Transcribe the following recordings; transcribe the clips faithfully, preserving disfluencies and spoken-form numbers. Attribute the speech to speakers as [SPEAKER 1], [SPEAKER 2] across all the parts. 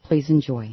[SPEAKER 1] Please enjoy.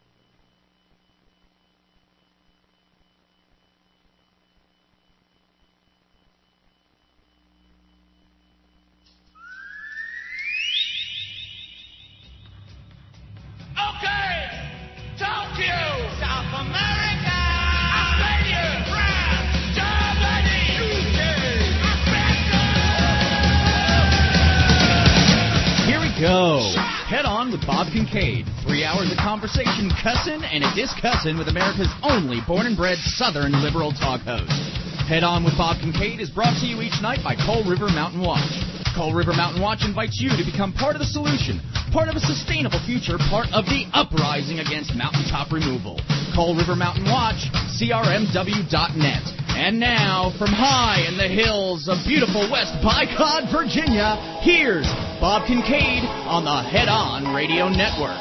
[SPEAKER 2] Go. Head on with Bob Kincaid. Three hours of conversation, cussin' and a discussin' with America's only born and bred Southern liberal talk host. Head on with Bob Kincaid is brought to you each night by Coal River Mountain Watch. Coal River Mountain Watch invites you to become part of the solution, part of a sustainable future, part of the uprising against mountaintop removal. Coal River Mountain Watch, C R M W dot net. And now, from high in the hills of beautiful West Bycod, Virginia, here's Bob Kincaid on the Head On Radio Network.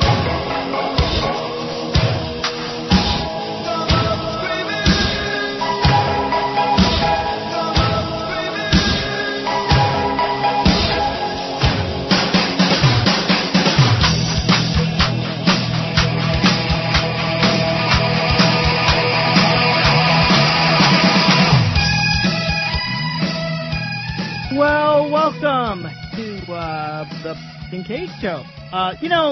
[SPEAKER 3] Well, welcome to uh, the Kincaid Show. Uh, you know,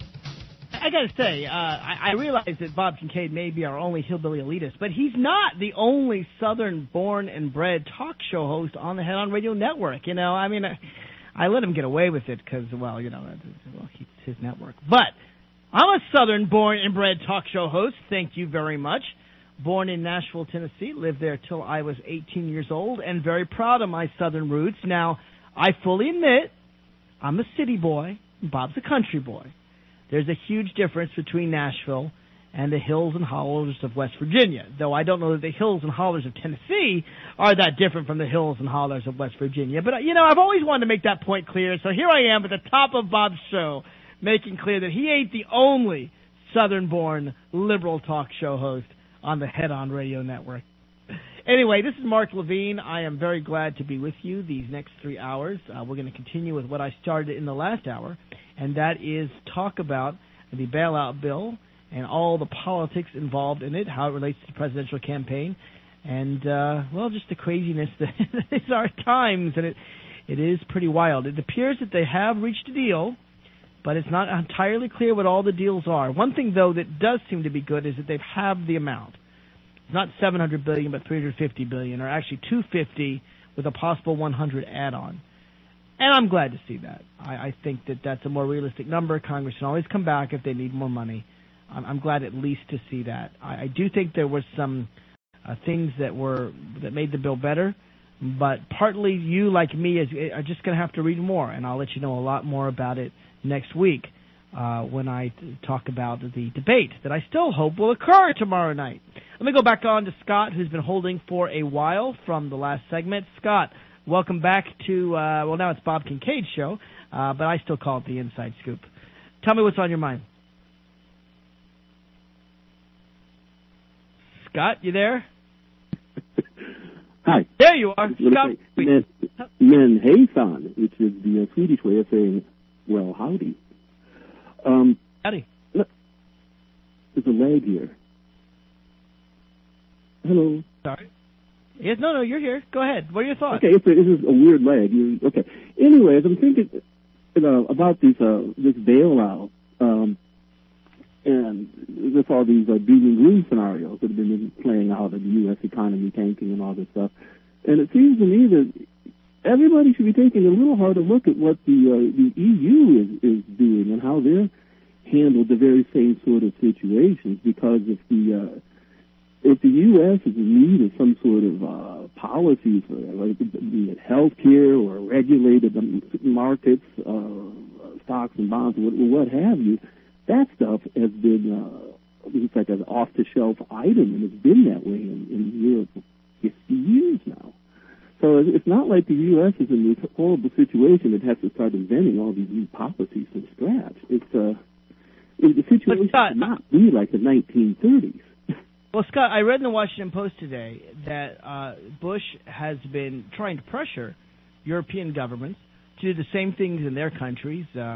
[SPEAKER 3] I got to say, uh, I, I realize that Bob Kincaid may be our only hillbilly elitist, but he's not the only Southern-born and bred talk show host on the Head On Radio Network. You know, I mean, I, I let him get away with it because, well, you know, well, it's his network. But I'm a Southern-born and bred talk show host. Thank you very much. Born in Nashville, Tennessee, lived there till I was eighteen years old, and very proud of my Southern roots. Now, I fully admit I'm a city boy, and Bob's a country boy. There's a huge difference between Nashville and the hills and hollows of West Virginia, though I don't know that the hills and hollows of Tennessee are that different from the hills and hollows of West Virginia. But, you know, I've always wanted to make that point clear, so here I am at the top of Bob's show, making clear that he ain't the only Southern-born liberal talk show host on the Head On Radio Network. Anyway, this is Mark Levine. I am very glad to be with you these next three hours. Uh, we're going to continue with what I started in the last hour, and that is talk about the bailout bill and all the politics involved in it, how it relates to the presidential campaign, and, uh, well, just the craziness that is our times, and it it is pretty wild. It appears that they have reached a deal, but it's not entirely clear what all the deals are. One thing, though, that does seem to be good is that they've halved the amount. It's not seven hundred billion dollars, but three hundred fifty billion dollars, or actually two hundred fifty dollars with a possible one hundred add-on. And I'm glad to see that. I, I think that that's a more realistic number. Congress can always come back if they need more money. I'm, I'm glad at least to see that. I, I do think there were some uh, things that were that made the bill better, but partly you, like me, is, are just going to have to read more, and I'll let you know a lot more about it next week uh, when I t- talk about the debate that I still hope will occur tomorrow night. Let me go back on to Scott, who's been holding for a while from the last segment. Scott, welcome back to, uh, well, now it's Bob Kincaid's show, uh, but I still call it the Inside Scoop. Tell me what's on your mind. Scott, you there?
[SPEAKER 4] Hi.
[SPEAKER 3] There you are. Scott.
[SPEAKER 4] Men, men hejsan, which is the uh, Swedish way of saying, well, howdy. Um,
[SPEAKER 3] howdy.
[SPEAKER 4] Look, there's a lag here. Hello.
[SPEAKER 3] Sorry. Yes, no, no, you're here. Go ahead. What are your thoughts?
[SPEAKER 4] Okay, it's a, this is a weird lag. You, okay. Anyways, I'm thinking you know, about these, uh, this bailout um, and with all these uh, doom and gloom scenarios that have been playing out of the U S economy tanking and all this stuff. And it seems to me that everybody should be taking a little harder look at what the uh, the E U is, is doing and how they're handled the very same sort of situations. Because if the uh, if the U S is in need of some sort of uh, policies, for, like, be it health care or regulated markets, uh, stocks and bonds, or what have you, that stuff has been uh, it's like an off-the-shelf item, and it's been that way in, in Europe for fifty years now. So it's not like the U S is in this horrible situation that has to start inventing all these new policies from scratch. It's uh, it, the situation
[SPEAKER 3] Scott,
[SPEAKER 4] should not be like the nineteen thirties.
[SPEAKER 3] Well, Scott, I read in the Washington Post today that uh, Bush has been trying to pressure European governments to do the same things in their countries, uh,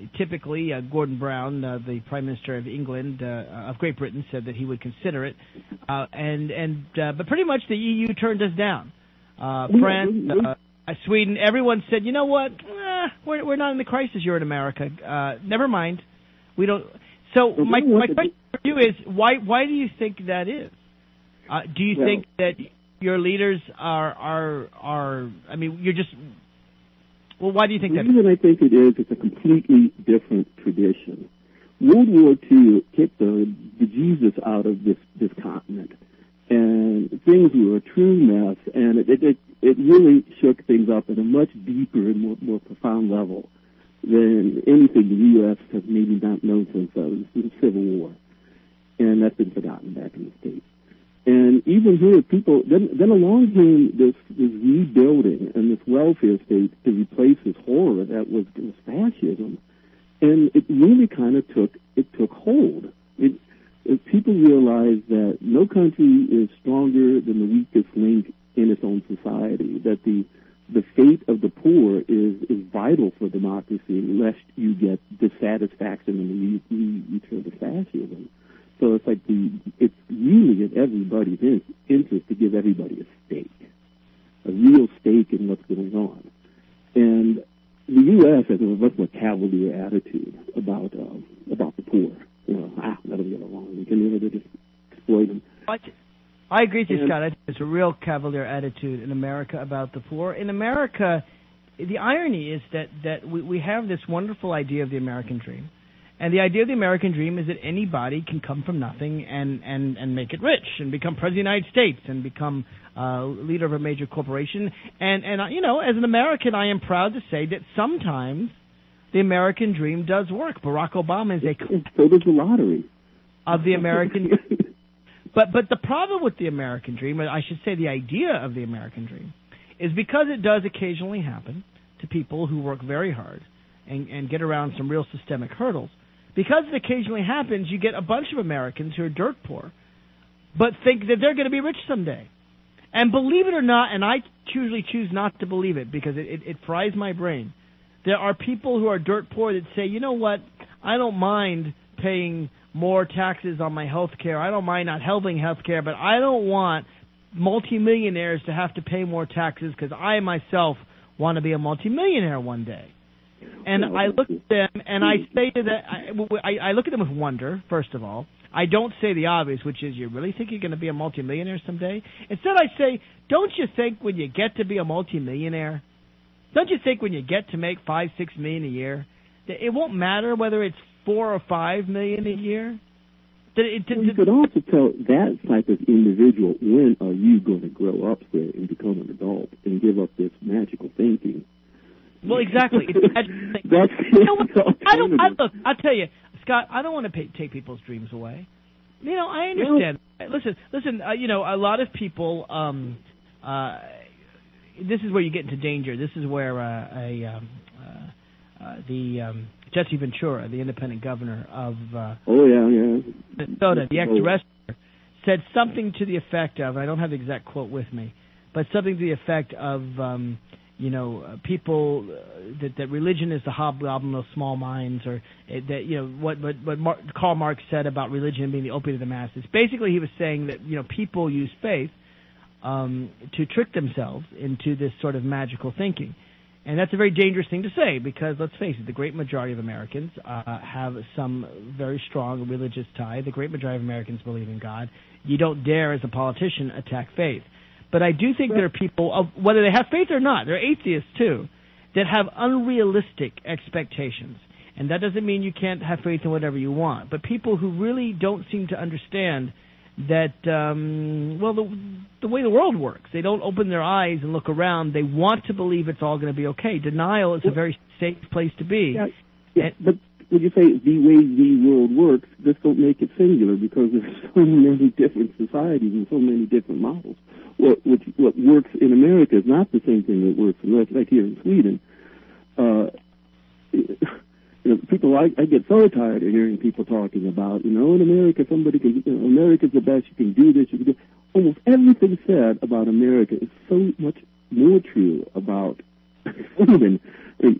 [SPEAKER 3] typically, uh, Gordon Brown, uh, the Prime Minister of England, uh, of Great Britain, said that he would consider it, uh, and and uh, but pretty much the E U turned us down. Uh, France, uh, Sweden, everyone said, you know what, eh, we're we're not in the crisis you're in America. Uh, never mind, we don't. So my my question for you is, why why do you think that is? Uh, do you
[SPEAKER 4] well,
[SPEAKER 3] think that your leaders are are are? I mean, you're just. Well, why do you think
[SPEAKER 4] that?
[SPEAKER 3] that?
[SPEAKER 4] The reason I think it is, it's a completely different tradition. World War Two kicked the bejesus out of this this continent, and things were a true mess, and it it it really shook things up at a much deeper and more, more profound level than anything the U S has maybe not known since uh, the Civil War, and that's been forgotten back in the States. And even here, people, then, then along came this, this rebuilding and this welfare state to replace this horror that was, was fascism. And it really kind of took, it took hold. It, it, people realized that no country is stronger than the weakest link in its own society, that the, the fate of the poor is, is vital for democracy, lest you get dissatisfaction and you return to fascism. So it's like the, it's really in everybody's in, interest to give everybody a stake, a real stake in what's going on. And the U S has a much more cavalier attitude about um, about the poor. You know, ah, let them get along. We can never just exploit them.
[SPEAKER 3] I agree with you, Scott. I think there's a real cavalier attitude in America about the poor. In America, the irony is that, that we, we have this wonderful idea of the American dream. And the idea of the American dream is that anybody can come from nothing and, and, and make it rich and become president of the United States and become uh, leader of a major corporation. And, and uh, you know, as an American, I am proud to say that sometimes the American dream does work. Barack Obama is a
[SPEAKER 4] so does the lottery
[SPEAKER 3] of the American But but the problem with the American dream, or I should say the idea of the American dream, is because it does occasionally happen to people who work very hard and, and get around some real systemic hurdles. Because it occasionally happens, you get a bunch of Americans who are dirt poor, but think that they're going to be rich someday. And believe it or not, and I usually choose not to believe it because it, it, it fries my brain, there are people who are dirt poor that say, you know what, I don't mind paying more taxes on my health care. I don't mind not helping health care, but I don't want multimillionaires to have to pay more taxes because I myself want to be a multimillionaire one day. And I look at them and I say to them, I, I look at them with wonder, first of all. I don't say the obvious, which is, you really think you're going to be a multimillionaire someday? Instead, I say, don't you think when you get to be a multimillionaire, don't you think when you get to make five, six million a year, that it won't matter whether it's four or five million a year? That it,
[SPEAKER 4] well, you could also tell that type of individual, when are you going to grow up there and become an adult and give up this magical thinking?
[SPEAKER 3] Well, exactly. It's
[SPEAKER 4] That's
[SPEAKER 3] you know what? I don't. I, look, I'll tell you, Scott. I don't want to pay, take people's dreams away. You know, I understand. Well, listen, listen. Uh, you know, a lot of people. Um, uh, this is where you get into danger. This is where uh, a um, uh, uh, the um, Jesse Ventura, the independent governor of uh,
[SPEAKER 4] oh yeah, yeah,
[SPEAKER 3] Minnesota, the ex-wrestler, said something to the effect of. I don't have the exact quote with me, but something to the effect of. Um, You know, uh, people uh, that that religion is the hobgoblin of small minds, or uh, that you know what what what Mar- Karl Marx said about religion being the opiate of the masses. Basically, he was saying that you know people use faith um, to trick themselves into this sort of magical thinking, and that's a very dangerous thing to say because let's face it, the great majority of Americans uh, have some very strong religious tie. The great majority of Americans believe in God. You don't dare, as a politician, attack faith. But I do think there are people, whether they have faith or not, there are atheists too, that have unrealistic expectations. And that doesn't mean you can't have faith in whatever you want. But people who really don't seem to understand that, um, well, the, the way the world works, they don't open their eyes and look around. They want to believe it's all going to be okay. Denial is a very safe place to be.
[SPEAKER 4] Yeah, yeah,
[SPEAKER 3] and,
[SPEAKER 4] but when you say the way the world works, just don't make it singular because there's so many different societies and so many different models. What, what, what works in America is not the same thing that works in, like here in Sweden. Uh, you know, people, I, I get so tired of hearing people talking about, you know, in America, somebody can, you know, America's the best, you can do this, you can do. Almost everything said about America is so much more true about Sweden. I mean,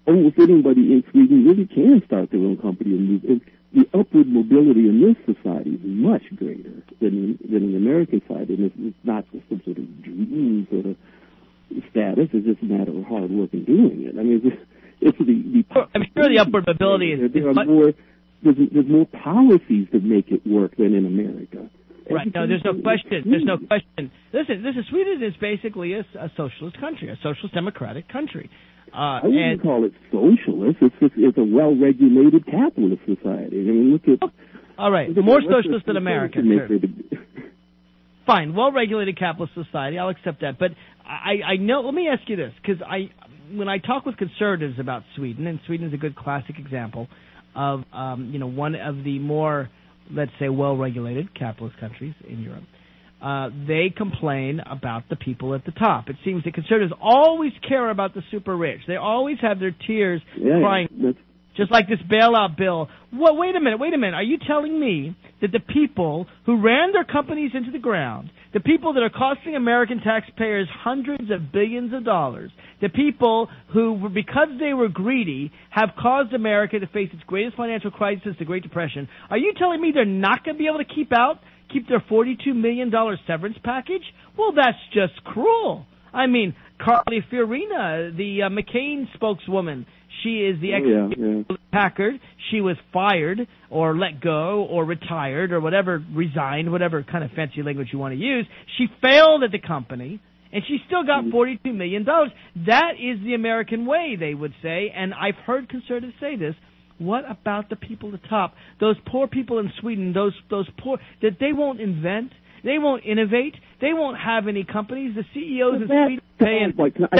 [SPEAKER 4] almost anybody in Sweden really can start their own company and move. And the upward mobility in this society is much greater than than in the American side, and it's, it's not just some sort of dream sort of status. It's just a matter of hard work and doing it. I mean, it's, it's the, the
[SPEAKER 3] I'm sure the upward mobility is.
[SPEAKER 4] There are
[SPEAKER 3] much,
[SPEAKER 4] more. There's, there's more policies that make it work than in America.
[SPEAKER 3] Right. No, there's no question. There's no question. Listen, listen. Sweden is basically a, a socialist country, a socialist democratic country. Uh,
[SPEAKER 4] I wouldn't
[SPEAKER 3] and,
[SPEAKER 4] call it socialist. It's just, it's a well-regulated capitalist society. I mean, look at.
[SPEAKER 3] Oh, all right, more socialist than America. Sure. Fine, well-regulated capitalist society. I'll accept that. But I, I know. Let me ask you this, because I, when I talk with conservatives about Sweden, and Sweden is a good classic example of, um, you know, one of the more, let's say, well-regulated capitalist countries in Europe. Uh, they complain about the people at the top. It seems that conservatives always care about the super rich. They always have their tears
[SPEAKER 4] yeah,
[SPEAKER 3] crying,
[SPEAKER 4] yeah,
[SPEAKER 3] just like this bailout bill. Well, wait a minute, wait a minute. Are you telling me that the people who ran their companies into the ground, the people that are costing American taxpayers hundreds of billions of dollars, the people who, because they were greedy, have caused America to face its greatest financial crisis since the Great Depression, are you telling me they're not going to be able to keep out keep their forty-two million dollars severance package? Well, that's just cruel. I mean, Carly Fiorina, the uh, McCain spokeswoman, she is the ex
[SPEAKER 4] oh, yeah, yeah.
[SPEAKER 3] Packard. She was fired or let go or retired or whatever, resigned, whatever kind of fancy language you want to use. She failed at the company, and she still got forty-two million dollars. That is the American way, they would say, and I've heard conservatives say this. What about the people at the top? Those poor people in Sweden, those those poor, that they won't invent, they won't innovate, they won't have any companies. The C E Os in Sweden paying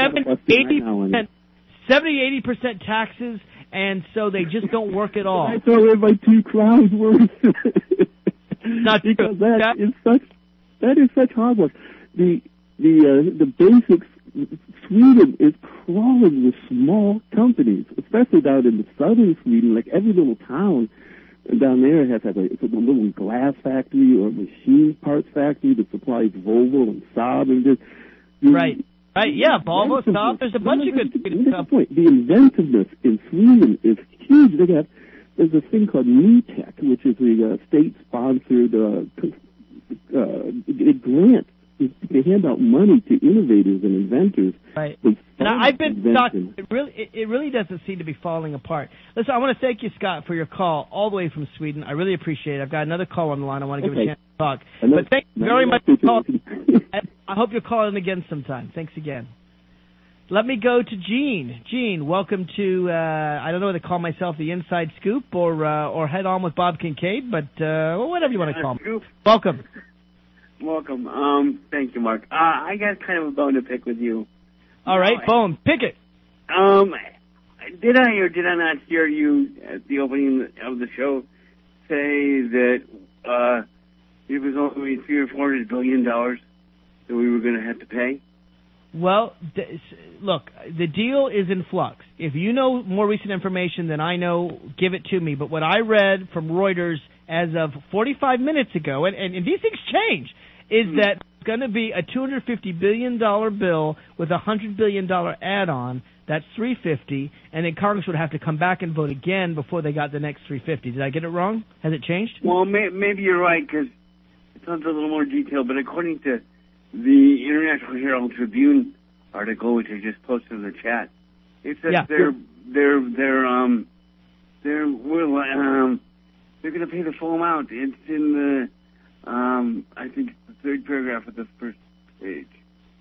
[SPEAKER 3] seventy, eighty percent taxes, and so they just don't work at all.
[SPEAKER 4] I throw in my two crowns worth.
[SPEAKER 3] Not
[SPEAKER 4] because
[SPEAKER 3] true.
[SPEAKER 4] that,
[SPEAKER 3] that
[SPEAKER 4] is such that is such hard work. The the uh, the basics. Sweden is crawling with small companies, especially down in the southern Sweden. Like every little town down there has like a, it's a little glass factory or machine parts factory that supplies Volvo and Saab and just
[SPEAKER 3] right, right, yeah, Volvo, Saab. There's a bunch of good stuff.
[SPEAKER 4] The point. The inventiveness in Sweden is huge. They have there's this thing called NewTech, which is a uh, state-sponsored uh, uh, grant. They hand out money to innovators and inventors.
[SPEAKER 3] Right. And I've been stuck. It really, it, it really doesn't seem to be falling apart. Listen, I want to thank you, Scott, for your call all the way from Sweden. I really appreciate it. I've got another call on the line. I want to give
[SPEAKER 4] okay.
[SPEAKER 3] a chance to talk.
[SPEAKER 4] Another,
[SPEAKER 3] but thank you very much for calling. I hope you'll call in again sometime. Thanks again. Let me go to Gene. Gene, welcome to, uh, I don't know whether to call myself the Inside Scoop or uh, or Head On with Bob Kincaid, but uh, well, whatever you want to call me. Welcome.
[SPEAKER 1] Welcome. Um, thank you, Mark. Uh, I got kind of a bone to pick with you.
[SPEAKER 3] All right, bone. Pick it.
[SPEAKER 1] Um, did I or did I not hear you at the opening of the show say that uh, it was only three or four hundred billion dollars that we were going to have to pay?
[SPEAKER 3] Well, th- look, the deal is in flux. If you know more recent information than I know, give it to me. But what I read from Reuters as of forty-five minutes ago, and, and, and these things change, is mm-hmm. that it's going to be a two hundred fifty billion dollars bill with a one hundred billion dollars add-on. That's three hundred fifty dollars, and then Congress would have to come back and vote again before they got the next three hundred fifty dollars. Did I get it wrong? Has it changed?
[SPEAKER 1] Well, may, maybe you're right, because it sounds a little more detailed, but according to the International Herald Tribune article, which I just posted in the chat, it says
[SPEAKER 3] yeah.
[SPEAKER 1] they're they're they're um they're will um they're going to pay the full amount. It's in the um I think it's the third paragraph of the first page.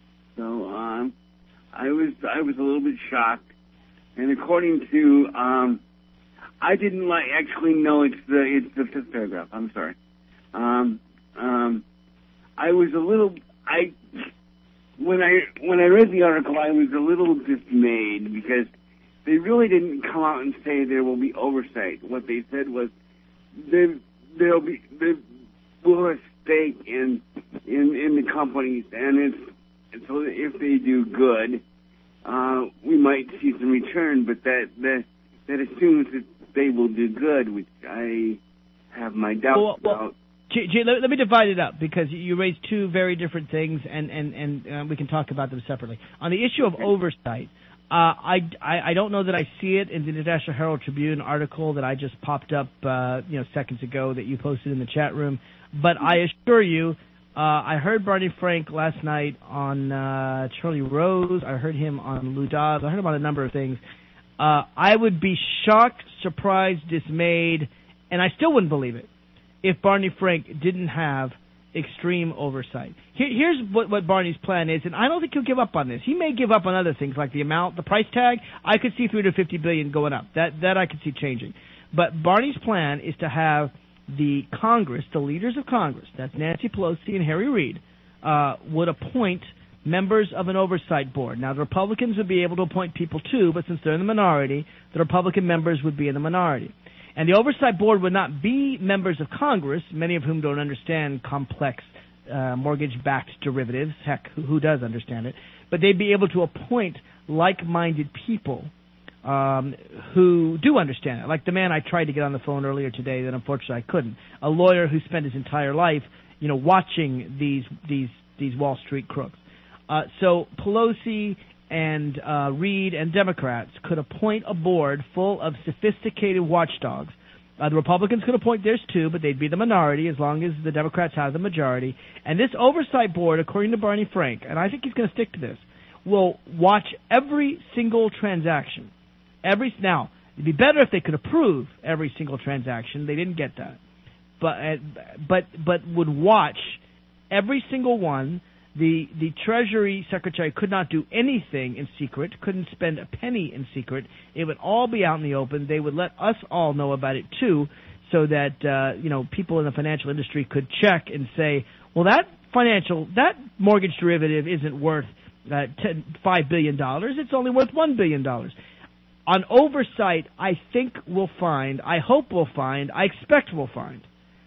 [SPEAKER 1] So um I was I was a little bit shocked, and according to um I didn't like actually no it's the it's the fifth paragraph. I'm sorry. Um um I was a little I. When I when I read the article, I was a little dismayed because they really didn't come out and say there will be oversight. What they said was there there'll be there will have stake in in in the companies, and it's and so if they do good, uh, we might see some return. But that that that assumes that they will do good, which I have my doubts
[SPEAKER 3] well, well,
[SPEAKER 1] about.
[SPEAKER 3] G- G- let, let me divide it up, because you raised two very different things, and, and, and uh, we can talk about them separately. On the issue of oversight, I, I, I don't know that I see it in the International Herald Tribune article that I just popped up, uh, you know, seconds ago that you posted in the chat room. But I assure you, uh, I heard Barney Frank last night on uh, Charlie Rose. I heard him on Lou Dobbs. I heard him on a number of things. Uh, I would be shocked, surprised, dismayed, and I still wouldn't believe it if Barney Frank didn't have extreme oversight. Here, here's what, what Barney's plan is, and I don't think he'll give up on this. He may give up on other things like the amount, the price tag. I could see three hundred fifty billion dollars going up. That that I could see changing. But Barney's plan is to have the Congress, the leaders of Congress, that's Nancy Pelosi and Harry Reid, uh, would appoint members of an oversight board. Now, the Republicans would be able to appoint people too, but since they're in the minority, the Republican members would be in the minority. And the oversight board would not be members of Congress, many of whom don't understand complex uh, mortgage-backed derivatives. Heck, who, who does understand it? But they'd be able to appoint like-minded people um, who do understand it. Like the man I tried to get on the phone earlier today that unfortunately I couldn't. A lawyer who spent his entire life, you know, watching these these these Wall Street crooks. Uh, so Pelosi and uh, Reid and Democrats could appoint a board full of sophisticated watchdogs. Uh, the Republicans could appoint theirs too, but they'd be the minority as long as the Democrats have the majority. And this oversight board, according to Barney Frank, and I think he's going to stick to this, will watch every single transaction. Every now, it'd be better if they could approve every single transaction. They didn't get that, but uh, but but would watch every single one. The the Treasury Secretary could not do anything in secret, couldn't spend a penny in secret. It would all be out in the open. They would let us all know about it too, so that uh, you know people in the financial industry could check and say, well, that financial that mortgage derivative isn't worth uh, ten, five billion dollars. It's only worth one billion dollars. On oversight, I think we'll find, I hope we'll find, I expect we'll find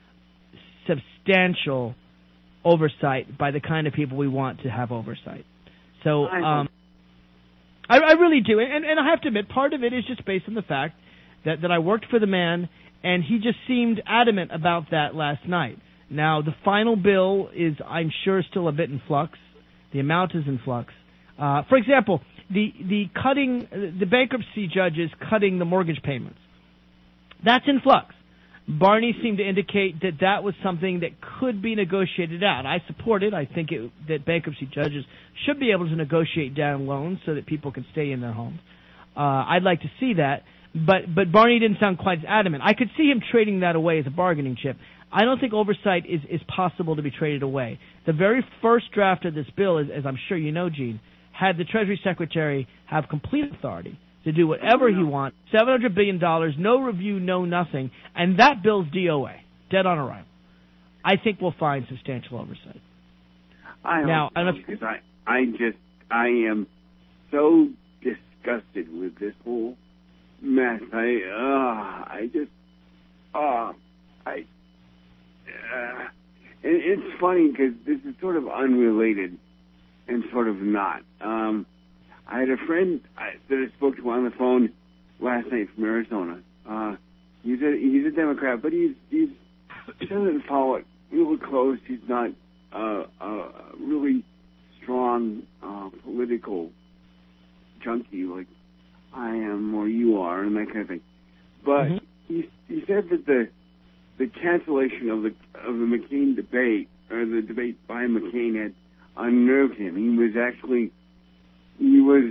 [SPEAKER 3] substantial oversight by the kind of people we want to have oversight. So um, I, I really do. And, and I have to admit, part of it is just based on the fact that, that I worked for the man, and he just seemed adamant about that last night. Now, the final bill is, I'm sure, still a bit in flux. The amount is in flux. Uh, for example, the, the cutting, the bankruptcy judges cutting the mortgage payments. That's in flux. Barney seemed to indicate that that was something that could be negotiated out. I support it. I think it, that bankruptcy judges should be able to negotiate down loans so that people can stay in their homes. Uh, I'd like to see that, but but Barney didn't sound quite as adamant. I could see him trading that away as a bargaining chip. I don't think oversight is, is possible to be traded away. The very first draft of this bill, as, as I'm sure you know, Gene, had the Treasury Secretary have complete authority to do whatever he wants, seven hundred billion dollars, no review, no nothing, and that bill's D O A, dead on arrival. I think we'll find substantial oversight.
[SPEAKER 1] I
[SPEAKER 3] now,
[SPEAKER 1] hope so, because I, I just, I am so disgusted with this whole mess. I, uh, I just, uh, I, uh, it, it's funny because this is sort of unrelated and sort of not. Um, I had a friend I, that I spoke to on the phone last night from Arizona. Uh, he's a he's a Democrat, but he's he's he doesn't follow it real close. He's not uh, a really strong uh, political junkie like I am or you are, and that kind of thing. But mm-hmm. he he said that the the cancellation of the of the McCain debate or the debate by McCain had unnerved him. He was actually. He was,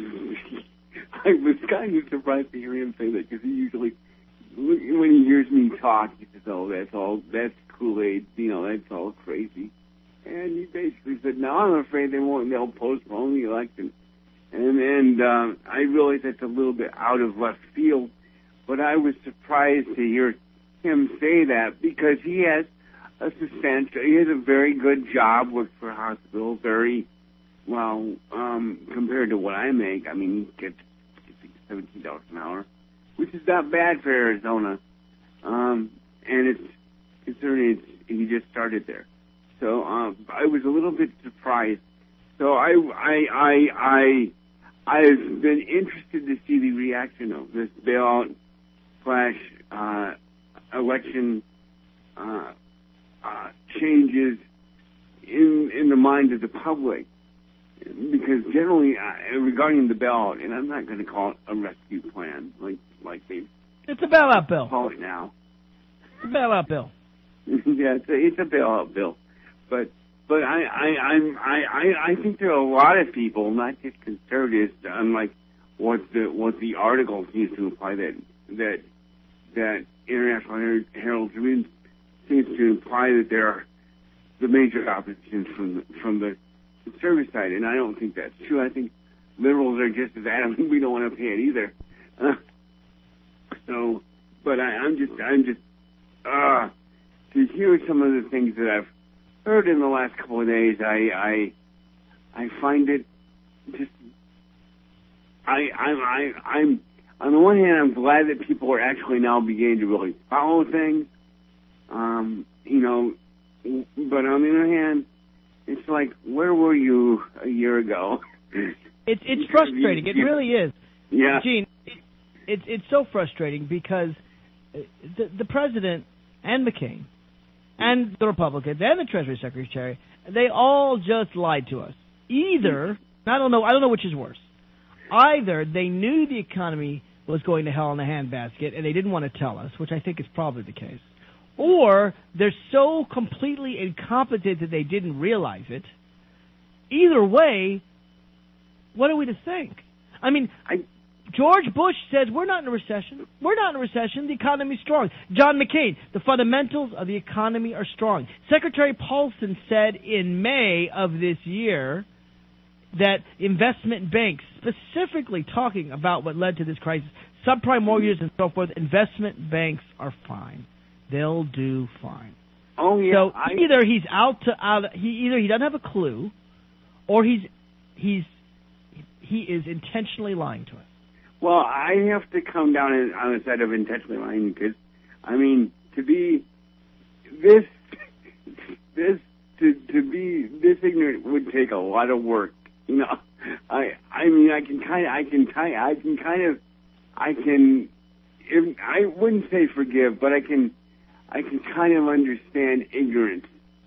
[SPEAKER 1] I was kind of surprised to hear him say that because he usually, when he hears me talk, he says, oh, that's all, that's Kool-Aid, you know, that's all crazy. And he basically said, no, I'm afraid they won't, they'll postpone the election. And, and, um, I realize that's a little bit out of left field, but I was surprised to hear him say that because he has a substantial, he has a very good job, works for a hospital, very, well, um, compared to what I make, I mean, he gets seventeen dollars an hour, which is not bad for Arizona. Um, and it's, considering it's, he just started there. So, um, I was a little bit surprised. So I, I, I, I, I've been interested to see the reaction of this bailout slash, uh, election, uh, uh, changes in, in the mind of the public. because generally, uh, regarding the bailout, and I'm not going to call it a rescue plan like like they.
[SPEAKER 3] It's a bailout bill.
[SPEAKER 1] Call it now.
[SPEAKER 3] It's a bailout bill.
[SPEAKER 1] Yeah, it's a, it's a bailout bill, but but I I I'm, I I I think there are a lot of people, not just conservatives, unlike what the what the article seems to imply that that that International Herald Tribune seems to imply that there are the major opposition from the, from the conservative side, and I don't think that's true. I think liberals are just as adamant we don't want to pay it either. Uh, so, but I, I'm just I'm just uh, to hear some of the things that I've heard in the last couple of days, I I, I find it just I I I I'm on the one hand I'm glad that people are actually now beginning to really follow things, um, you know, but on the other hand, it's like, where were you a year ago?
[SPEAKER 3] It's it's frustrating. It really is.
[SPEAKER 1] Yeah,
[SPEAKER 3] Gene, it, it's it's so frustrating because the the president and McCain and the Republicans and the Treasury Secretary, they all just lied to us. Either, I don't know, I don't know which is worse. Either they knew the economy was going to hell in a handbasket and they didn't want to tell us, which I think is probably the case, or they're so completely incompetent that they didn't realize it. Either way, what are we to think? I mean, I, George Bush says we're not in a recession. We're not in a recession. The economy's strong. John McCain, the fundamentals of the economy are strong. Secretary Paulson said in May of this year that investment banks, specifically talking about what led to this crisis, subprime mortgages and so forth, investment banks are fine. They'll do fine.
[SPEAKER 1] Oh yeah.
[SPEAKER 3] So
[SPEAKER 1] I,
[SPEAKER 3] either he's out to out. He either he doesn't have a clue, or he's he's he is intentionally lying to us.
[SPEAKER 1] Well, I have to come down on the side of intentionally lying because, I mean, to be this this to to be this ignorant would take a lot of work. You know, I I mean, I can kind of I can kind I can kind of I can if, I wouldn't say forgive, but I can I can kind of understand ignorance.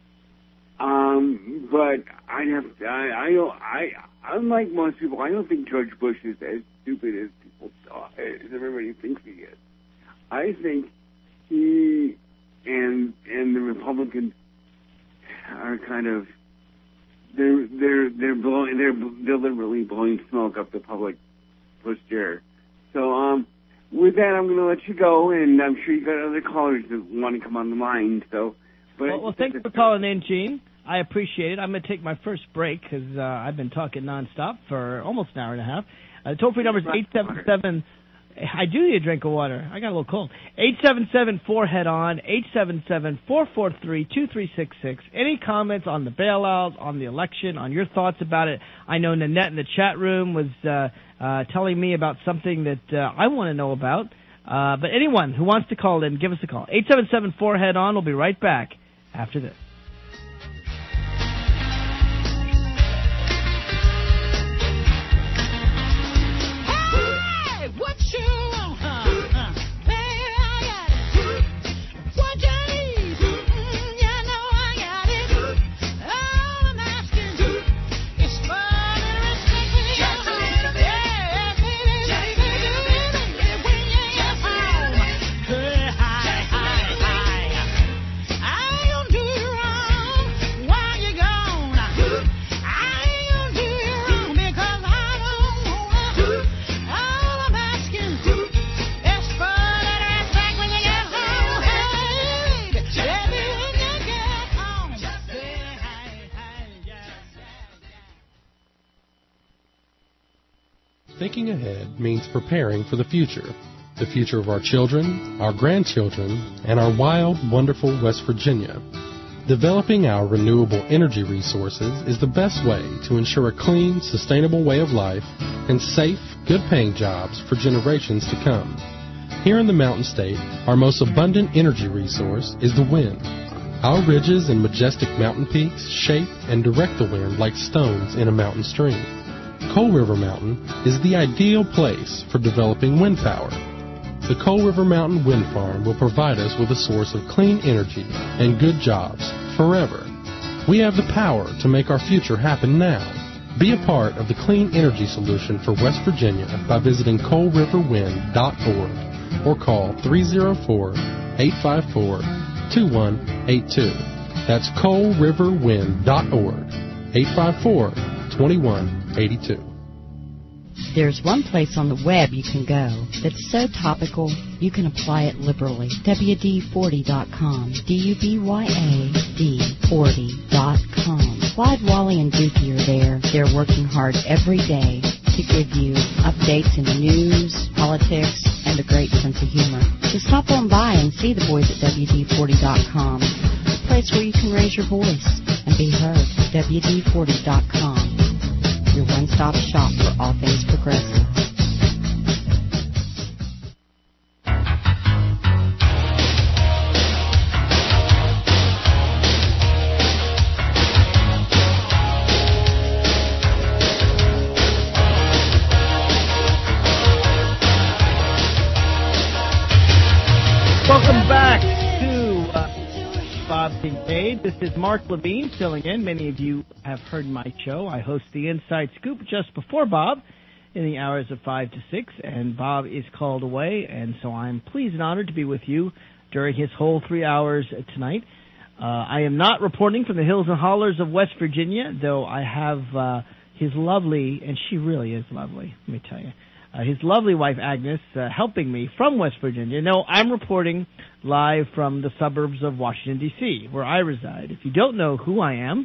[SPEAKER 1] Um, but I have to, I I don't I unlike most people, I don't think George Bush is as stupid as people thought, as everybody thinks he is. I think he and and the Republicans are kind of they're they're they're blowing they're deliberately blowing smoke up the public pushed air. So um, with that, I'm going to let you go, and I'm sure you got other callers that want to come on the line. So, but
[SPEAKER 3] well, well thanks for calling in, Gene. I appreciate it. I'm going to take my first break because uh, I've been talking nonstop for almost an hour and a half. Uh, toll-free number is eight seven seven. I do need a drink of water. I got a little cold. eight seven seven four head on, eight seven seven four four three two three six six. Any comments on the bailout, on the election, on your thoughts about it? I know Nanette in the chat room was uh, uh, telling me about something that uh, I want to know about. Uh, but anyone who wants to call in, give us a call. eight seven seven four head on. We'll be right back after this.
[SPEAKER 5] Thinking ahead means preparing for the future. The future of our children, our grandchildren, and our wild, wonderful West Virginia. Developing our renewable energy resources is the best way to ensure a clean, sustainable way of life and safe, good-paying jobs for generations to come. Here in the Mountain State, our most abundant energy resource is the wind. Our ridges and majestic mountain peaks shape and direct the wind like stones in a mountain stream. Coal River Mountain is the ideal place for developing wind power. The Coal River Mountain Wind Farm will provide us with a source of clean energy and good jobs forever. We have the power to make our future happen now. Be a part of the clean energy solution for West Virginia by visiting coal river wind dot org or call three oh four, eight five four, two one eight two. That's coal river wind dot org, eight five four, two one eight two.
[SPEAKER 6] There's one place on the web you can go that's so topical you can apply it liberally. W D forty dot com. D U B Y A D forty dot com. Clyde, Wally, and Dookie are there. They're working hard every day to give you updates in the news, politics, and a great sense of humor. So stop on by and see the boys at W D forty dot com, a place where you can raise your voice and be heard. W D forty dot com. Your one-stop shop for all things progressive.
[SPEAKER 3] Welcome back to uh, Bob Kincaid. This is Mark Levine filling in. Many of you have heard my show. I host the Inside Scoop just before Bob in the hours of five to six, and Bob is called away, and so I'm pleased and honored to be with you during his whole three hours tonight. Uh, I am not reporting from the hills and hollers of West Virginia, though I have uh, his lovely, and she really is lovely, let me tell you, Uh, his lovely wife, Agnes, uh, helping me from West Virginia. No, I'm reporting live from the suburbs of Washington, D C, where I reside. If you don't know who I am,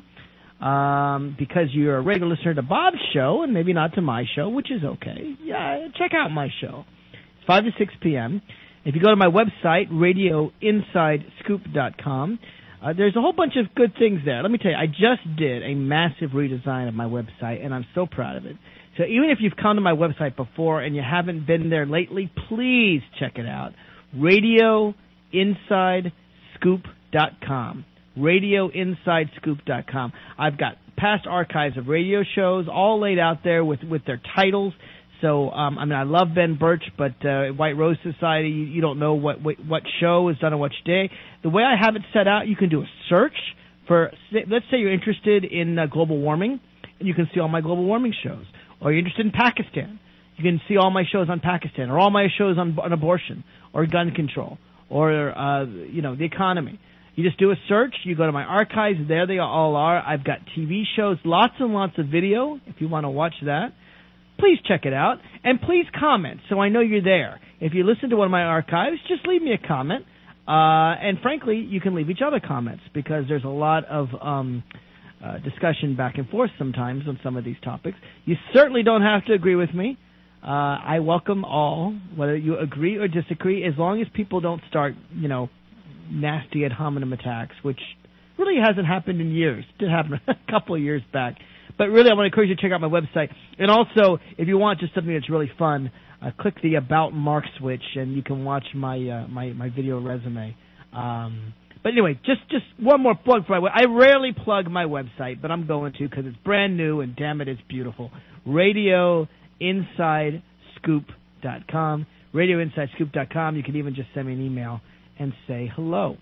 [SPEAKER 3] um, because you're a regular listener to Bob's show, and maybe not to my show, which is okay, yeah, check out my show. It's five to six p.m. If you go to my website, radio inside scoop dot com, uh, there's a whole bunch of good things there. Let me tell you, I just did a massive redesign of my website, and I'm so proud of it. So even if you've come to my website before and you haven't been there lately, please check it out. radio inside scoop dot com. radio inside scoop dot com. I've got past archives of radio shows all laid out there with, with their titles. So, um, I mean, I love Ben Birch, but uh, White Rose Society, you, you don't know what, what what show is done on which day. The way I have it set out, you can do a search for, let's say you're interested in uh, global warming, and you can see all my global warming shows. Or you're interested in Pakistan, you can see all my shows on Pakistan, or all my shows on, on abortion, or gun control, or, uh, you know, the economy. You just do a search, you go to my archives, there they all are. I've got T V shows, lots and lots of video, if you want to watch that. Please check it out, and please comment so I know you're there. If you listen to one of my archives, just leave me a comment. Uh, and frankly, you can leave each other comments, because there's a lot of um, uh, discussion back and forth sometimes on some of these topics. You certainly don't have to agree with me. Uh, I welcome all, whether you agree or disagree, as long as people don't start, you know, nasty ad hominem attacks, which really hasn't happened in years. It did happen a couple of years back. But really, I want to encourage you to check out my website. And also, if you want just something that's really fun, uh, click the About Mark switch, and you can watch my uh, my, my video resume. Um, but anyway, just, just one more plug for my website. I rarely plug my website, but I'm going to because it's brand new, and damn it, it's beautiful. radio inside scoop dot com. radio inside scoop dot com. You can even just send me an email and say hello.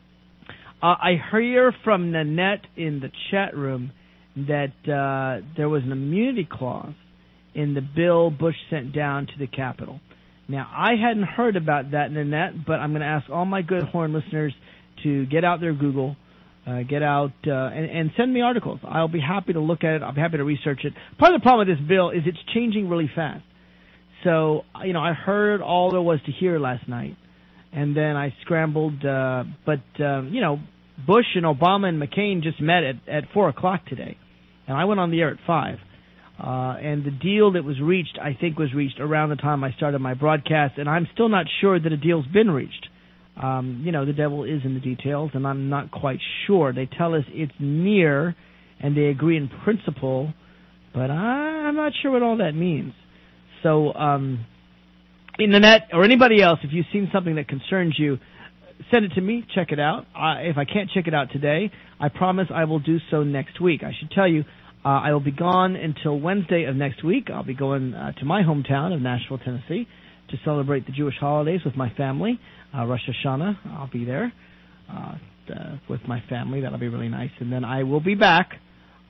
[SPEAKER 3] Uh, I hear from Nanette in the chat room that uh, there was an immunity clause in the bill Bush sent down to the Capitol. Now, I hadn't heard about that, Nanette, but I'm going to ask all my good Horn listeners to get out their Google, uh, get out uh, and, and send me articles. I'll be happy to look at it. I'll be happy to research it. Part of the problem with this bill is it's changing really fast. So, you know, I heard all there was to hear last night, and then I scrambled. Uh, but, uh, you know, Bush and Obama and McCain just met at, at four o'clock today. And I went on the air at five. Uh, and the deal that was reached, I think, was reached around the time I started my broadcast. And I'm still not sure that a deal's been reached. Um, you know, the devil is in the details, and I'm not quite sure. They tell us it's near, and they agree in principle, but I, I'm not sure what all that means. So, um, Internet or anybody else, if you've seen something that concerns you, send it to me. Check it out. Uh, if I can't check it out today, I promise I will do so next week. I should tell you, uh, I will be gone until Wednesday of next week. I'll be going uh, to my hometown of Nashville, Tennessee, to celebrate the Jewish holidays with my family. Uh, Rosh Hashanah, I'll be there uh, uh, with my family. That'll be really nice. And then I will be back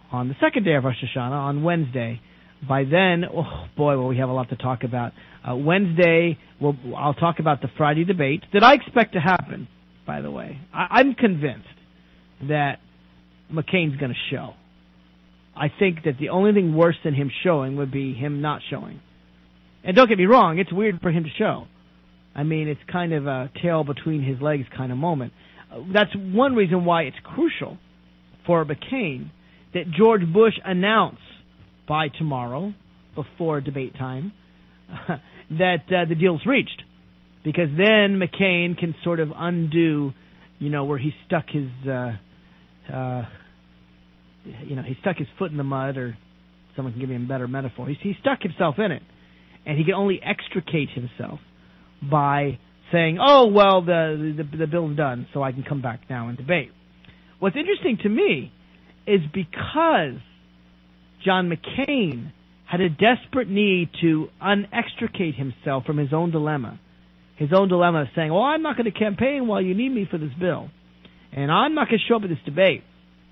[SPEAKER 3] on the second day of Rosh Hashanah, on Wednesday. By then, oh boy, will we have a lot to talk about. Uh, Wednesday, we'll, I'll talk about the Friday debate that I expect to happen, by the way. I, I'm convinced that McCain's going to show. I think that the only thing worse than him showing would be him not showing. And don't get me wrong, it's weird for him to show. I mean, it's kind of a tail between his legs kind of moment. Uh, that's one reason why it's crucial for McCain that George Bush announce by tomorrow, before debate time, uh, that uh, the deal's reached. Because then McCain can sort of undo, you know, where he stuck his, uh, uh, you know, he stuck his foot in the mud, or someone can give me a better metaphor. He, he stuck himself in it. And he can only extricate himself by saying, oh, well, the, the, the bill's done, so I can come back now and debate. What's interesting to me is because John McCain had a desperate need to unextricate himself from his own dilemma. His own dilemma of saying, well, I'm not going to campaign while you need me for this bill. And I'm not going to show up at this debate.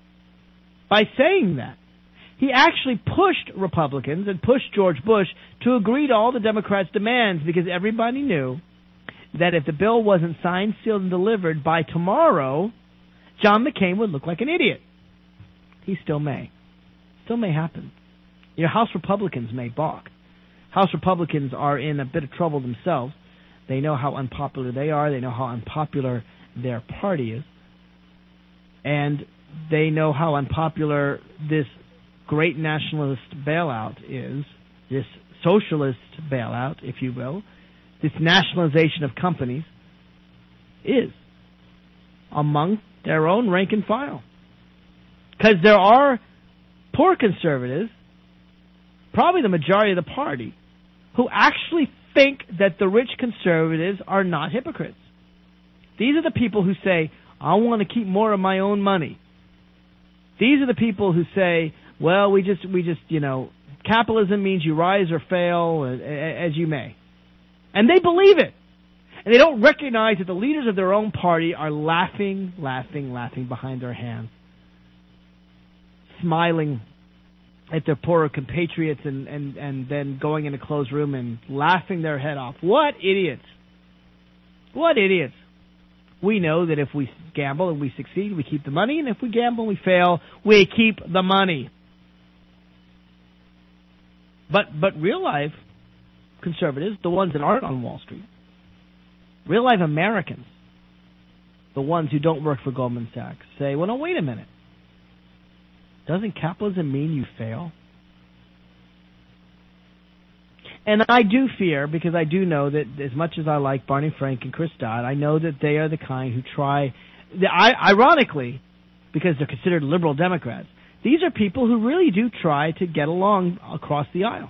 [SPEAKER 3] By saying that, he actually pushed Republicans and pushed George Bush to agree to all the Democrats' demands, because everybody knew that if the bill wasn't signed, sealed, and delivered by tomorrow, John McCain would look like an idiot. He still may. Still may happen. You know, House Republicans may balk. House Republicans are in a bit of trouble themselves. They know how unpopular they are. They know how unpopular their party is. And they know how unpopular this great nationalist bailout is, this socialist bailout, if you will, this nationalization of companies is among their own rank and file. Because there are poor conservatives, probably the majority of the party, who actually think that the rich conservatives are not hypocrites. These are the people who say, I want to keep more of my own money. These are the people who say, well, we just, we just, you know, capitalism means you rise or fail as you may. And they believe it. And they don't recognize that the leaders of their own party are laughing, laughing, laughing behind their hands, smiling at their poorer compatriots, and, and, and then going in a closed room and laughing their head off. What idiots. What idiots. We know that if we gamble and we succeed, we keep the money, and if we gamble and we fail, we keep the money. But but real life conservatives, the ones that aren't on Wall Street, real life Americans, the ones who don't work for Goldman Sachs, say, well, no, wait a minute. Doesn't capitalism mean you fail? And I do fear, because I do know that as much as I like Barney Frank and Chris Dodd, I know that they are the kind who try, ironically, because they're considered liberal Democrats, these are people who really do try to get along across the aisle.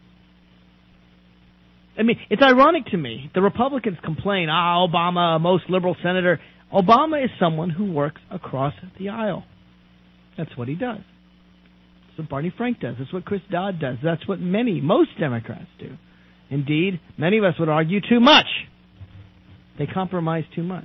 [SPEAKER 3] I mean, it's ironic to me. The Republicans complain, ah, Obama, a most liberal senator. Obama is someone who works across the aisle. That's what he does. That's what Barney Frank does. That's what Chris Dodd does. That's what many, most Democrats do. Indeed, many of us would argue too much. They compromise too much.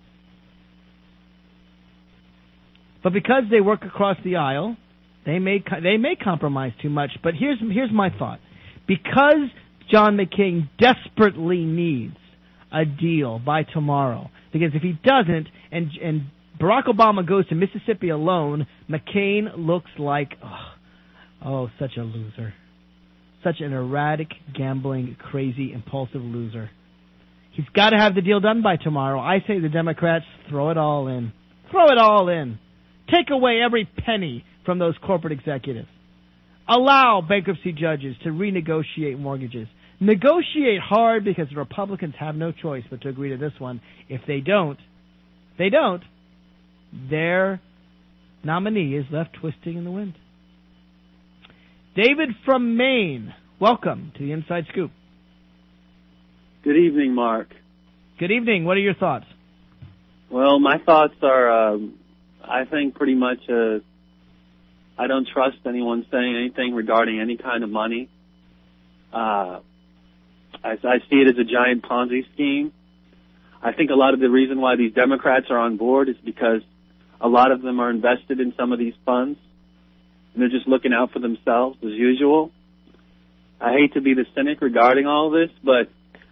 [SPEAKER 3] But because they work across the aisle, they may they may compromise too much. But here's here's my thought. Because John McCain desperately needs a deal by tomorrow, because if he doesn't, and and Barack Obama goes to Mississippi alone, McCain looks like, oh, oh, such a loser. Such an erratic, gambling, crazy, impulsive loser. He's got to have the deal done by tomorrow. I say the Democrats, throw it all in. Throw it all in. Take away every penny from those corporate executives. Allow bankruptcy judges to renegotiate mortgages. Negotiate hard, because the Republicans have no choice but to agree to this one. If they don't, they don't, their nominee is left twisting in the wind. David from Maine, welcome to the Inside Scoop.
[SPEAKER 7] Good evening, Mark.
[SPEAKER 3] Good evening. What are your thoughts?
[SPEAKER 7] Well, my thoughts are, um, I think pretty much, uh, I don't trust anyone saying anything regarding any kind of money. Uh, I, I see it as a giant Ponzi scheme. I think a lot of the reason why these Democrats are on board is because a lot of them are invested in some of these funds. and they're just looking out for themselves as usual. I hate to be the cynic regarding all this, but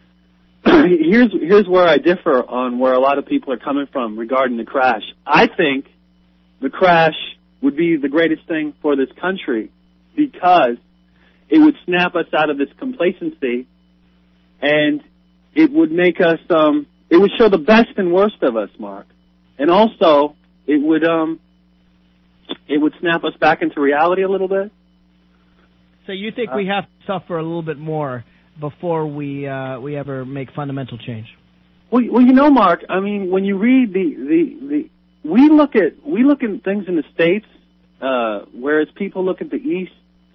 [SPEAKER 7] here's here's where I differ on where a lot of people are coming from regarding the crash. I think the crash would be the greatest thing for this country because it would snap us out of this complacency, and it would make us, um, it would show the best and worst of us, Mark. And also, it would, um, it would snap us back into reality a little bit.
[SPEAKER 3] So you think uh, we have to suffer a little bit more before we uh, we ever make fundamental change?
[SPEAKER 7] Well, well, you know, Mark. I mean, when you read the the, the we look at we look at things in the States, uh, whereas people look at the East,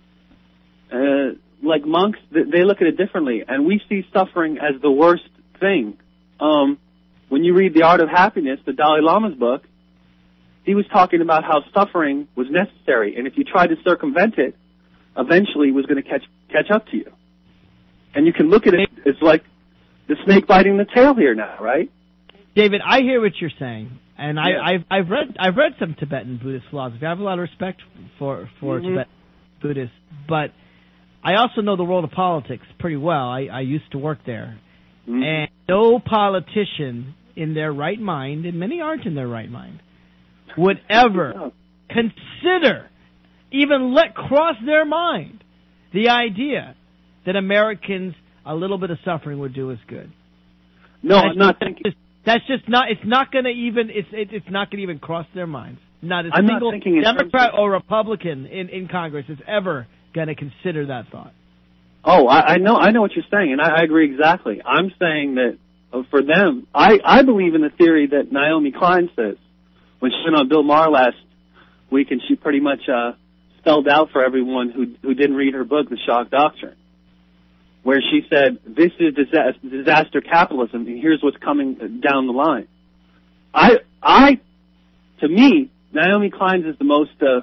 [SPEAKER 7] uh, like monks, they look at it differently, and we see suffering as the worst thing. Um, when you read The Art of Happiness, the Dalai Lama's book, he was talking about how suffering was necessary, and if you tried to circumvent it, eventually it was going to catch catch up to you. And you can look at it as like the snake biting the tail here now, right?
[SPEAKER 3] David, I hear what you're saying, and I,
[SPEAKER 7] Yeah.
[SPEAKER 3] I've I've read I've read some Tibetan Buddhist philosophy. I have a lot of respect for for
[SPEAKER 7] Mm-hmm.
[SPEAKER 3] Tibetan Buddhists, but I also know the world of politics pretty well. I, I used to work there,
[SPEAKER 7] Mm-hmm.
[SPEAKER 3] and no politician in their right mind, and many aren't in their right mind, would ever consider, even let cross their mind, the idea that Americans, a little bit of suffering would do us good.
[SPEAKER 7] No,
[SPEAKER 3] that's
[SPEAKER 7] I'm not
[SPEAKER 3] just,
[SPEAKER 7] thinking.
[SPEAKER 3] That's just not. It's not going to even. It's it, it's not going to even cross their minds. Not a
[SPEAKER 7] I'm not
[SPEAKER 3] single
[SPEAKER 7] thinking in
[SPEAKER 3] Democrat
[SPEAKER 7] terms of-
[SPEAKER 3] or Republican in, in Congress is ever going to consider that thought.
[SPEAKER 7] Oh, I, I know, I know what you're saying, and I, I agree exactly. I'm saying that uh, for them, I, I believe in the theory that Naomi Klein says when she went on Bill Maher last week, and she pretty much uh, spelled out for everyone who who didn't read her book, The Shock Doctrine, where she said, "This is disaster, disaster capitalism, and here's what's coming down the line." I, I, to me, Naomi Klein's is the most. Uh,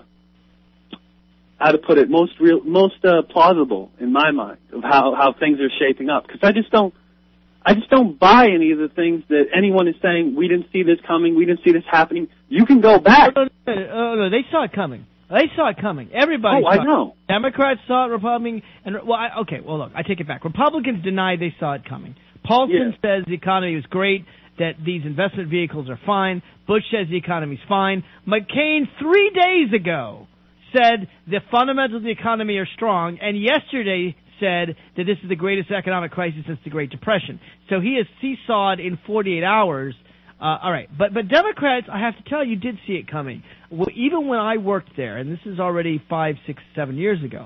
[SPEAKER 7] how to put it, most real, most uh, plausible in my mind of how, how things are shaping up. Because I just don't, I just don't buy any of the things that anyone is saying. We didn't see this coming. We didn't see this happening. You can go back.
[SPEAKER 3] Oh, no, no, no, no, they saw it coming. They saw it coming. Everybody.
[SPEAKER 7] Oh,
[SPEAKER 3] saw
[SPEAKER 7] I know.
[SPEAKER 3] It. Democrats saw it. Republicans and well, I, okay. Well, look, I take it back. Republicans denied they saw it coming. Paulson
[SPEAKER 7] Yeah.
[SPEAKER 3] says the economy was great. That these investment vehicles are fine. Bush says the economy's fine. McCain three days ago said the fundamentals of the economy are strong, and yesterday said that this is the greatest economic crisis since the Great Depression. So he has seesawed in forty-eight hours. Uh, all right, but but Democrats, I have to tell you, did see it coming. Well, even when I worked there, and this is already five, six, seven years ago,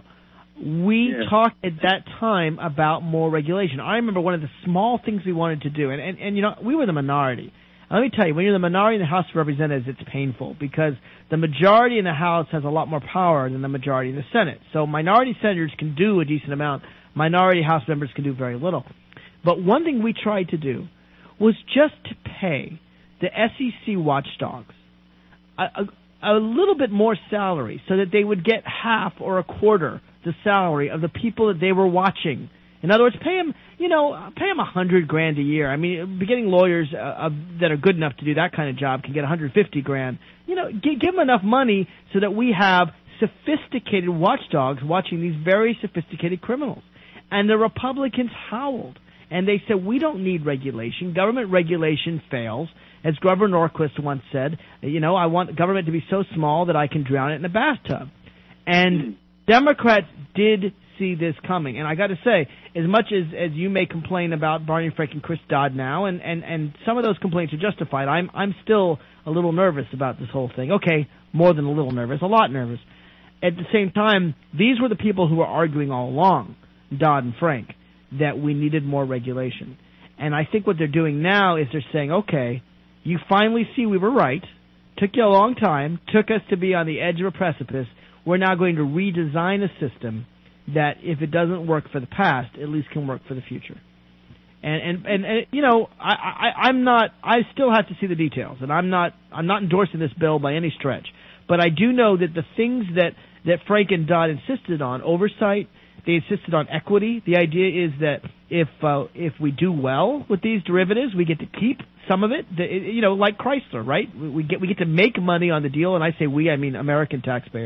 [SPEAKER 3] we
[SPEAKER 7] Yeah.
[SPEAKER 3] talked at that time about more regulation. I remember one of the small things we wanted to do, and, and, and you know, we were the minority. Let me tell you, when you're the minority in the House of Representatives, it's painful because the majority in the House has a lot more power than the majority in the Senate. So minority senators can do a decent amount. Minority House members can do very little. But one thing we tried to do was just to pay the S E C watchdogs a, a, a little bit more salary so that they would get half or a quarter the salary of the people that they were watching. In other words, pay them, you know, pay them a hundred grand a year. I mean, beginning lawyers uh, uh, that are good enough to do that kind of job can get a hundred fifty grand. You know, g- give them enough money so that we have sophisticated watchdogs watching these very sophisticated criminals. And the Republicans howled, and they said, "We don't need regulation. Government regulation fails." As Grover Norquist once said, "You know, I want government to be so small that I can drown it in a bathtub." And mm. Democrats did see this coming. And I got to say, as much as, as you may complain about Barney Frank and Chris Dodd now, and, and, and some of those complaints are justified, I'm I'm still a little nervous about this whole thing. Okay, more than a little nervous, a lot nervous. At the same time, these were the people who were arguing all along, Dodd and Frank, that we needed more regulation. And I think what they're doing now is they're saying, okay, you finally see we were right, took you a long time, took us to be on the edge of a precipice. We're now going to redesign a system that if it doesn't work for the past, at least can work for the future. And and and, and you know, I, I I'm not. I still have to see the details, and I'm not. I'm not endorsing this bill by any stretch. But I do know that the things that that Frank and Dodd insisted on, oversight, they insisted on equity. The idea is that if uh, if we do well with these derivatives, we get to keep some of it. The, you know, like Chrysler, right? We get we get to make money on the deal, and I say we, I mean American taxpayers.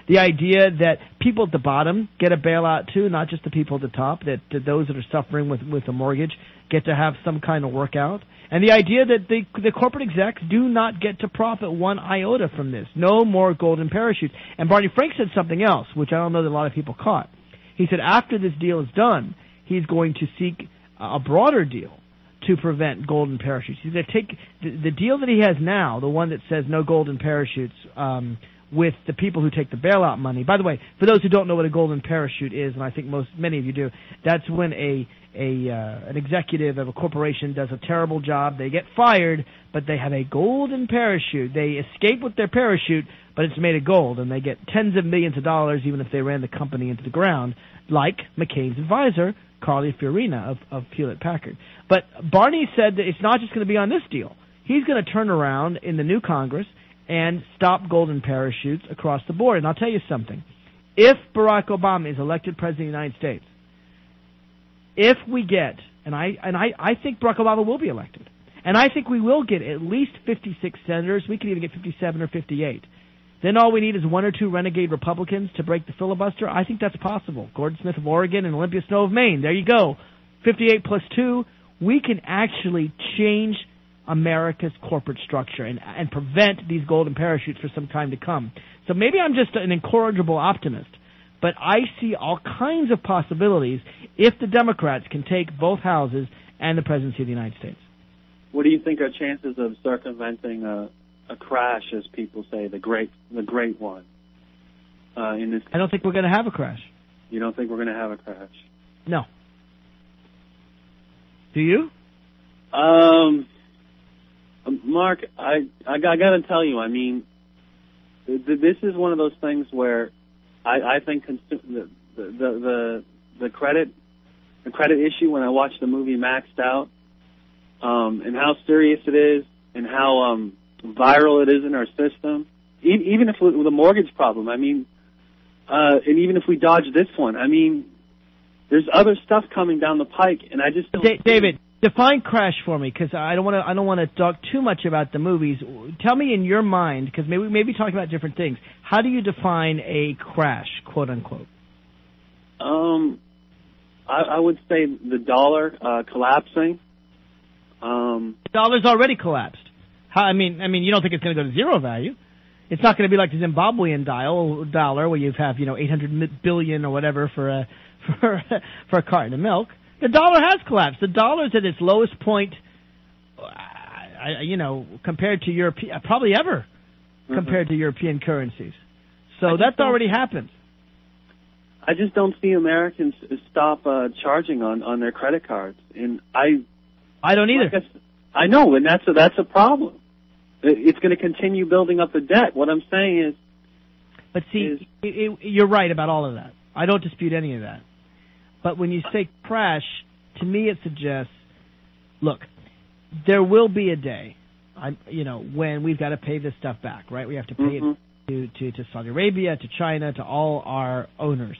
[SPEAKER 3] The idea that people at the bottom get a bailout too, not just the people at the top, that, that those that are suffering with, with a mortgage get to have some kind of workout. And the idea that the, the corporate execs do not get to profit one iota from this. No more golden parachutes. And Barney Frank said something else, which I don't know that a lot of people caught. He said after this deal is done, he's going to seek a broader deal to prevent golden parachutes. He's going to take the, the deal that he has now, the one that says no golden parachutes, um, with the people who take the bailout money. By the way, for those who don't know what a golden parachute is, and I think most many of you do, that's when a a uh, an executive of a corporation does a terrible job. They get fired, but they have a golden parachute. They escape with their parachute, but it's made of gold, and they get tens of millions of dollars even if they ran the company into the ground, like McCain's advisor, Carly Fiorina of, of Hewlett-Packard. But Barney said that it's not just going to be on this deal. He's going to turn around in the new Congress and stop golden parachutes across the board. And I'll tell you something. If Barack Obama is elected President of the United States, if we get, and I and I, I think Barack Obama will be elected, and I think we will get at least fifty-six senators, we could even get fifty-seven or fifty-eight, then all we need is one or two renegade Republicans to break the filibuster. I think that's possible. Gordon Smith of Oregon and Olympia Snowe of Maine. There you go. fifty-eight plus two. We can actually change America's corporate structure and, and prevent these golden parachutes for some time to come. So maybe I'm just an incorrigible optimist, but I see all kinds of possibilities if the Democrats can take both houses and the presidency of the United States.
[SPEAKER 7] What do you think are chances of circumventing a, a crash, as people say, the great the great one? Uh, in this,
[SPEAKER 3] I don't think we're going to have a crash.
[SPEAKER 7] You don't think we're going to have a crash?
[SPEAKER 3] No. Do you?
[SPEAKER 7] Um, Mark, I I, I got to tell you, I mean, th- this is one of those things where I, I think consu- the, the the the credit the credit issue when I watched the movie Maxed Out, um, and how serious it is, and how um, viral it is in our system. E- even if with a mortgage problem, I mean, uh, and even if we dodge this one, I mean, there's other stuff coming down the pike, and I just don't
[SPEAKER 3] da- David, define crash for me, because I don't want to. I don't want to talk too much about the movies. Tell me in your mind, because maybe maybe talking about different things. How do you define a crash, quote unquote?
[SPEAKER 7] Um, I, I would say the dollar uh, collapsing. Um,
[SPEAKER 3] the dollar's already collapsed. How, I mean, I mean, you don't think it's going to go to zero value? It's not going to be like the Zimbabwean dial, dollar, where you have you know eight hundred billion or whatever for a for for a carton of milk. The dollar has collapsed. The dollar's at its lowest point, uh, you know, compared to Europe, probably ever, mm-hmm. compared to European currencies. So that's already happened.
[SPEAKER 7] I just don't see Americans stop uh, charging on, on their credit cards, and I.
[SPEAKER 3] I don't either.
[SPEAKER 7] Like I, I know, and that's a, that's a problem. It's going to continue building up the debt. What I'm saying is.
[SPEAKER 3] But see,
[SPEAKER 7] is,
[SPEAKER 3] it, it, you're right about all of that. I don't dispute any of that. But when you say crash, to me it suggests, look, there will be a day, I, you know, when we've got to pay this stuff back, right? We have to pay mm-hmm. it to, to, to Saudi Arabia, to China, to all our owners.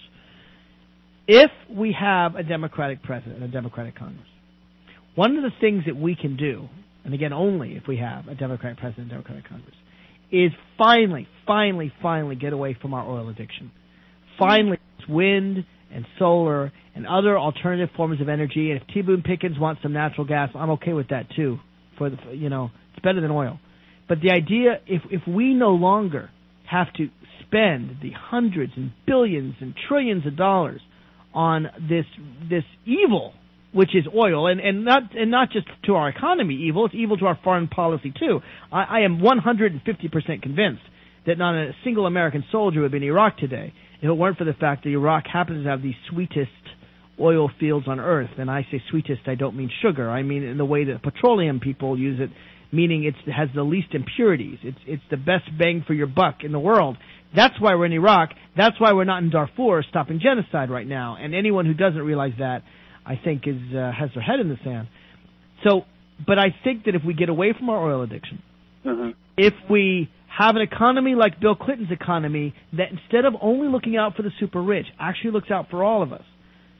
[SPEAKER 3] If we have a Democratic president and a Democratic Congress, one of the things that we can do, and again only if we have a Democratic president and Democratic Congress, is finally, finally, finally get away from our oil addiction. Finally, it's wind and solar and other alternative forms of energy. And if T. Boone Pickens wants some natural gas, I'm okay with that too. For the, you know, it's better than oil. But the idea, if if we no longer have to spend the hundreds and billions and trillions of dollars on this this evil, which is oil, and, and not and not just to our economy evil, it's evil to our foreign policy too. I, I am one hundred fifty percent convinced that not a single American soldier would be in Iraq today if it weren't for the fact that Iraq happens to have the sweetest oil fields on earth. And I say sweetest, I don't mean sugar. I mean in the way that petroleum people use it, meaning it's, it has the least impurities. It's it's the best bang for your buck in the world. That's why we're in Iraq. That's why we're not in Darfur stopping genocide right now. And anyone who doesn't realize that, I think, is uh, has their head in the sand. So, but I think that if we get away from our oil addiction, uh-huh. if we have an economy like Bill Clinton's economy that instead of only looking out for the super rich, actually looks out for all of us,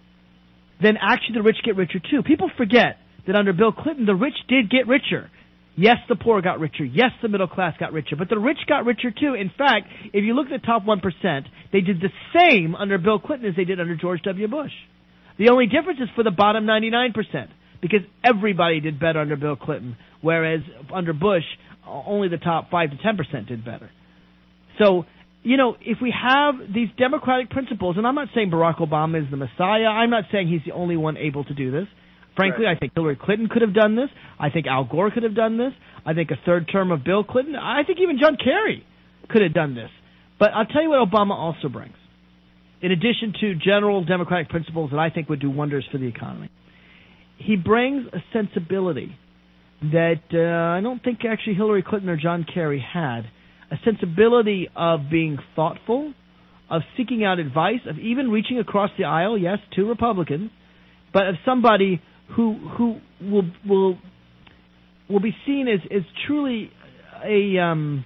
[SPEAKER 3] then actually the rich get richer too. People forget that under Bill Clinton, the rich did get richer. Yes, the poor got richer. Yes, the middle class got richer. But the rich got richer, too. In fact, if you look at the top one percent, they did the same under Bill Clinton as they did under George W. Bush. The only difference is for the bottom ninety-nine percent, because everybody did better under Bill Clinton, whereas under Bush, only the top five to ten percent did better. So, you know, if we have these democratic principles, and I'm not saying Barack Obama is the Messiah, I'm not saying he's the only one able to do this. Frankly, right. I think Hillary Clinton could have done this. I think Al Gore could have done this. I think a third term of Bill Clinton. I think even John Kerry could have done this. But I'll tell you what Obama also brings. In addition to general democratic principles that I think would do wonders for the economy, he brings a sensibility that uh, I don't think actually Hillary Clinton or John Kerry had, a sensibility of being thoughtful, of seeking out advice, of even reaching across the aisle, yes, to Republicans, but of somebody who who will will will be seen as, as truly a um,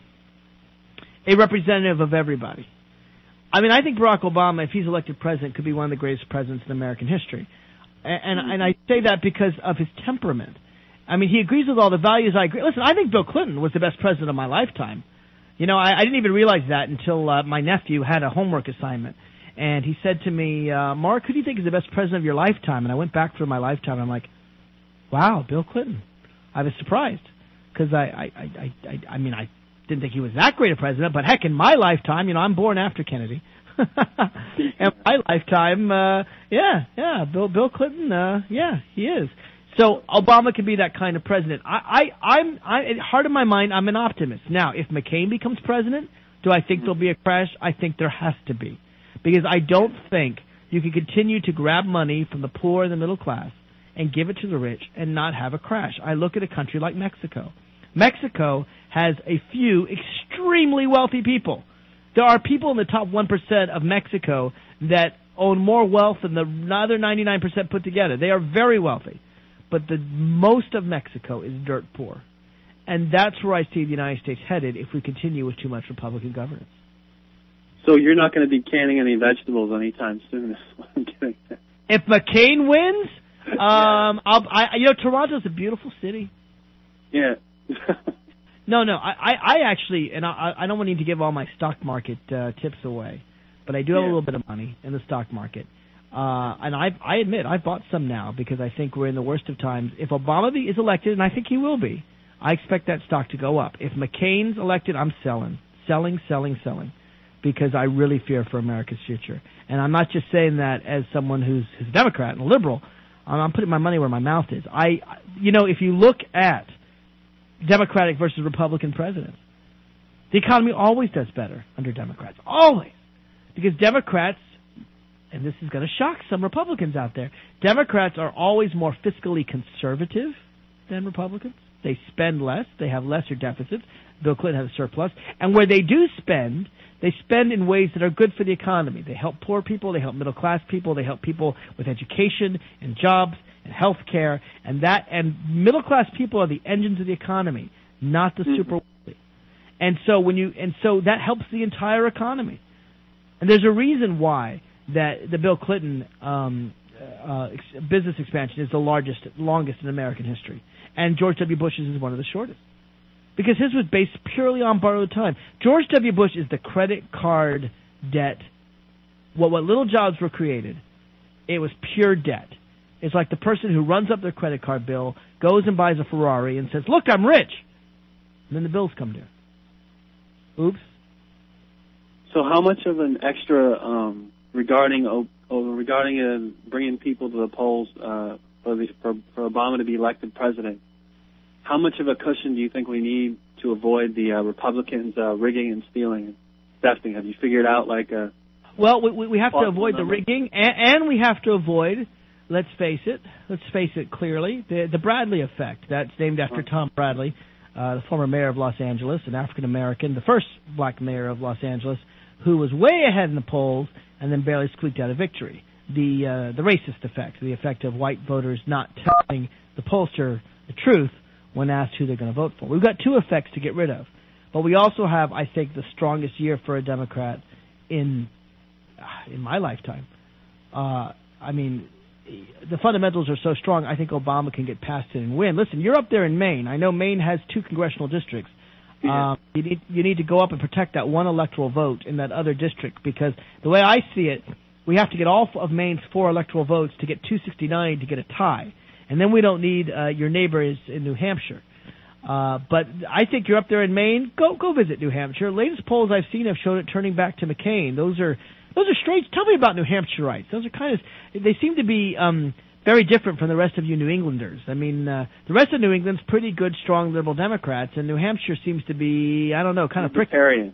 [SPEAKER 3] a representative of everybody. I mean, I think Barack Obama, if he's elected president, could be one of the greatest presidents in American history. And, and, and I say that because of his temperament. I mean, he agrees with all the values I agree. Listen, I think Bill Clinton was the best president of my lifetime. You know, I, I didn't even realize that until uh, my nephew had a homework assignment. And he said to me, uh, Mark, who do you think is the best president of your lifetime? And I went back through my lifetime, and I'm like, wow, Bill Clinton. I was surprised because I, I, I, I, I mean, I didn't think he was that great a president, but heck, in my lifetime, you know, I'm born after Kennedy. In my lifetime, uh, yeah, yeah, Bill, Bill Clinton, uh, yeah, he is. So Obama could be that kind of president. I, I, I'm, I, at heart of my mind, I'm an optimist. Now, if McCain becomes president, do I think there'll be a crash? I think there has to be. Because I don't think you can continue to grab money from the poor and the middle class and give it to the rich and not have a crash. I look at a country like Mexico. Mexico has a few extremely wealthy people. There are people in the top one percent of Mexico that own more wealth than the other ninety-nine percent put together. They are very wealthy. But the most of Mexico is dirt poor. And that's where I see the United States headed if we continue with too much Republican governance.
[SPEAKER 7] So you're not going to be canning any vegetables anytime soon. I'm kidding.
[SPEAKER 3] If McCain wins, um, I'll, I, you know, Toronto's a beautiful city.
[SPEAKER 7] Yeah.
[SPEAKER 3] no, no, I, I, I actually, and I, I don't need to give all my stock market uh, tips away, but I do have yeah. a little bit of money in the stock market. Uh, and I, I admit, I've bought some now because I think we're in the worst of times. If Obama is elected, and I think he will be, I expect that stock to go up. If McCain's elected, I'm selling, selling, selling, selling. Because I really fear for America's future. And I'm not just saying that as someone who's, who's a Democrat and a liberal. I'm putting my money where my mouth is. I, you know, if you look at Democratic versus Republican presidents, the economy always does better under Democrats. Always. Because Democrats, and this is going to shock some Republicans out there, Democrats are always more fiscally conservative than Republicans. They spend less. They have lesser deficits. Bill Clinton has a surplus. And where they do spend, they spend in ways that are good for the economy. They help poor people. They help middle-class people. They help people with education and jobs and health care. And that, and middle-class people are the engines of the economy, not the mm-hmm. super wealthy. And so when you, and so that helps the entire economy. And there's a reason why that the Bill Clinton um, uh, ex- business expansion is the largest, longest in American history. And George W. Bush's is one of the shortest. Because his was based purely on borrowed time. George W. Bush is the credit card debt. What, what little jobs were created, it was pure debt. It's like the person who runs up their credit card bill, goes and buys a Ferrari and says, look, I'm rich. And then the bills come due. Oops.
[SPEAKER 7] So how much of an extra um, regarding uh, regarding uh, bringing people to the polls uh, for, the, for, for Obama to be elected president, how much of a cushion do you think we need to avoid the uh, Republicans uh, rigging and stealing and thefting? Have you figured out like a...
[SPEAKER 3] Well, we, we have to avoid number? the rigging, and, and we have to avoid, let's face it, let's face it clearly, the, the Bradley effect. That's named after Tom Bradley, uh, the former mayor of Los Angeles, an African-American, the first black mayor of Los Angeles, who was way ahead in the polls and then barely squeaked out a victory. The, uh, the racist effect, the effect of white voters not telling the pollster the truth when asked who they're going to vote for. We've got two effects to get rid of. But we also have, I think, the strongest year for a Democrat in in my lifetime. Uh, I mean, the fundamentals are so strong, I think Obama can get past it and win. Listen, you're up there in Maine. I know Maine has two congressional districts.
[SPEAKER 7] Yeah.
[SPEAKER 3] Um, you need you need to go up and protect that one electoral vote in that other district, because the way I see it, we have to get all of Maine's four electoral votes to get two sixty-nine to get a tie, and then we don't need uh, your neighbors in New Hampshire. Uh, but I think you're up there in Maine. Go go visit New Hampshire. Latest polls I've seen have shown it turning back to McCain. Those are those are strange. Tell me about New Hampshireites. Those are kind of they seem to be um, very different from the rest of you New Englanders. I mean, uh, the rest of New England's pretty good, strong liberal Democrats, and New Hampshire seems to be I don't know, kind of
[SPEAKER 7] libertarian.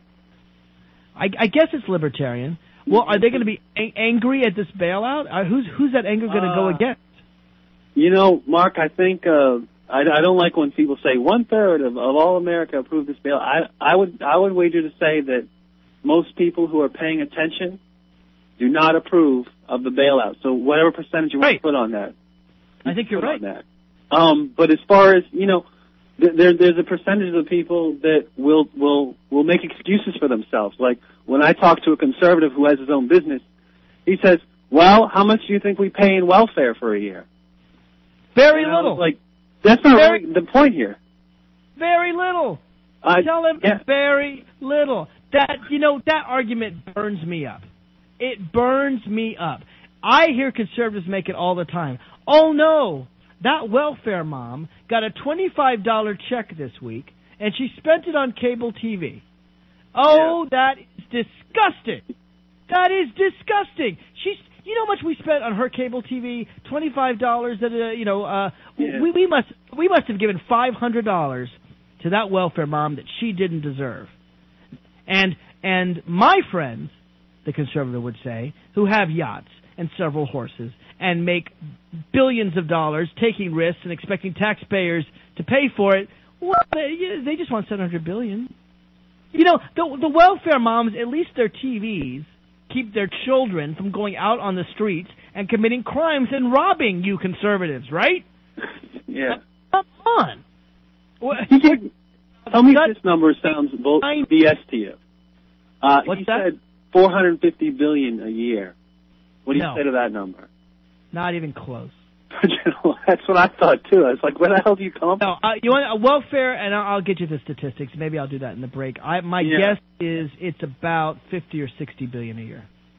[SPEAKER 3] I, I guess it's libertarian. Well, are they going to be a- angry at this bailout? Uh, who's who's that anger going to
[SPEAKER 7] uh,
[SPEAKER 3] go against?
[SPEAKER 7] You know, Mark, I think. Uh, I, I don't like when people say one third of, of all America approved this bill. I, I would I would wager to say that most people who are paying attention do not approve of the bailout. So whatever percentage you want
[SPEAKER 3] right.
[SPEAKER 7] to put on that,
[SPEAKER 3] I think you're right.
[SPEAKER 7] On that. Um, but as far as you know, th- there there's a percentage of the people that will will will make excuses for themselves. Like when I talk to a conservative who has his own business, he says, "Well, how much do you think we pay in welfare for a year?"
[SPEAKER 3] Very
[SPEAKER 7] and
[SPEAKER 3] little.
[SPEAKER 7] Like. That's not
[SPEAKER 3] very,
[SPEAKER 7] really the point here.
[SPEAKER 3] Very little.
[SPEAKER 7] Uh,
[SPEAKER 3] Tell him
[SPEAKER 7] yeah.
[SPEAKER 3] very little. That you know that argument burns me up. It burns me up. I hear conservatives make it all the time. Oh no, that welfare mom got a twenty-five dollar check this week, and she spent it on cable T V. Oh,
[SPEAKER 7] yeah.
[SPEAKER 3] that is disgusting. That is disgusting. She's. You know how much we spent on her cable T V? Twenty-five dollars. That uh, you know, uh,
[SPEAKER 7] yeah.
[SPEAKER 3] we we must we must have given five hundred dollars to that welfare mom that she didn't deserve. And and my friends, the conservative would say, who have yachts and several horses and make billions of dollars taking risks and expecting taxpayers to pay for it, well, they, they just want seven hundred billion. You know, the the welfare moms, at least their T Vs. Keep their children from going out on the streets and committing crimes and robbing you conservatives, right?
[SPEAKER 7] Yeah.
[SPEAKER 3] Come on.
[SPEAKER 7] Tell me if this number sounds B S to you. Uh,
[SPEAKER 3] What's
[SPEAKER 7] he
[SPEAKER 3] that?
[SPEAKER 7] said four hundred fifty billion dollars a year. What do you
[SPEAKER 3] No.
[SPEAKER 7] say to that number?
[SPEAKER 3] Not even close.
[SPEAKER 7] That's what I thought too. I was like, where the hell do you come
[SPEAKER 3] No, uh, you want a welfare, and I'll, I'll get you the statistics. Maybe I'll do that in the break. I, my
[SPEAKER 7] Yeah.
[SPEAKER 3] guess is it's about fifty or sixty billion a year.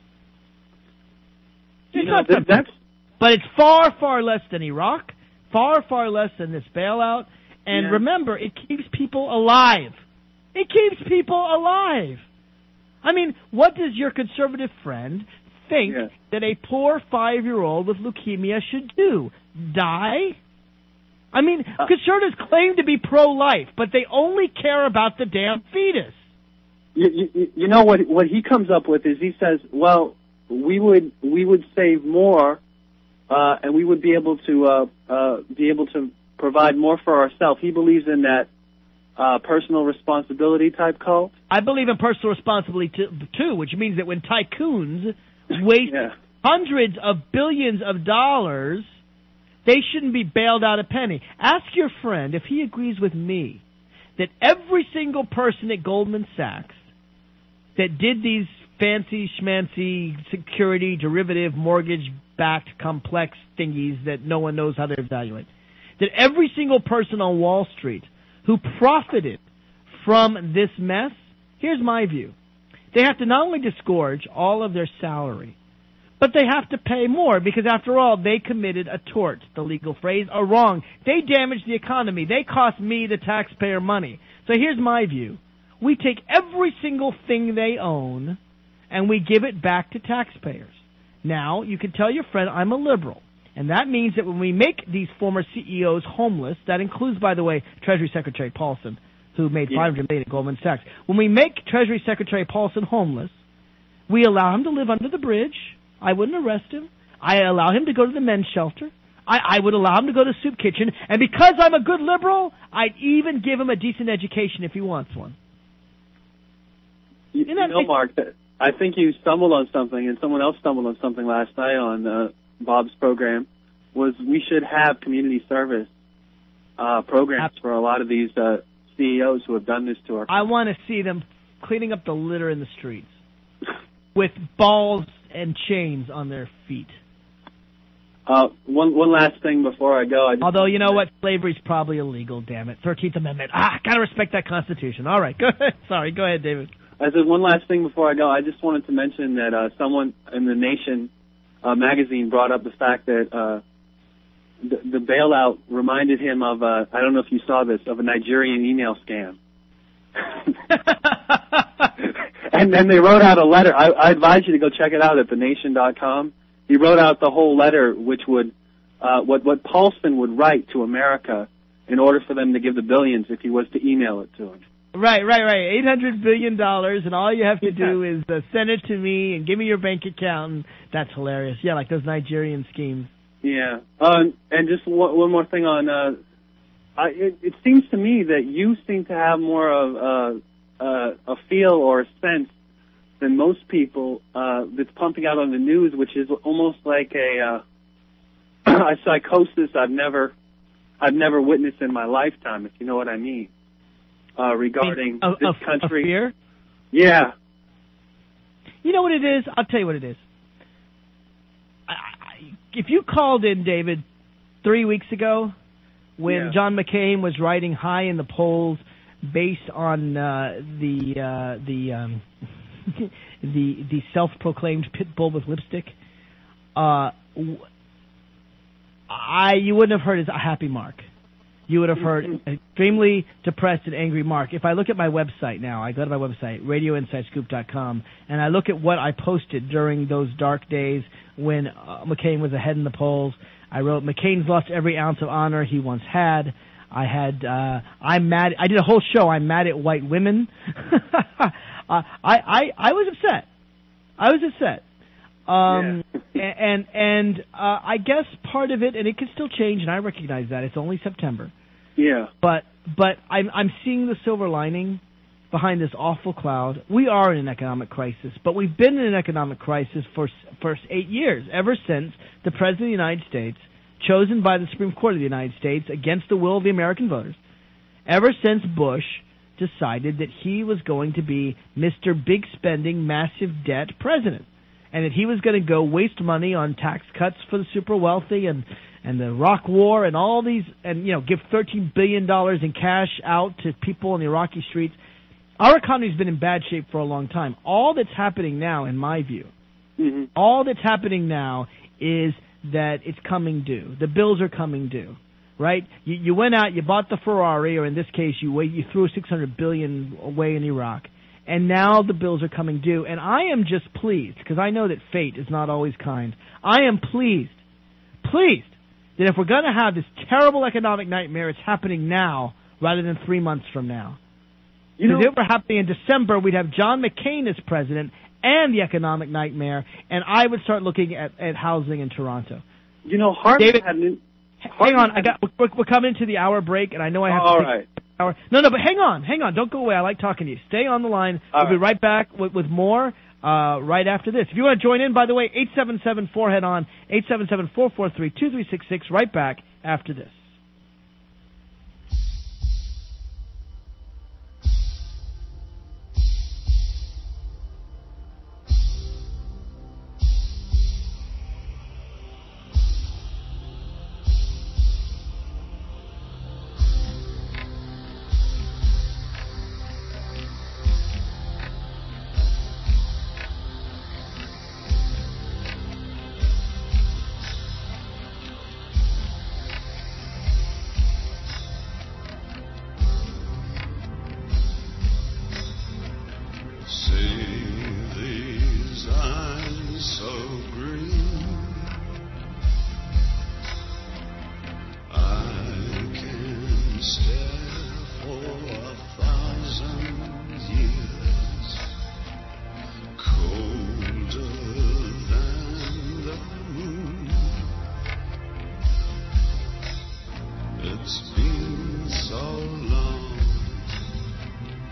[SPEAKER 7] You
[SPEAKER 3] It's
[SPEAKER 7] know,
[SPEAKER 3] not
[SPEAKER 7] that,
[SPEAKER 3] something,
[SPEAKER 7] that's
[SPEAKER 3] but it's far, far less than Iraq. Far, far less than this bailout. And
[SPEAKER 7] Yeah.
[SPEAKER 3] remember, it keeps people alive. It keeps people alive. I mean, what does your conservative friend think
[SPEAKER 7] Yeah.
[SPEAKER 3] that a poor five-year-old with leukemia should do? Die? I mean,
[SPEAKER 7] Uh,
[SPEAKER 3] conservatives claim to be pro-life, but they only care about the damn fetus.
[SPEAKER 7] you, you, you know what what he comes up with is he says, well, we would we would save more, uh, and we would be able to uh, uh, be able to provide more for ourselves. He believes in that uh, personal responsibility type cult.
[SPEAKER 3] I believe in personal responsibility too, too which means that when tycoons waste
[SPEAKER 7] Yeah.
[SPEAKER 3] hundreds of billions of dollars, they shouldn't be bailed out a penny. Ask your friend if he agrees with me that every single person at Goldman Sachs that did these fancy schmancy security derivative mortgage-backed complex thingies that no one knows how to evaluate, that every single person on Wall Street who profited from this mess, here's my view. They have to not only disgorge all of their salary, but they have to pay more because, after all, they committed a tort, the legal phrase, a wrong. They damaged the economy. They cost me, the taxpayer, money. So here's my view. We take every single thing they own and we give it back to taxpayers. Now, you can tell your friend I'm a liberal. And that means that when we make these former C E Os homeless, that includes, by the way, Treasury Secretary Paulson, who made
[SPEAKER 7] Yeah.
[SPEAKER 3] five hundred million dollars at Goldman Sachs. When we make Treasury Secretary Paulson homeless, we allow him to live under the bridge. I wouldn't arrest him. I allow him to go to the men's shelter. I, I would allow him to go to soup kitchen. And because I'm a good liberal, I'd even give him a decent education if he wants one.
[SPEAKER 7] You, you know, Mark, that I think you stumbled on something, and someone else stumbled on something last night on uh, Bob's program, was we should have community service uh, programs for a lot of these uh, C E Os who have done this to our...
[SPEAKER 3] I want to see them cleaning up the litter in the streets with balls and chains on their feet.
[SPEAKER 7] Uh, one one last thing before I go. I just
[SPEAKER 3] Although, you know what? Slavery's probably illegal, damn it. thirteenth Amendment. Ah, gotta respect that Constitution. All right, go ahead. Sorry, go ahead, David.
[SPEAKER 7] I said one last thing before I go. I just wanted to mention that uh, someone in the Nation uh, magazine brought up the fact that uh, the, the bailout reminded him of, uh, I don't know if you saw this, of a Nigerian email scam. and then they wrote out a letter. I, I advise you to go check it out at the nation dot com. He wrote out the whole letter, which would, uh, what, what Paulson would write to America in order for them to give the billions if he was to email it to him.
[SPEAKER 3] Right, right, right. eight hundred billion dollars, and all you have to do is uh, send it to me and give me your bank account. And that's hilarious. Yeah, like those Nigerian schemes.
[SPEAKER 7] Yeah. Uh, and just one, one more thing on, uh, I, it, it seems to me that you seem to have more of uh, uh, a feel or a sense than most people uh, that's pumping out on the news, which is almost like a, uh, a psychosis I've never, I've never witnessed in my lifetime, if you know what I mean. Uh, regarding
[SPEAKER 3] a,
[SPEAKER 7] this
[SPEAKER 3] a,
[SPEAKER 7] country.
[SPEAKER 3] A fear?
[SPEAKER 7] Yeah.
[SPEAKER 3] You know what it is? I'll tell you what it is. I, I, if you called in, David, three weeks ago when
[SPEAKER 7] yeah.
[SPEAKER 3] John McCain was riding high in the polls based on uh, the uh, the um, the the self-proclaimed pit bull with lipstick, uh, I you wouldn't have heard as a happy mark. You would have heard an extremely depressed and angry Mark. If I look at my website now, I go to my website, radio inside scoop dot com, and I look at what I posted during those dark days when uh, McCain was ahead in the polls. I wrote, McCain's lost every ounce of honor he once had. I had, uh, I'm mad, I did a whole show, I'm mad at white women. uh, I, I, I was upset. I was upset. Um,
[SPEAKER 7] yeah.
[SPEAKER 3] and, and, uh, I guess part of it, and it could still change, and I recognize that, it's only September.
[SPEAKER 7] Yeah.
[SPEAKER 3] But, but I'm, I'm seeing the silver lining behind this awful cloud. We are in an economic crisis, but we've been in an economic crisis for, for eight years, ever since the President of the United States, chosen by the Supreme Court of the United States against the will of the American voters, ever since Bush decided that he was going to be Mister Big Spending, Massive Debt President, and that he was going to go waste money on tax cuts for the super wealthy and, and the Iraq War and all these, and, you know, give thirteen billion dollars in cash out to people in the Iraqi streets. Our economy's been in bad shape for a long time. All that's happening now, in my view,
[SPEAKER 7] mm-hmm.
[SPEAKER 3] all that's happening now is that it's coming due. The bills are coming due, right? You, you went out, you bought the Ferrari, or in this case, you you threw six hundred billion dollars away in Iraq, and now the bills are coming due. And I am just pleased, because I know that fate is not always kind. I am pleased, pleased that if we're going to have this terrible economic nightmare, it's happening now rather than three months from now.
[SPEAKER 7] You know,
[SPEAKER 3] if it were happening in December, we'd have John McCain as president and the economic nightmare, and I would start looking at, at housing in Toronto.
[SPEAKER 7] You know, Hartman
[SPEAKER 3] David,
[SPEAKER 7] had an,
[SPEAKER 3] hang on, I got we're, we're coming into the hour break, and I know I have
[SPEAKER 7] oh,
[SPEAKER 3] to
[SPEAKER 7] all
[SPEAKER 3] take
[SPEAKER 7] right.
[SPEAKER 3] an hour. No, no, but hang on, hang on, don't go away. I like talking to you. Stay on the line.
[SPEAKER 7] All
[SPEAKER 3] we'll be
[SPEAKER 7] right.
[SPEAKER 3] right back with, with more uh, right after this. If you want to join in, by the way, eight seven seven four head on, eight seven seven, four four three, two three six six. Right back after this.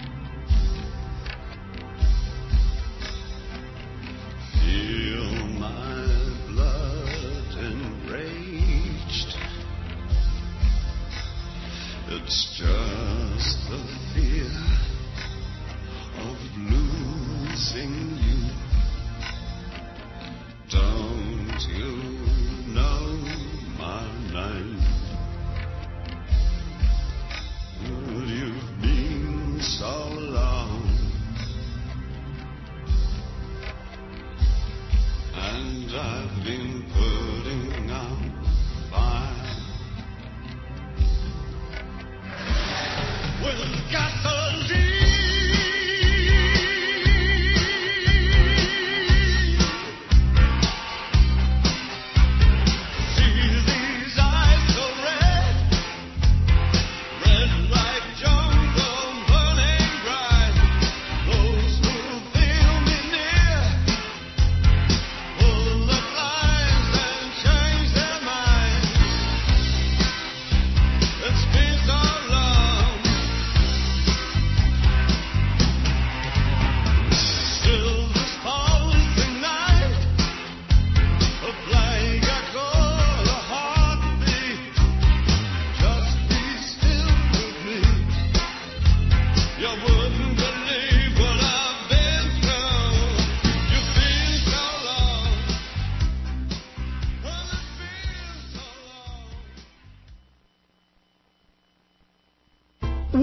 [SPEAKER 8] Feel my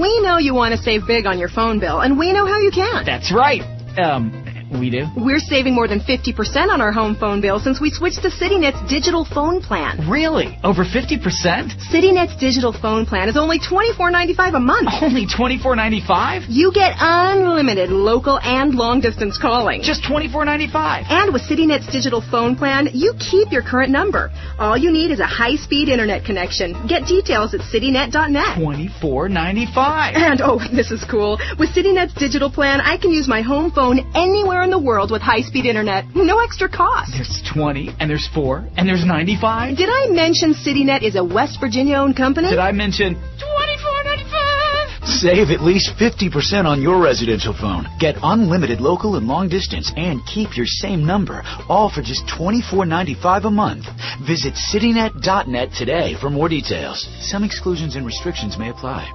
[SPEAKER 8] We know you want to save big on your phone bill, and we know how you can.
[SPEAKER 2] That's right. Um, we do?
[SPEAKER 8] We're saving more than fifty percent on our home phone bill since we switched to CityNet's digital phone plan.
[SPEAKER 2] Really? Over fifty percent?
[SPEAKER 8] CityNet's digital phone plan is only twenty-four ninety-five a month.
[SPEAKER 2] Only twenty-four ninety-five?
[SPEAKER 8] You get unlimited local and long-distance calling.
[SPEAKER 2] Just twenty-four ninety-five.
[SPEAKER 8] And with CityNet's digital phone plan, you keep your current number. All you need is a high-speed internet connection. Get details at citynet dot net.
[SPEAKER 2] twenty-four ninety-five.
[SPEAKER 8] And, oh, this is cool. With CityNet's digital plan, I can use my home phone anywhere in the world with high-speed internet. No extra cost.
[SPEAKER 2] There's twenty, and there's four, and there's ninety-five.
[SPEAKER 8] Did I mention CityNet is a West Virginia-owned company?
[SPEAKER 2] Did I mention twenty-four ninety-five?
[SPEAKER 9] Save at least fifty percent on your residential phone. Get unlimited local and long distance and keep your same number, all for just twenty-four ninety-five a month. Visit citynet dot net today for more details. Some exclusions and restrictions may apply.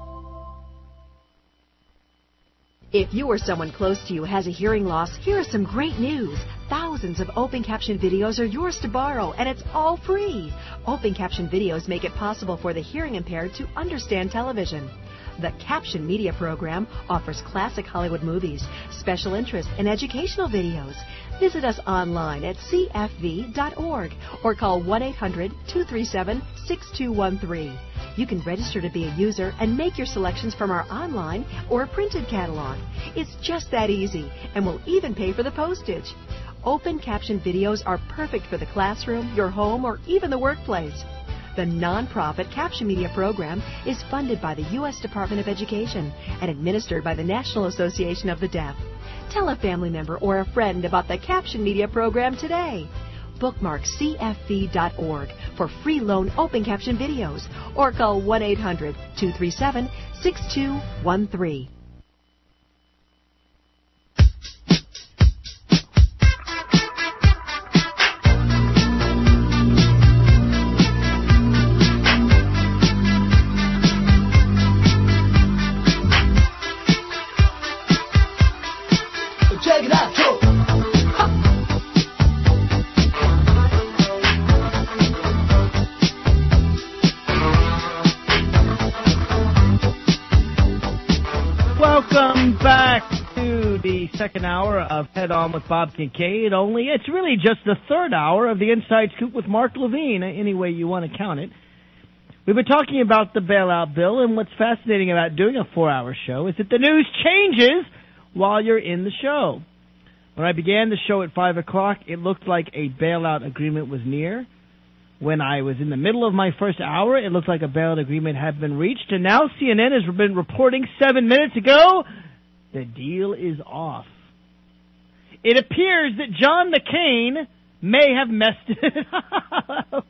[SPEAKER 10] If you or someone close to you has a hearing loss, here is some great news. Thousands of open caption videos are yours to borrow, and it's all free. Open caption videos make it possible for the hearing impaired to understand television. The Caption Media Program offers classic Hollywood movies, special interest, and educational videos. Visit us online at c f v dot org or call one eight hundred two three seven six two one three. You can register to be a user and make your selections from our online or printed catalog. It's just that easy, and we'll even pay for the postage. Open caption videos are perfect for the classroom, your home, or even the workplace. The nonprofit Caption Media Program is funded by the U S Department of Education and administered by the National Association of the Deaf. Tell a family member or a friend about the Caption Media Program today. Bookmark c f v dot org for free loan open caption videos or call one eight hundred two three seven six two one three.
[SPEAKER 11] Check it out, Joe.
[SPEAKER 3] Welcome back to the second hour of Head On with Bob Kincaid. Only it's really just the third hour of the Inside Scoop with Mark Levine, any way you want to count it. We've been talking about the bailout bill, and what's fascinating about doing a four-hour show is that the news changes while you're in the show. When I began the show at five o'clock, it looked like a bailout agreement was near. When I was in the middle of my first hour, it looked like a bailout agreement had been reached. And now C N N has been reporting seven minutes ago, the deal is off. It appears that John McCain may have messed it up.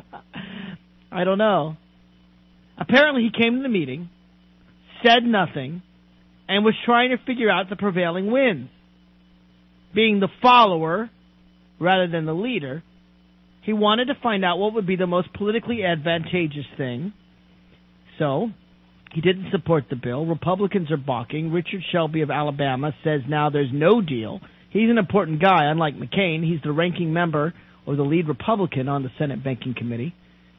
[SPEAKER 3] I don't know. Apparently he came to the meeting, said nothing, and was trying to figure out the prevailing winds. Being the follower rather than the leader, he wanted to find out what would be the most politically advantageous thing. So, he didn't support the bill. Republicans are balking. Richard Shelby of Alabama says now there's no deal. He's an important guy, unlike McCain. He's the ranking member or the lead Republican on the Senate Banking Committee.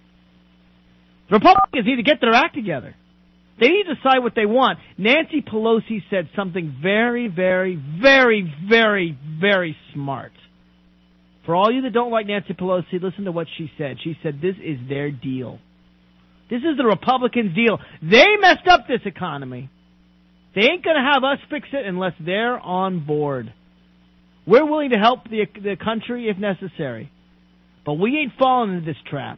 [SPEAKER 3] The Republicans need to get their act together. They need to decide what they want. Nancy Pelosi said something very, very, very, very, very smart. For all you that don't like Nancy Pelosi, listen to what she said. She said this is their deal. This is the Republicans' deal. They messed up this economy. They ain't going to have us fix it unless they're on board. We're willing to help the, the country if necessary. But we ain't falling into this trap.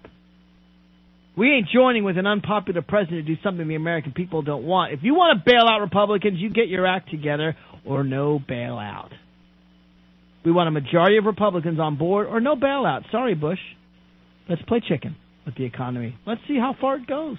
[SPEAKER 3] We ain't joining with an unpopular president to do something the American people don't want. If you want to bail out Republicans, you get your act together or no bailout. We want a majority of Republicans on board or no bailout. Sorry, Bush. Let's play chicken with the economy. Let's see how far it goes.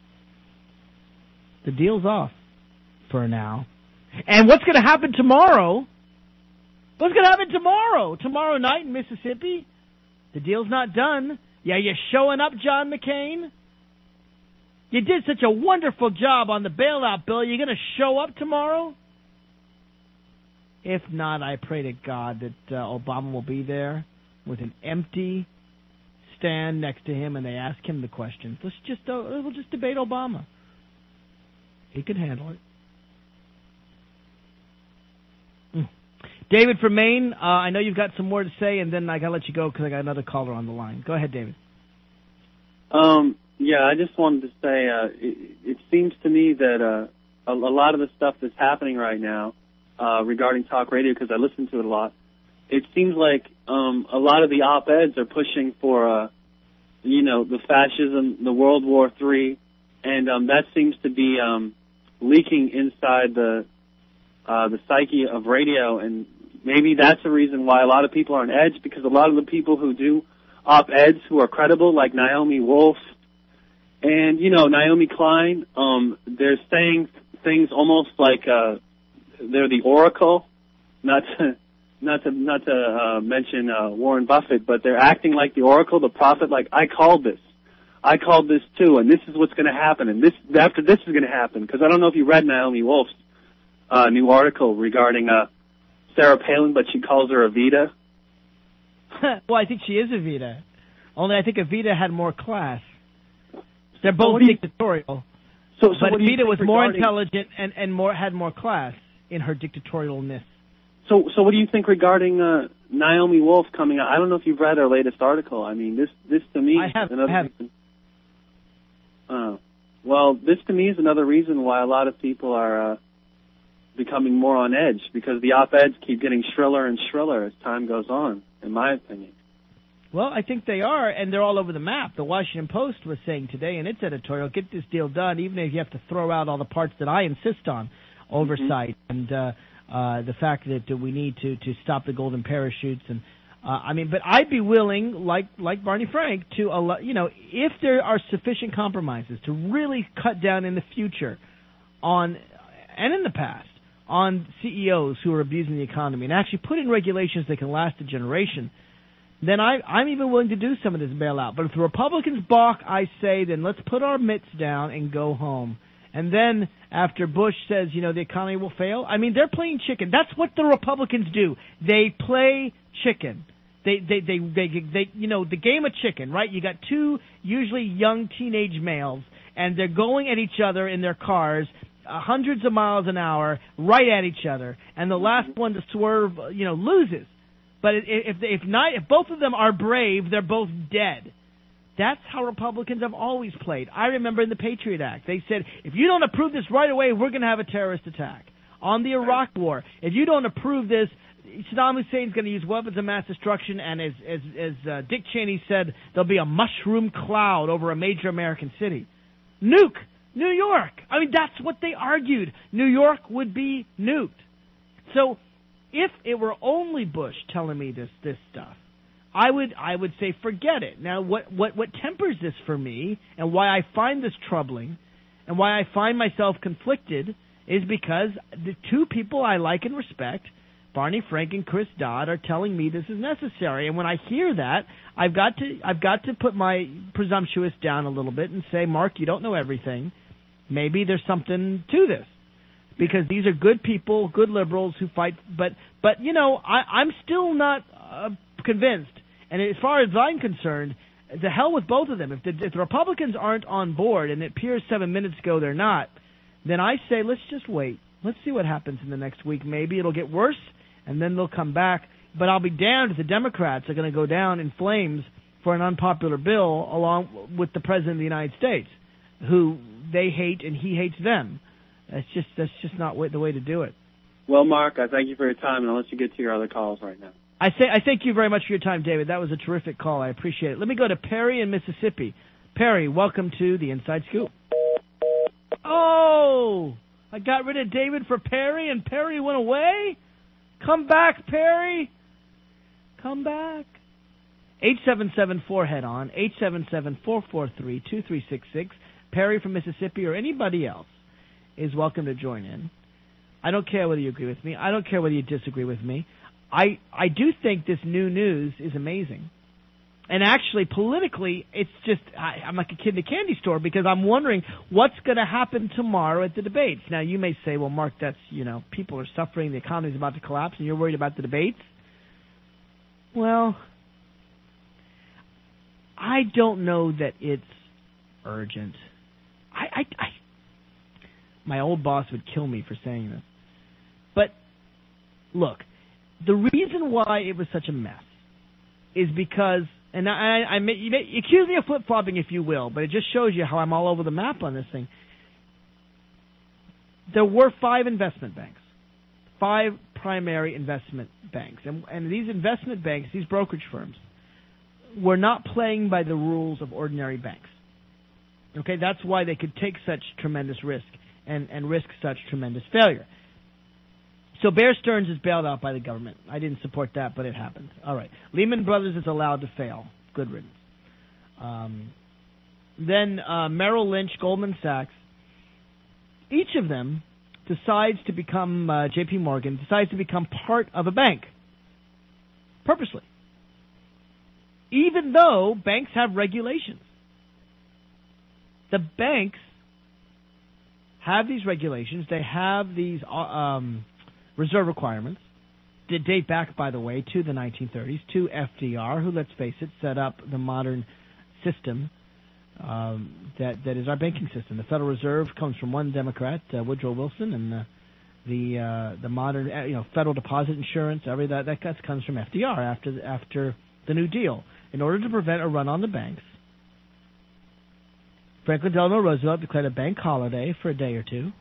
[SPEAKER 3] The deal's off for now. And what's going to happen tomorrow? What's going to happen tomorrow? Tomorrow night in Mississippi? The deal's not done. Yeah, you showing up, John McCain? You did such a wonderful job on the bailout bill. You're going to show up tomorrow? If not, I pray to God that uh, Obama will be there with an empty stand next to him and they ask him the questions. Let's just uh, we'll just debate Obama. He can handle it. Mm. David from Maine, uh, I know you've got some more to say, and then I got to let you go because I got another caller on the line. Go ahead, David.
[SPEAKER 7] Um, yeah, I just wanted to say uh, it, it seems to me that uh, a, a lot of the stuff that's happening right now uh, regarding talk radio, because I listen to it a lot, it seems like um, a lot of the op-eds are pushing for, uh, you know, the fascism, the World War Three, and um, that seems to be um, leaking inside the uh, the psyche of radio, and maybe that's a reason why a lot of people are on edge, because a lot of the people who do op-eds who are credible, like Naomi Wolf and, you know, Naomi Klein, um, they're saying things almost like uh, they're the oracle, not to, not to, not to uh, mention uh, Warren Buffett, but they're acting like the oracle, the prophet, like, I called this. I called this too, and this is what's going to happen, and this after this is going to happen, because I don't know if you read Naomi Wolf's uh, new article regarding uh, Sarah Palin, but she calls her Evita.
[SPEAKER 3] Well, I think she is Evita. Only I think Evita had more class. They're both so dictatorial.
[SPEAKER 7] So, so
[SPEAKER 3] but Evita was more
[SPEAKER 7] regarding...
[SPEAKER 3] intelligent and, and more had more class in her dictatorialness.
[SPEAKER 7] So, so what do you think regarding uh, Naomi Wolf coming out? I don't know if you've read her latest article. I mean, this this to me
[SPEAKER 3] I have,
[SPEAKER 7] is another
[SPEAKER 3] I have.
[SPEAKER 7] reason. Uh, well, this to me is another reason why a lot of people are uh, becoming more on edge, because the op-eds keep getting shriller and shriller as time goes on, in my opinion.
[SPEAKER 3] Well, I think they are, and they're all over the map. The Washington Post was saying today in its editorial, get this deal done, even if you have to throw out all the parts that I insist on, oversight mm-hmm. and uh, uh, the fact that uh, we need to, to stop the golden parachutes. And uh, I mean, but I'd be willing, like like Barney Frank, to allow, you know, if there are sufficient compromises to really cut down in the future on, and in the past, on C E Os who are abusing the economy, and actually put in regulations that can last a generation, then I, I'm even willing to do some of this bailout. But if the Republicans balk, I say, then let's put our mitts down and go home. And then after Bush says, you know, the economy will fail, I mean, they're playing chicken. That's what the Republicans do. They play chicken. They, they, they, they, they, you know, the game of chicken, right? You got two usually young teenage males, and they're going at each other in their cars, uh, hundreds of miles an hour, right at each other, and the last one to swerve, you know, loses. But if if not, if both of them are brave, they're both dead. That's how Republicans have always played. I remember in the Patriot Act, they said, if you don't approve this right away, we're going to have a terrorist attack. On the Iraq War, if you don't approve this, Saddam Hussein's going to use weapons of mass destruction, and as as, as uh, Dick Cheney said, there'll be a mushroom cloud over a major American city. Nuke New York. I mean, that's what they argued. New York would be nuked. So if it were only Bush telling me this this stuff, I would I would say forget it. Now, what, what, what tempers this for me, and why I find this troubling, and why I find myself conflicted, is because the two people I like and respect, Barney Frank and Chris Dodd, are telling me this is necessary. And when I hear that, I've got to I've got to put my presumptuous down a little bit and say, Mark, you don't know everything. Maybe there's something to this. Because these are good people, good liberals who fight. But, but you know, I, I'm still not uh, convinced. And as far as I'm concerned, the hell with both of them. If the, if the Republicans aren't on board, and it appears seven minutes ago they're not, then I say let's just wait. Let's see what happens in the next week. Maybe it'll get worse, and then they'll come back. But I'll be damned if the Democrats are going to go down in flames for an unpopular bill along with the President of the United States, who they hate and he hates them. That's just that's just not the way to do it.
[SPEAKER 7] Well, Mark, I thank you for your time, and I'll let you get to your other calls right now.
[SPEAKER 3] I say I thank you very much for your time, David. That was a terrific call. I appreciate it. Let me go to Perry in Mississippi. Perry, welcome to the Inside Scoop. Oh, I got rid of David for Perry, and Perry went away? Come back, Perry. Come back. eight seven seven four head on, eight seven seven, four four three, two three six six. Perry from Mississippi or anybody else is welcome to join in. I don't care whether you agree with me. I don't care whether you disagree with me. I I do think this new news is amazing. And actually, politically, it's just, I, I'm like a kid in a candy store, because I'm wondering what's going to happen tomorrow at the debates. Now, you may say, well, Mark, that's, you know, people are suffering, the economy's about to collapse, and you're worried about the debates. Well, I don't know that it's urgent. I, I, I My old boss would kill me for saying this. But, look, the reason why it was such a mess is because, and I, I, I you may, accuse me of flip-flopping if you will, but it just shows you how I'm all over the map on this thing. There were five investment banks, five primary investment banks. And, and these investment banks, these brokerage firms, were not playing by the rules of ordinary banks. Okay, that's why they could take such tremendous risk and, and risk such tremendous failure. So Bear Stearns is bailed out by the government. I didn't support that, but it happened. All right. Lehman Brothers is allowed to fail. Good riddance. Um, then uh, Merrill Lynch, Goldman Sachs, each of them decides to become, uh, J P Morgan, decides to become part of a bank. Purposely. Even though banks have regulations. The banks have these regulations. They have these um, reserve requirements that date back, by the way, to the nineteen thirties, to F D R, who, let's face it, set up the modern system um, that that is our banking system. The Federal Reserve comes from one Democrat, uh, Woodrow Wilson, and uh, the uh, the modern, uh, you know, Federal Deposit Insurance, every that that comes from F D R after after the New Deal. In order to prevent a run on the banks, Franklin Delano Roosevelt declared a bank holiday for a day or two.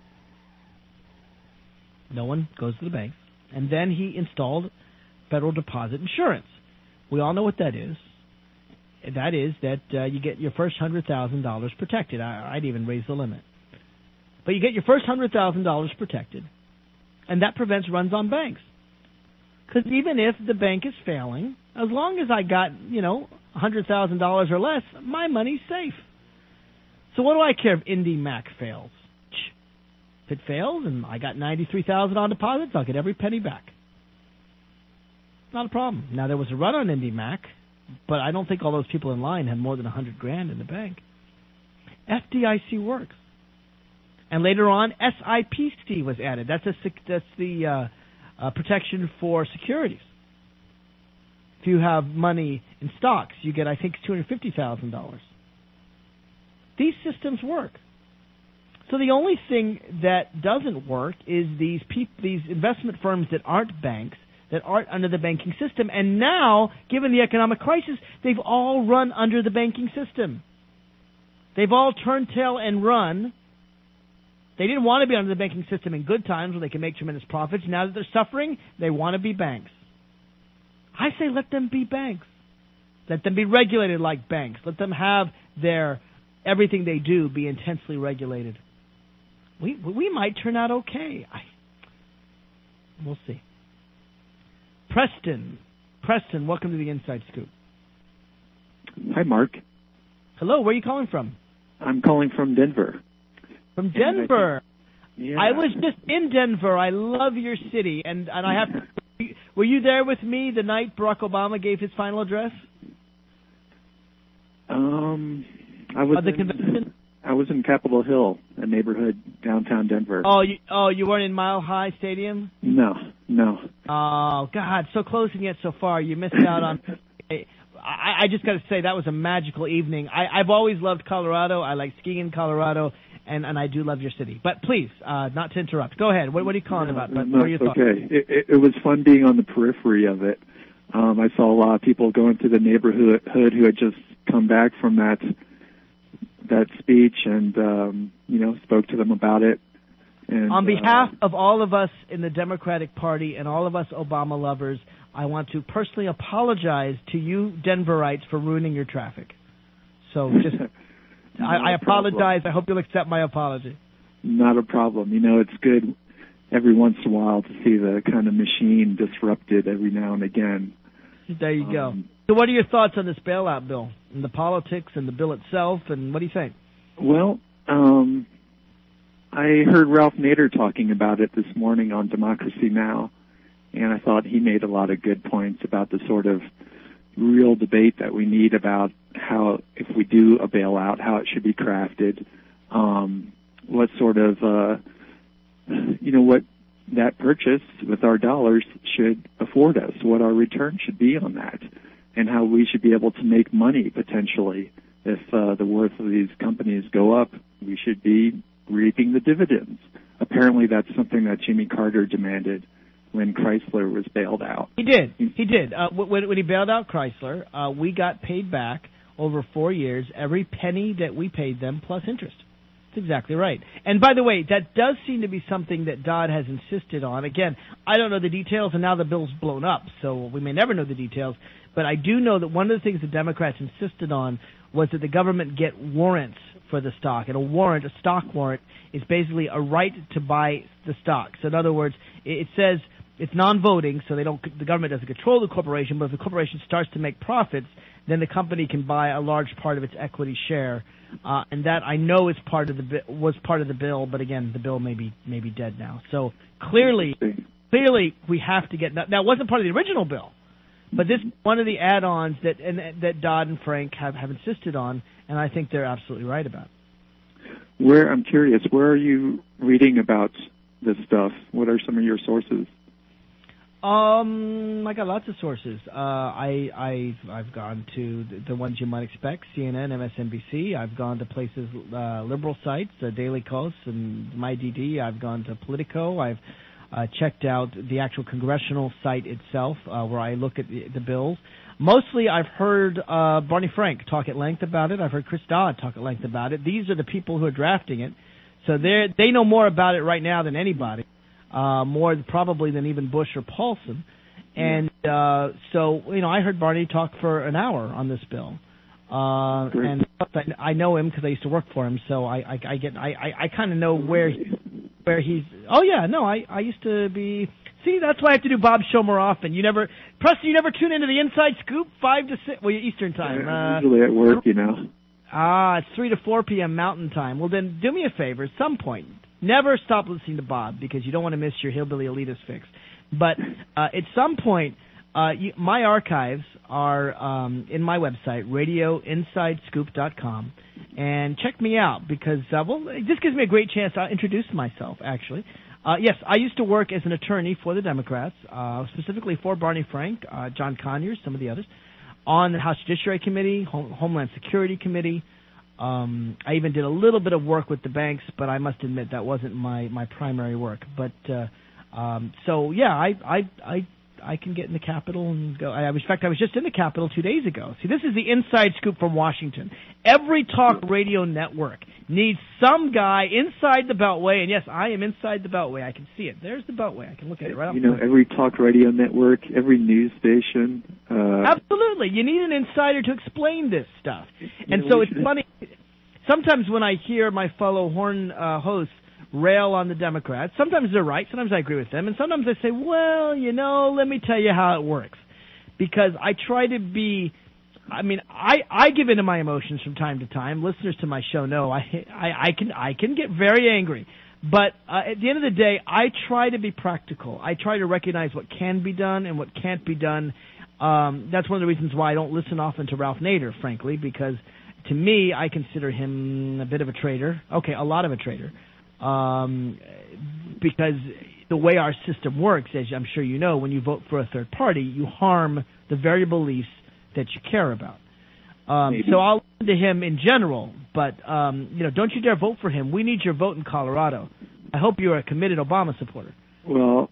[SPEAKER 3] No one goes to the banks. And then he installed Federal Deposit Insurance. We all know what that is. That is that uh, you get your first one hundred thousand dollars protected. I, I'd even raise the limit. But you get your first one hundred thousand dollars protected, and that prevents runs on banks. Because even if the bank is failing, as long as I got, you know, one hundred thousand dollars or less, my money's safe. So what do I care if IndyMac fails? If it fails and I got ninety-three thousand dollars on deposits, I'll get every penny back. Not a problem. Now, there was a run on IndyMac, but I don't think all those people in line had more than one hundred grand in the bank. F D I C works. And later on, S I P C was added. That's, a, that's the uh, uh, protection for securities. If you have money in stocks, you get, I think, two hundred fifty thousand dollars. These systems work. So the only thing that doesn't work is these peop- these investment firms that aren't banks, that aren't under the banking system. And now, given the economic crisis, they've all run under the banking system. They've all turned tail and run. They didn't want to be under the banking system in good times where they can make tremendous profits. Now that they're suffering, they want to be banks. I say let them be banks. Let them be regulated like banks. Let them have their everything they do be intensely regulated. We we might turn out okay. I, we'll see. Preston. Preston, welcome to the Inside Scoop.
[SPEAKER 11] Hi, Mark.
[SPEAKER 3] Hello, where are you calling from?
[SPEAKER 11] I'm calling from Denver.
[SPEAKER 3] From Denver.
[SPEAKER 11] Yeah.
[SPEAKER 3] I was just in Denver. I love your city, and and I have. To, were you there with me the night Barack Obama gave his final address?
[SPEAKER 11] Um, I was.
[SPEAKER 3] At the
[SPEAKER 11] in,
[SPEAKER 3] convention.
[SPEAKER 11] I was in Capitol Hill, a neighborhood downtown Denver.
[SPEAKER 3] Oh, you oh you weren't in Mile High Stadium?
[SPEAKER 11] No, no.
[SPEAKER 3] Oh God, so close and yet so far. You missed out on. I, I just got to say that was a magical evening. I, I've always loved Colorado. I like skiing in Colorado. And, and I do love your city. But please, uh, not to interrupt. Go ahead. What, what are you calling
[SPEAKER 11] no,
[SPEAKER 3] about? But
[SPEAKER 11] no,
[SPEAKER 3] what are your thoughts?
[SPEAKER 11] Okay. It, it, it was fun being on the periphery of it. Um, I saw a lot of people going through the neighborhood who had just come back from that that speech, and um, you know, spoke to them about it. And,
[SPEAKER 3] on behalf
[SPEAKER 11] uh,
[SPEAKER 3] of all of us in the Democratic Party and all of us Obama lovers, I want to personally apologize to you Denverites for ruining your traffic. So just.
[SPEAKER 11] No
[SPEAKER 3] I, I apologize.
[SPEAKER 11] problem.
[SPEAKER 3] I hope you'll accept my apology.
[SPEAKER 11] Not a problem. You know, it's good every once in a while to see the kind of machine disrupted every now and again.
[SPEAKER 3] There you
[SPEAKER 11] um,
[SPEAKER 3] go. So what are your thoughts on this bailout bill and the politics and the bill itself, and what do you think?
[SPEAKER 11] Well, um, I heard Ralph Nader talking about it this morning on Democracy Now!, and I thought he made a lot of good points about the sort of real debate that we need about how, if we do a bailout, how it should be crafted, um, what sort of, uh, you know, what that purchase with our dollars should afford us, what our return should be on that, and how we should be able to make money potentially if uh, the worth of these companies go up. We should be reaping the dividends. apparently that's something that Jimmy Carter demanded when Chrysler was bailed out.
[SPEAKER 3] He did. He did. Uh, when, when he bailed out Chrysler, uh, we got paid back over four years every penny that we paid them plus interest. That's exactly right. And by the way, that does seem to be something that Dodd has insisted on. Again, I don't know the details, and now the bill's blown up, so we may never know the details. But I do know that one of the things the Democrats insisted on was that the government get warrants for the stock. And a warrant, a stock warrant, is basically a right to buy the stock. So in other words, it says it's non-voting, so they don't. The government doesn't control the corporation, but if the corporation starts to make profits, then the company can buy a large part of its equity share. Uh, and that I know is part of the was part of the bill, but again, the bill may be may be dead now. So clearly, clearly we have to get that. That wasn't part of the original bill, but this is one of the add-ons that and that Dodd and Frank have, have insisted on, and I think they're absolutely right about.
[SPEAKER 11] Where I'm curious, where are you reading about this stuff? What are some of your sources?
[SPEAKER 3] Um, I got lots of sources. Uh, I, I've, I've gone to the, the ones you might expect, C N N, M S N B C. I've gone to places, uh, liberal sites, uh, Daily Kos and MyDD. I've gone to Politico. I've uh, checked out the actual congressional site itself, uh, where I look at the, the bills. Mostly I've heard uh, Barney Frank talk at length about it. I've heard Chris Dodd talk at length about it. These are the people who are drafting it. So they they know more about it right now than anybody. Uh, more probably than even Bush or Paulson. And uh, so, you know, I heard Barney talk for an hour on this bill. Uh, and I know him because I used to work for him, so I, I, I get I, I, I kind of know where he, where he's. Oh yeah, no, I, I used to be. See, that's why I have to do Bob's show more often. You never, Preston, you never tune into the Inside Scoop five to six. Well, Eastern time.
[SPEAKER 11] Uh, usually at work, you know.
[SPEAKER 3] Ah, it's three to four p.m. Mountain time. Well, then do me a favor. At some point, never stop listening to Bob because you don't want to miss your hillbilly elitist fix. But uh, at some point, uh, you, my archives are um, in my website, radio inside scoop dot com, and check me out because, uh, well, this gives me a great chance to introduce myself, actually. Uh, yes, I used to work as an attorney for the Democrats, uh, specifically for Barney Frank, uh, John Conyers, some of the others, on the House Judiciary Committee, Home, Homeland Security Committee. Um, I even did a little bit of work with the banks, but I must admit that wasn't my, my primary work. But uh, um, so yeah, I, I I I can get in the Capitol and go. I, in fact, I was just in the Capitol two days ago. See, this is the inside scoop from Washington. Every talk radio network needs some guy inside the Beltway, and yes, I am inside the Beltway. I can see it. There's the Beltway. I can look at it right off.
[SPEAKER 11] You know, every talk radio network, every news station. Uh,
[SPEAKER 3] Absolutely, you need an insider to explain this stuff. And
[SPEAKER 11] know,
[SPEAKER 3] so it's
[SPEAKER 11] should...
[SPEAKER 3] funny. Sometimes when I hear my fellow Horn uh, hosts rail on the Democrats, sometimes they're right, sometimes I agree with them, and sometimes I say, well, you know, let me tell you how it works. Because I try to be, I mean, I, I give into my emotions from time to time. Listeners to my show know I I, I can I can get very angry. But uh, at the end of the day, I try to be practical. I try to recognize what can be done and what can't be done. Um, that's one of the reasons why I don't listen often to Ralph Nader, frankly, because to me, I consider him a bit of a traitor. Okay, a lot of a traitor. Um, because the way our system works, as I'm sure you know, when you vote for a third party, you harm the very beliefs that you care about. Um, so I'll listen to him in general, but um, you know, don't you dare vote for him. We need your vote in Colorado. I hope you're a committed Obama supporter.
[SPEAKER 11] Well,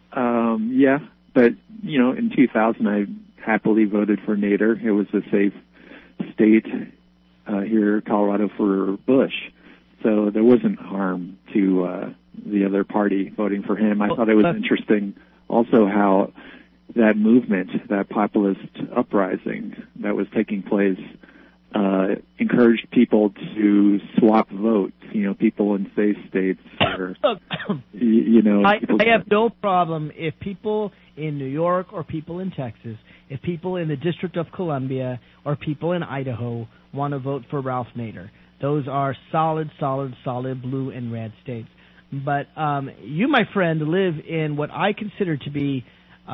[SPEAKER 11] um, yeah, but you know, in two thousand, I happily voted for Nader. It was a safe state uh, here, Colorado, for Bush. So there wasn't harm to uh, the other party voting for him. I thought it was interesting also how that movement, that populist uprising that was taking place, uh, encouraged people to swap votes. You know, people in safe states or, you, you know.
[SPEAKER 3] I, I have no problem if people in New York or people in Texas, if people in the District of Columbia or people in Idaho want to vote for Ralph Nader. Those are solid, solid, solid blue and red states. But um, you, my friend, live in what I consider to be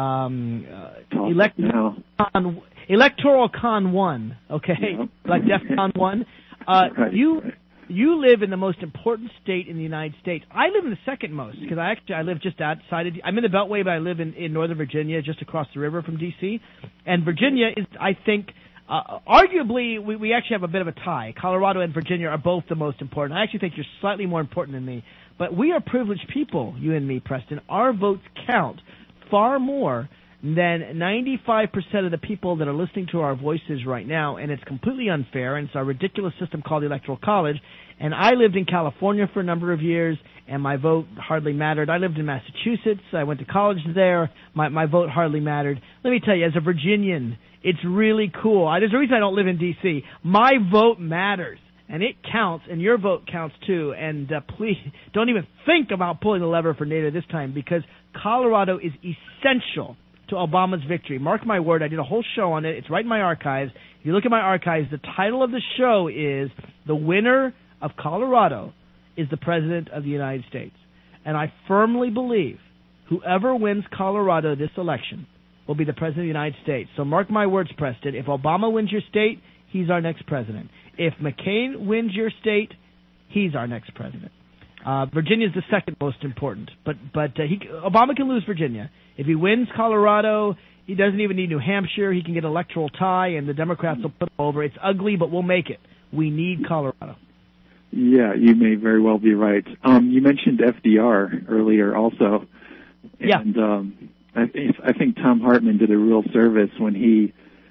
[SPEAKER 3] um, uh, elect- con, electoral con one, okay, yeah. Like DEFCON one. Uh, right. You you live in the most important state in the United States. I live in the second most because I actually I live just outside of. I'm in the Beltway, but I live in, in Northern Virginia, just across the river from D C. And Virginia is, I think. Uh, arguably, we, we actually have a bit of a tie. Colorado and Virginia are both the most important. I actually think you're slightly more important than me. But we are privileged people, you and me, Preston. Our votes count far more than ninety-five percent of the people that are listening to our voices right now, and it's completely unfair, and it's our ridiculous system called the Electoral College. And I lived in California for a number of years, and my vote hardly mattered. I lived in Massachusetts. I went to college there. My my vote hardly mattered. Let me tell you, as a Virginian, it's really cool. I, there's a reason I don't live in D C My vote matters, and it counts, and your vote counts too. And uh, please, don't even think about pulling the lever for NATO this time, because Colorado is essential to Obama's victory. Mark my word, I did a whole show on it. It's right in my archives. If you look at my archives, the title of the show is The Winner of Colorado is the President of the United States. And I firmly believe whoever wins Colorado this election will be the President of the United States. So mark my words, Preston. If Obama wins your state, he's our next president. If McCain wins your state, he's our next president. Uh, Virginia is the second most important, but but uh, he, Obama can lose Virginia. If he wins Colorado, he doesn't even need New Hampshire. He can get electoral tie, and the Democrats will put him over. It's ugly, but we'll make it. We need Colorado.
[SPEAKER 11] Yeah, you may very well be right. Um, you mentioned F D R earlier also, and
[SPEAKER 3] yeah.
[SPEAKER 11] um, I, I think Tom Hartman did a real service when he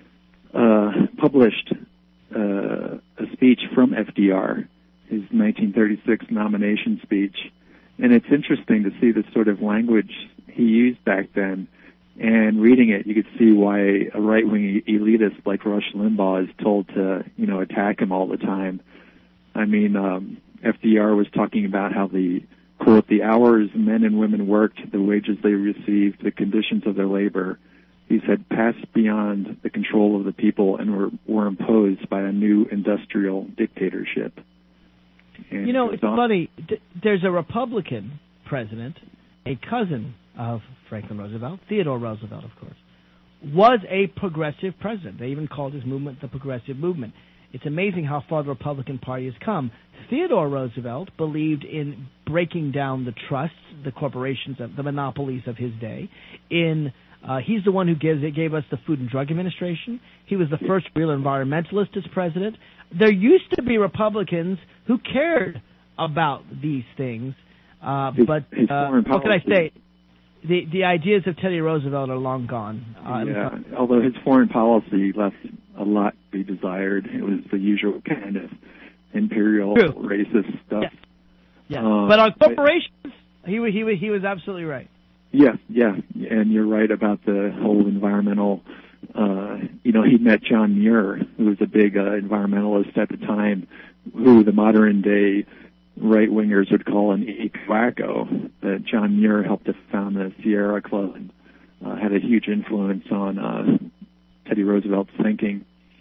[SPEAKER 11] uh, published uh, a speech from F D R, his nineteen thirty-six nomination speech. And it's interesting to see the sort of language he used back then. And reading it, you could see why a right-wing elitist like Rush Limbaugh is told to, you know, attack him all the time. I mean, um, F D R was talking about how the, quote, the hours men and women worked, the wages they received, the conditions of their labor, he said, passed beyond the control of the people and were, were imposed by a new industrial dictatorship. And
[SPEAKER 3] you know, it's
[SPEAKER 11] on.
[SPEAKER 3] funny. There's a Republican president, a cousin of Franklin Roosevelt, Theodore Roosevelt, of course, was a progressive president. They even called his movement the Progressive Movement. It's amazing how far the Republican Party has come. Theodore Roosevelt believed in breaking down the trusts, the corporations, the monopolies of his day. In uh, he's the one who gives, gave us the Food and Drug Administration. He was the first real environmentalist as president. There used to be Republicans who cared about these things, uh,
[SPEAKER 11] his,
[SPEAKER 3] but
[SPEAKER 11] his
[SPEAKER 3] uh, what can I say? The the ideas of Teddy Roosevelt are long gone. Uh,
[SPEAKER 11] yeah, although his foreign policy left a lot to be desired. It was the usual kind of imperial
[SPEAKER 3] True.
[SPEAKER 11] racist stuff.
[SPEAKER 3] Yeah, yeah.
[SPEAKER 11] Um,
[SPEAKER 3] but on corporations, he was he was he was absolutely right.
[SPEAKER 11] Yeah, yeah, and you're right about the whole environmental. Uh, you know, he met John Muir, who was a big uh, environmentalist at the time, who the modern day right-wingers would call an eco-wacko. That John Muir helped to found the Sierra Club and uh, had a huge influence on uh, Teddy Roosevelt's thinking.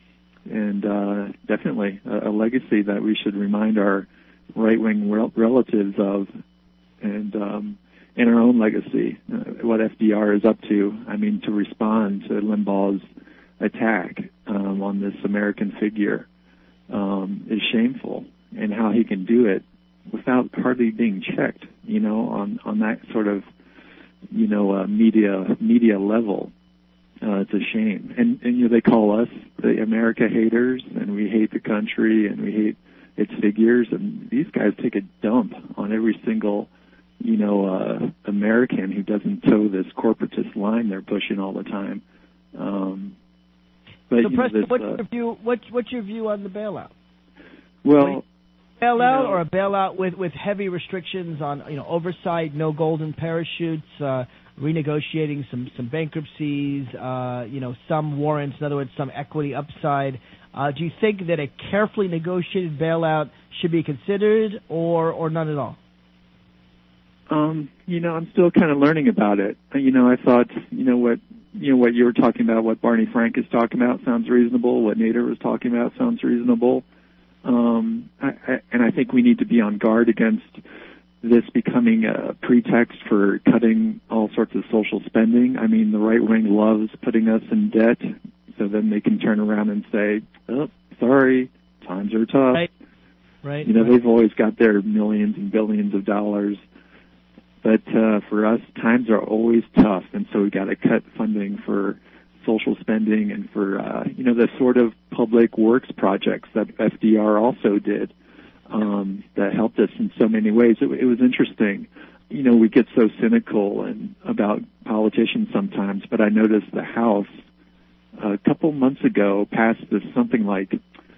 [SPEAKER 11] And uh, definitely a, a legacy that we should remind our right-wing rel- relatives of, and um, in our own legacy, uh, what F D R is up to. I mean, to respond to Limbaugh's attack um, on this American figure um, is shameful, and how he can do it without hardly being checked, you know, on, on that sort of, you know, uh, media media level. Uh, it's a shame. And, and, you know, they call us the America haters, and we hate the country, and we hate its figures, and these guys take a dump on every single, you know, uh, American who doesn't toe this corporatist line they're pushing all the time. Um, but,
[SPEAKER 3] so,
[SPEAKER 11] you
[SPEAKER 3] Preston,
[SPEAKER 11] know, this,
[SPEAKER 3] what's,
[SPEAKER 11] uh,
[SPEAKER 3] your view, what, what's your view on the bailout?
[SPEAKER 11] Well,
[SPEAKER 3] bailout
[SPEAKER 11] you know,
[SPEAKER 3] or a bailout with, with heavy restrictions on, you know, oversight, no golden parachutes, uh, renegotiating some, some bankruptcies, uh, you know, some warrants, in other words, some equity upside. Uh, do you think that a carefully negotiated bailout should be considered, or, or none at all?
[SPEAKER 11] Um, you know, I'm still kind of learning about it. You know, I thought, you know, what, you know, what you were talking about, what Barney Frank is talking about sounds reasonable. What Nader was talking about sounds reasonable. Um, I, I, and I think we need to be on guard against this becoming a pretext for cutting all sorts of social spending. I mean, the right wing loves putting us in debt, so then they can turn around and say, "Oh, sorry, times are tough."
[SPEAKER 3] Right. Right.
[SPEAKER 11] You know,
[SPEAKER 3] right.
[SPEAKER 11] they've always got their millions and billions of dollars. But uh, for us, times are always tough, and so we got to cut funding for social spending and for uh, you know, the sort of public works projects that F D R also did. um, that helped us in so many ways. It, it was interesting. You know, we get so cynical and about politicians sometimes, but I noticed the House a couple months ago passed this something like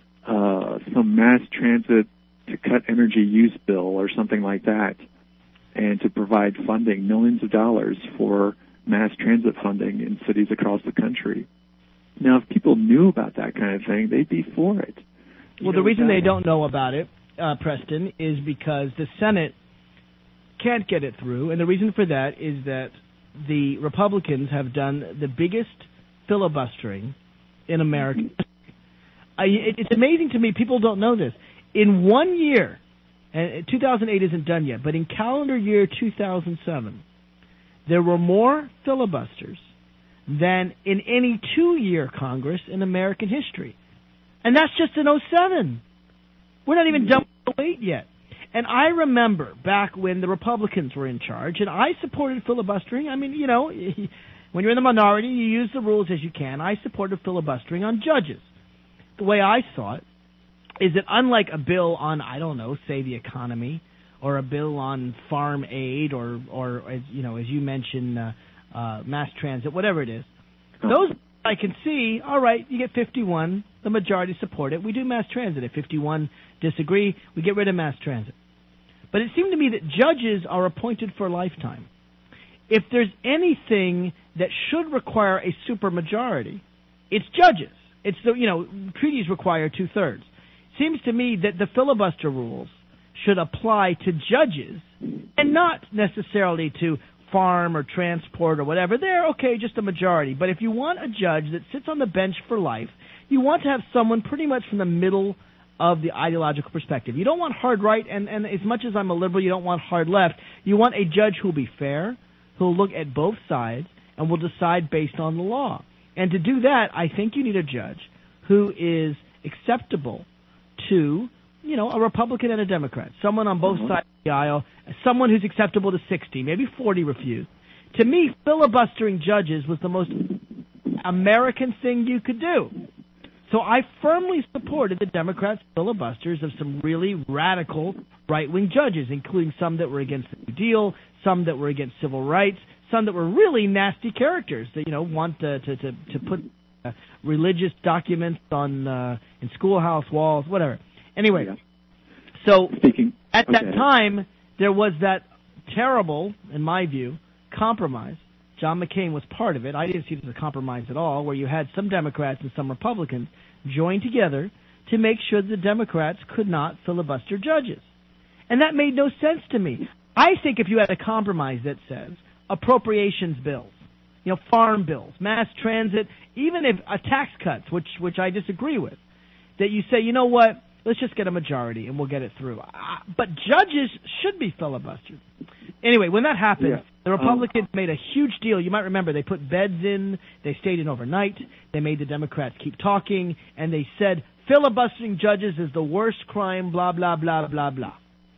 [SPEAKER 11] uh, some mass transit to cut energy use bill or something like that, and to provide funding, millions of dollars for mass transit funding in cities across the country. Now, if people knew about that kind of thing, they'd be for it. You
[SPEAKER 3] well, the reason they don't know about it, uh, Preston, is because the Senate can't get it through, and the reason for that is that the Republicans have done the biggest filibustering in America. I, it, it's amazing to me. People don't know this. In one year, and two thousand eight isn't done yet, but in calendar year two thousand seven, there were more filibusters than in any two-year Congress in American history. And that's just in oh seven. We're not even done with oh eight yet. And I remember back when the Republicans were in charge, and I supported filibustering. I mean, you know, when you're in the minority, you use the rules as you can. I supported filibustering on judges. The way I saw it is that unlike a bill on, I don't know, say the economy, or a bill on farm aid, or, or as, you know, as you mentioned, uh, uh, mass transit, whatever it is, those I can see, all right, you get fifty-one, the majority support it, we do mass transit. If fifty-one disagree, we get rid of mass transit. But it seemed to me that judges are appointed for a lifetime. If there's anything that should require a supermajority, it's judges. It's the, you know, treaties require two-thirds. Seems to me that the filibuster rules should apply to judges and not necessarily to farm or transport or whatever. They're okay, just a majority. But if you want a judge that sits on the bench for life, you want to have someone pretty much from the middle of the ideological perspective. You don't want hard right, and, and as much as I'm a liberal, you don't want hard left. You want a judge who will be fair, who will look at both sides, and will decide based on the law. And to do that, I think you need a judge who is acceptable to, you know, a Republican and a Democrat, someone on both mm-hmm. sides of the aisle, someone who's acceptable to sixty, maybe forty refuse. To me, filibustering judges was the most American thing you could do. So I firmly supported the Democrats' filibusters of some really radical right-wing judges, including some that were against the New Deal, some that were against civil rights, some that were really nasty characters that, you know, want to to, to, to put uh, religious documents on uh, in schoolhouse walls, whatever. Anyway, yeah. so
[SPEAKER 11] Speaking,
[SPEAKER 3] at
[SPEAKER 11] okay.
[SPEAKER 3] that time, there was that terrible, in my view, compromise. John McCain was part of it. I didn't see it as a compromise at all, where you had some Democrats and some Republicans join together to make sure that the Democrats could not filibuster judges. And that made no sense to me. I think if you had a compromise that says appropriations bills, you know, farm bills, mass transit, even if uh, tax cuts, which which I disagree with, that you say, you know what, let's just get a majority and we'll get it through. Uh, but judges should be filibustered. Anyway, when that happened,
[SPEAKER 11] yeah.
[SPEAKER 3] the Republicans um, made a huge deal. You might remember they put beds in, they stayed in overnight, they made the Democrats keep talking, and they said filibustering judges is the worst crime, blah, blah, blah, blah, blah.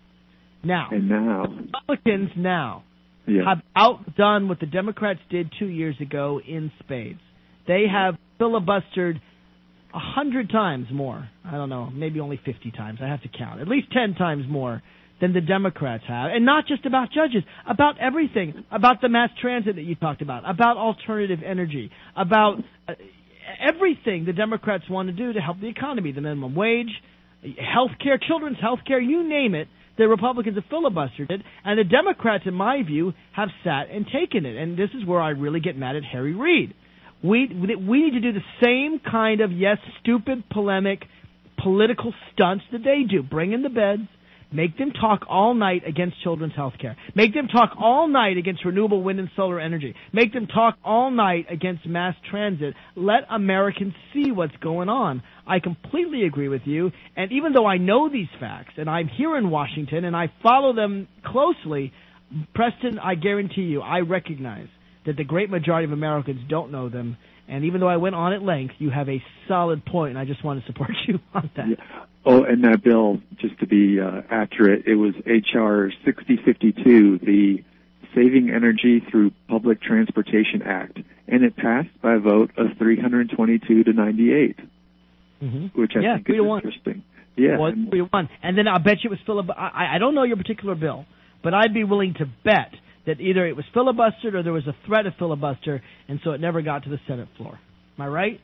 [SPEAKER 3] Now,
[SPEAKER 11] and now
[SPEAKER 3] Republicans now
[SPEAKER 11] yeah.
[SPEAKER 3] have outdone what the Democrats did two years ago in spades. They have filibustered a hundred times more. I don't know, maybe only fifty times. I have to count. At least ten times more than the Democrats have. And not just about judges, about everything, about the mass transit that you talked about, about alternative energy, about uh, everything the Democrats want to do to help the economy, the minimum wage, health care, children's health care, you name it. The Republicans have filibustered it, and the Democrats, in my view, have sat and taken it. And this is where I really get mad at Harry Reid. We we need to do the same kind of, yes, stupid, polemic, political stunts that they do. Bring in the beds. Make them talk all night against children's health care. Make them talk all night against renewable wind and solar energy. Make them talk all night against mass transit. Let Americans see what's going on. I completely agree with you. And even though I know these facts, and I'm here in Washington, and I follow them closely, Preston, I guarantee you, I recognize that the great majority of Americans don't know them. And even though I went on at length, you have a solid point, and I just want to support you on that.
[SPEAKER 11] Yeah. Oh, and that bill, just to be uh, accurate, it was H R sixty fifty-two, the Saving Energy Through Public Transportation Act, and it passed by a vote of three hundred twenty-two to ninety-eight,
[SPEAKER 3] mm-hmm.
[SPEAKER 11] which I
[SPEAKER 3] yeah,
[SPEAKER 11] think is
[SPEAKER 3] one.
[SPEAKER 11] interesting. Yeah.
[SPEAKER 3] Four, three, one. And then I'll bet you it was filibuster. I, I don't know your particular bill, but I'd be willing to bet that either it was filibustered or there was a threat of filibuster, and so it never got to the Senate floor. Am I right?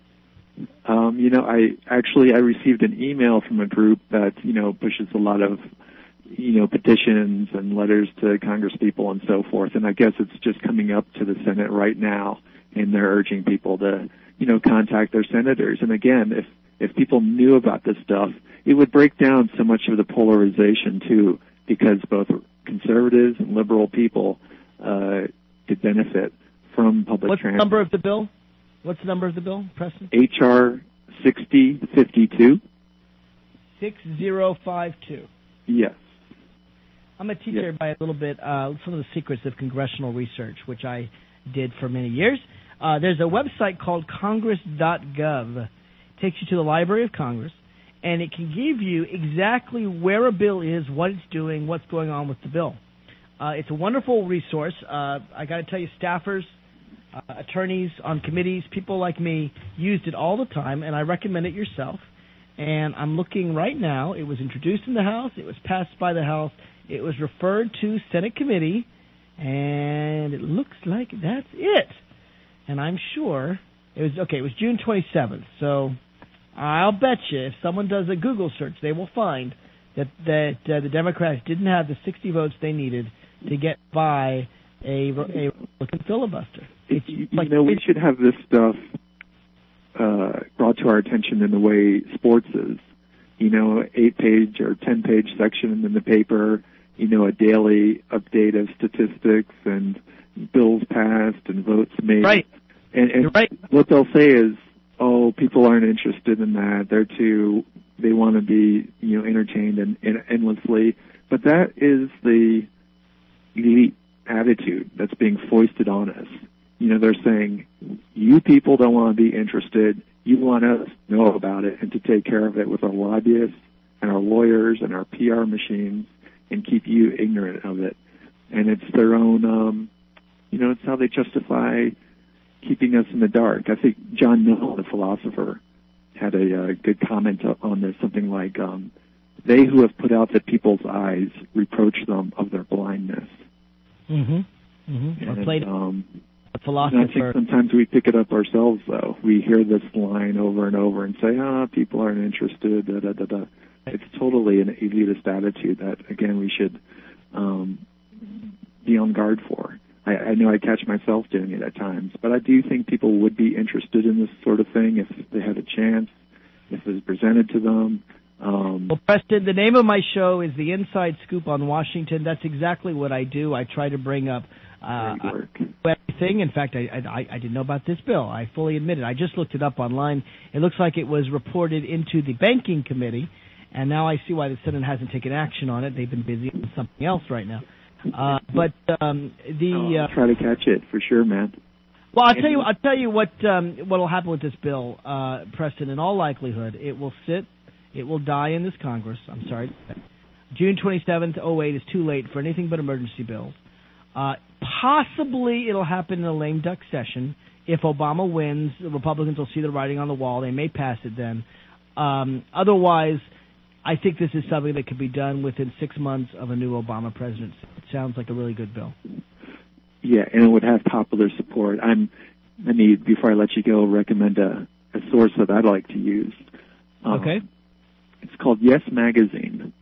[SPEAKER 11] Um, you know, I actually I received an email from a group that, you know, pushes a lot of, you know, petitions and letters to congresspeople and so forth, and I guess it's just coming up to the Senate right now, and they're urging people to, you know, contact their senators. And again, if if people knew about this stuff, it would break down so much of the polarization too, because both conservatives and liberal people uh, could benefit from public
[SPEAKER 3] What's
[SPEAKER 11] transit.
[SPEAKER 3] the number of the bill? What's the number of the bill, Preston?
[SPEAKER 11] H R sixty fifty-two.
[SPEAKER 3] six zero five two.
[SPEAKER 11] Yes.
[SPEAKER 3] I'm going to teach
[SPEAKER 11] yes.
[SPEAKER 3] everybody a little bit uh, some of the secrets of congressional research, which I did for many years. Uh, there's a website called congress dot gov. It takes you to the Library of Congress, and it can give you exactly where a bill is, what it's doing, what's going on with the bill. Uh, it's a wonderful resource. Uh, I got to tell you, staffers, uh, attorneys on committees, people like me used it all the time, and I recommend it yourself. And I'm looking right now. It was introduced in the House. It was passed by the House. It was referred to Senate committee, and it looks like that's it. And I'm sure it was okay. It was June twenty-seventh. So I'll bet you if someone does a Google search, they will find that that uh, the Democrats didn't have the sixty votes they needed to get by a, a Republican filibuster.
[SPEAKER 11] It's, you like, know, we should have this stuff uh, brought to our attention in the way sports is. You know, eight-page or ten-page section in the paper, you know, a daily update of statistics and bills passed and votes made.
[SPEAKER 3] Right.
[SPEAKER 11] And, and
[SPEAKER 3] You're right.
[SPEAKER 11] What they'll say is, oh, people aren't interested in that. They're too, they want to be, you know, entertained and, and endlessly. But that is the elite attitude that's being foisted on us. You know, they're saying, you people don't want to be interested. You want us to know about it and to take care of it with our lobbyists and our lawyers and our P R machines and keep you ignorant of it. And it's their own, um, you know, it's how they justify keeping us in the dark. I think John Mill, the philosopher, had a uh, good comment on this, something like, um, they who have put out the people's eyes reproach them of their blindness.
[SPEAKER 3] Mm-hmm. Mm-hmm. Or
[SPEAKER 11] And,
[SPEAKER 3] played
[SPEAKER 11] um,
[SPEAKER 3] a philosopher.
[SPEAKER 11] And I think sometimes we pick it up ourselves, though. We hear this line over and over and say, ah, people aren't interested, da, da, da, da. It's totally an elitist attitude that, again, we should um, be on guard for. I, I know I catch myself doing it at times, but I do think people would be interested in this sort of thing if they had a chance, if it was presented to them. Um,
[SPEAKER 3] well, Preston, the name of my show is The Inside Scoop on Washington. That's exactly what I do. I try to bring up uh, everything. In fact, I, I, I didn't know about this bill. I fully admit it. I just looked it up online. It looks like it was reported into the Banking Committee, and now I see why the Senate hasn't taken action on it. They've been busy with something else right now. Uh, but um, the
[SPEAKER 11] oh, I'll
[SPEAKER 3] uh,
[SPEAKER 11] try to catch it for sure, man.
[SPEAKER 3] Well, I'll tell you. I'll tell you what um, what will happen with this bill, uh, Preston. In all likelihood, it will sit. It will die in this Congress. I'm sorry. June twenty-seventh, oh eight is too late for anything but emergency bills. Uh, possibly it'll happen in a lame duck session. If Obama wins, the Republicans will see the writing on the wall. They may pass it then. Um, otherwise, I think this is something that could be done within six months of a new Obama presidency. It sounds like a really good bill.
[SPEAKER 11] Yeah, and it would have popular support. I'm, let me, before I let you go, recommend a, a source that I'd like to use. Um,
[SPEAKER 3] okay.
[SPEAKER 11] It's called Yes Magazine,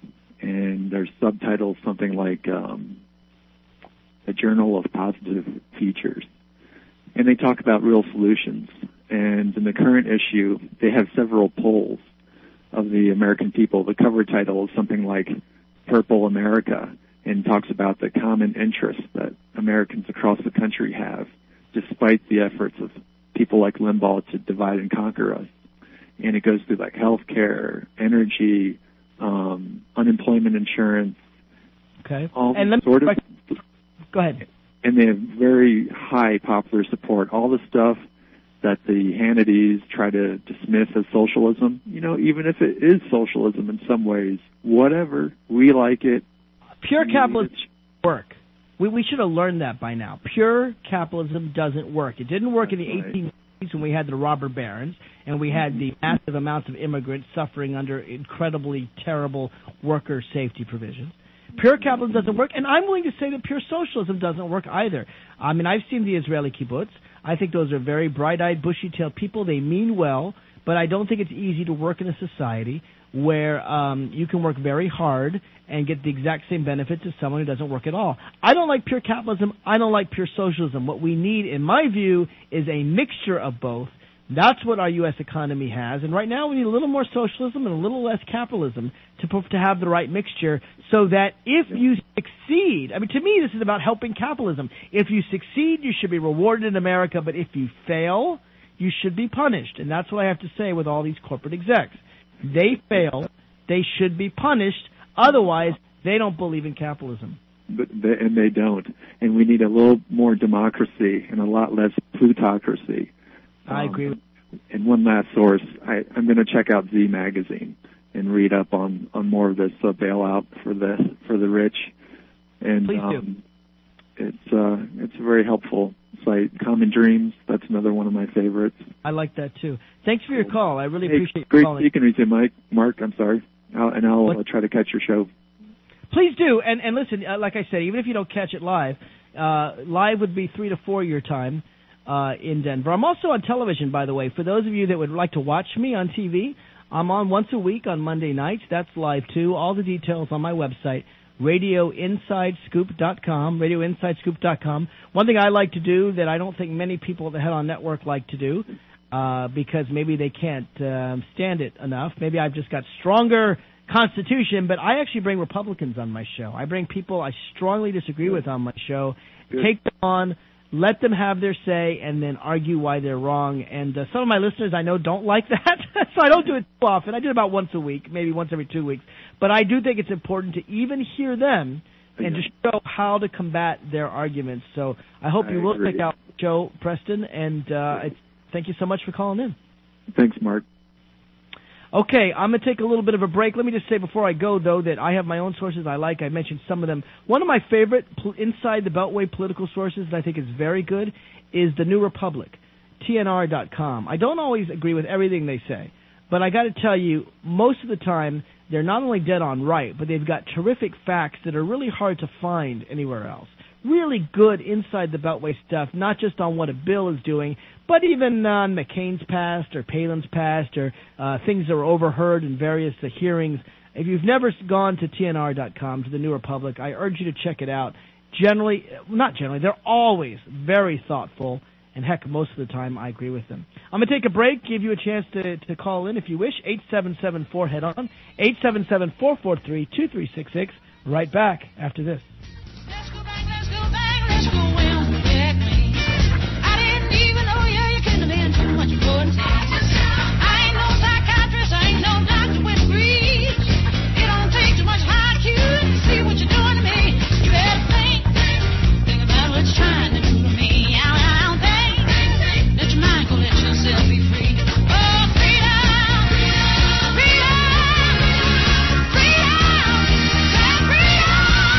[SPEAKER 11] and there's subtitles something like um, A Journal of Positive Features. And they talk about real solutions. And in the current issue, they have several polls of the American people. The cover title is something like Purple America, and talks about the common interests that Americans across the country have, despite the efforts of people like Limbaugh to divide and conquer us. And it goes through like health care, energy, um, unemployment insurance.
[SPEAKER 3] Okay.
[SPEAKER 11] All
[SPEAKER 3] and let
[SPEAKER 11] sort
[SPEAKER 3] me,
[SPEAKER 11] of.
[SPEAKER 3] Go ahead.
[SPEAKER 11] And they have very high popular support. All the stuff that the Hannitys try to dismiss as socialism, you know, even if it is socialism in some ways, whatever, we like it.
[SPEAKER 3] Pure capitalism doesn't work. We we should have learned that by now. Pure capitalism doesn't work. It didn't work
[SPEAKER 11] That's
[SPEAKER 3] in the
[SPEAKER 11] right.
[SPEAKER 3] eighteen when we had the robber barons and we had the massive amounts of immigrants suffering under incredibly terrible worker safety provisions. Pure capitalism doesn't work, and I'm willing to say that pure socialism doesn't work either. I mean, I've seen the Israeli kibbutz. I think those are very bright-eyed, bushy-tailed people. They mean well, but I don't think it's easy to work in a society where um, you can work very hard and get the exact same benefits as someone who doesn't work at all. I don't like pure capitalism. I don't like pure socialism. What we need, in my view, is a mixture of both. That's what our U S economy has. And right now we need a little more socialism and a little less capitalism to to have the right mixture so that if you succeed, I mean, to me, this is about helping capitalism. If you succeed, you should be rewarded in America. But if you fail, you should be punished. And that's what I have to say with all these corporate execs. They fail. They should be punished. Otherwise, they don't believe in capitalism.
[SPEAKER 11] But they, and they don't. And we need a little more democracy and a lot less plutocracy.
[SPEAKER 3] I agree.
[SPEAKER 11] Um, and one last source, I, I'm going to check out Z Magazine and read up on, on more of this uh, bailout for the for the rich. And
[SPEAKER 3] Please do.
[SPEAKER 11] Um, it's uh, it's a very helpful site. Common Dreams, that's another one of my favorites.
[SPEAKER 3] I like that too. Thanks for your call. I really
[SPEAKER 11] hey,
[SPEAKER 3] appreciate
[SPEAKER 11] great
[SPEAKER 3] you calling.
[SPEAKER 11] speaking with you, Mike. Mark, I'm sorry, I'll, and I'll uh, try to catch your show.
[SPEAKER 3] Please do. And and listen, uh, like I said, even if you don't catch it live, uh, live would be three to four your time. Uh, in Denver. I'm also on television, by the way. For those of you that would like to watch me on T V, I'm on once a week on Monday nights. That's live, too. All the details on my website, radio inside scoop dot com, radio inside scoop dot com. One thing I like to do that I don't think many people at the Head On Network like to do, uh, because maybe they can't uh, stand it enough. Maybe I've just got stronger constitution, but I actually bring Republicans on my show. I bring people I strongly disagree with on my show, Good. take them on, let them have their say, and then argue why they're wrong. And uh, some of my listeners I know don't like that, so I don't do it too often. I do it about once a week, maybe once every two weeks. But I do think it's important to even hear them and to show how to combat their arguments. So I hope
[SPEAKER 11] I
[SPEAKER 3] you will
[SPEAKER 11] agree.
[SPEAKER 3] check out Joe Preston, and uh, it's, thank you so much for calling in.
[SPEAKER 11] Thanks, Mark.
[SPEAKER 3] Okay, I'm going to take a little bit of a break. Let me just say before I go, though, that I have my own sources I like. I mentioned some of them. One of my favorite pl- inside the Beltway political sources that I think is very good is The New Republic, T N R dot com. I don't always agree with everything they say, but I got to tell you, most of the time, they're not only dead on right, but they've got terrific facts that are really hard to find anywhere else. Really good inside the Beltway stuff, not just on what a bill is doing, but even on McCain's past or Palin's past or uh, things that were overheard in various uh, hearings. If you've never gone to T N R dot com, to the New Republic, I urge you to check it out. Generally, not generally, they're always very thoughtful, and heck, most of the time I agree with them. I'm going to take a break, give you a chance to, to call in if you wish, eight seven seven four, head on, eight seven seven, four four three, two three six six, right back after this.
[SPEAKER 12] Let's go back, let's go back, let's go well, protect me. I didn't even know you, you couldn't have been too much good. I ain't no psychiatrist, I ain't no doctor with degrees. It don't take too much I Q to see what you're doing to me. You better think, think about what you're trying to do to me. I don't think, let your mind go, let yourself be free. Oh, freedom, freedom, freedom, freedom.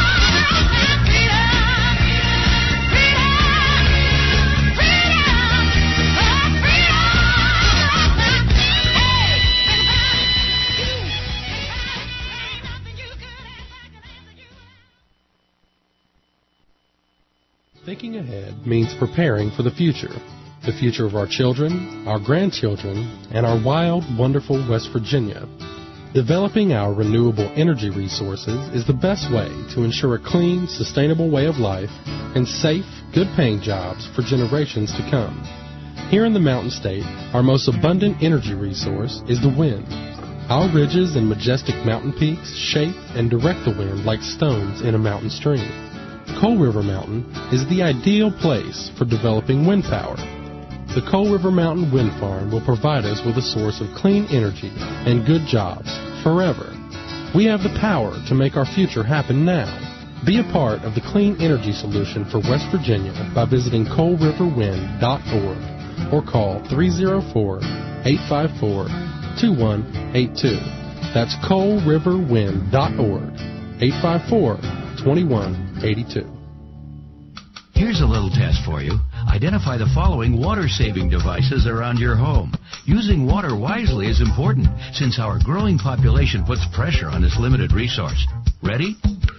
[SPEAKER 5] Thinking ahead means preparing for the future. The future of our children, our grandchildren, and our wild, wonderful West Virginia. Developing our renewable energy resources is the best way to ensure a clean, sustainable way of life and safe, good-paying jobs for generations to come. Here in the Mountain State, our most abundant energy resource is the wind. Our ridges and majestic mountain peaks shape and direct the wind like stones in a mountain stream. Coal River Mountain is the ideal place for developing wind power. The Coal River Mountain Wind Farm will provide us with a source of clean energy and good jobs forever. We have the power to make our future happen now. Be a part of the clean energy solution for West Virginia by visiting coal river wind dot org or call three oh four, eight five four, two one eight two. That's coal river wind dot org, eight five four, two one eight two.
[SPEAKER 13] Here's a little test for you. Identify the following water-saving devices around your home. Using water wisely is important since our growing population puts pressure on this limited resource. Ready?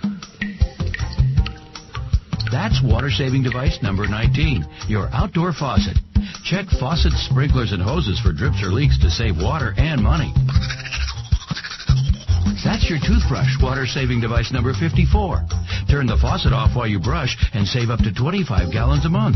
[SPEAKER 13] That's water-saving device number nineteen, your outdoor faucet. Check faucets, sprinklers, and hoses for drips or leaks to save water and money. That's your toothbrush, water-saving device number fifty-four. Turn the faucet off while you brush and save up to twenty-five gallons a month.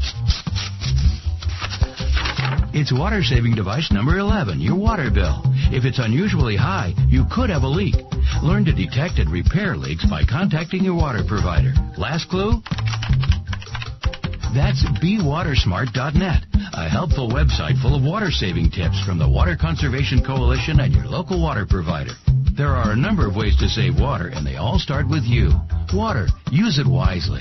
[SPEAKER 13] It's water-saving device number eleven, your water bill. If it's unusually high, you could have a leak. Learn to detect and repair leaks by contacting your water provider. Last clue? That's be water smart dot net, a helpful website full of water-saving tips from the Water Conservation Coalition and your local water provider. There are a number of ways to save water, and they all start with you. Water. Use it wisely.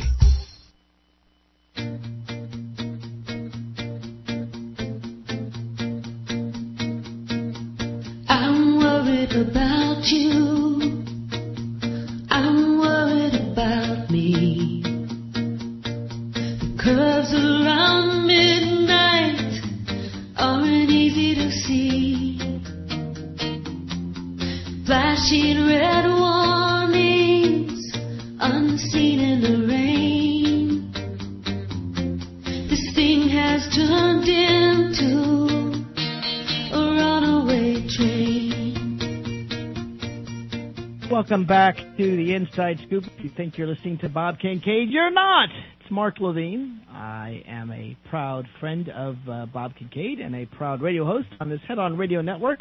[SPEAKER 12] I'm worried about you. I'm worried about me. The curves around midnight aren't easy to see. Flashing red warnings, unseen in the rain. This thing has turned into a runaway train.
[SPEAKER 3] Welcome back to the Inside Scoop. If you think you're listening to Bob Kincaid, you're not. It's Mark Levine. I am a proud friend of uh, Bob Kincaid and a proud radio host on this Head On Radio Network.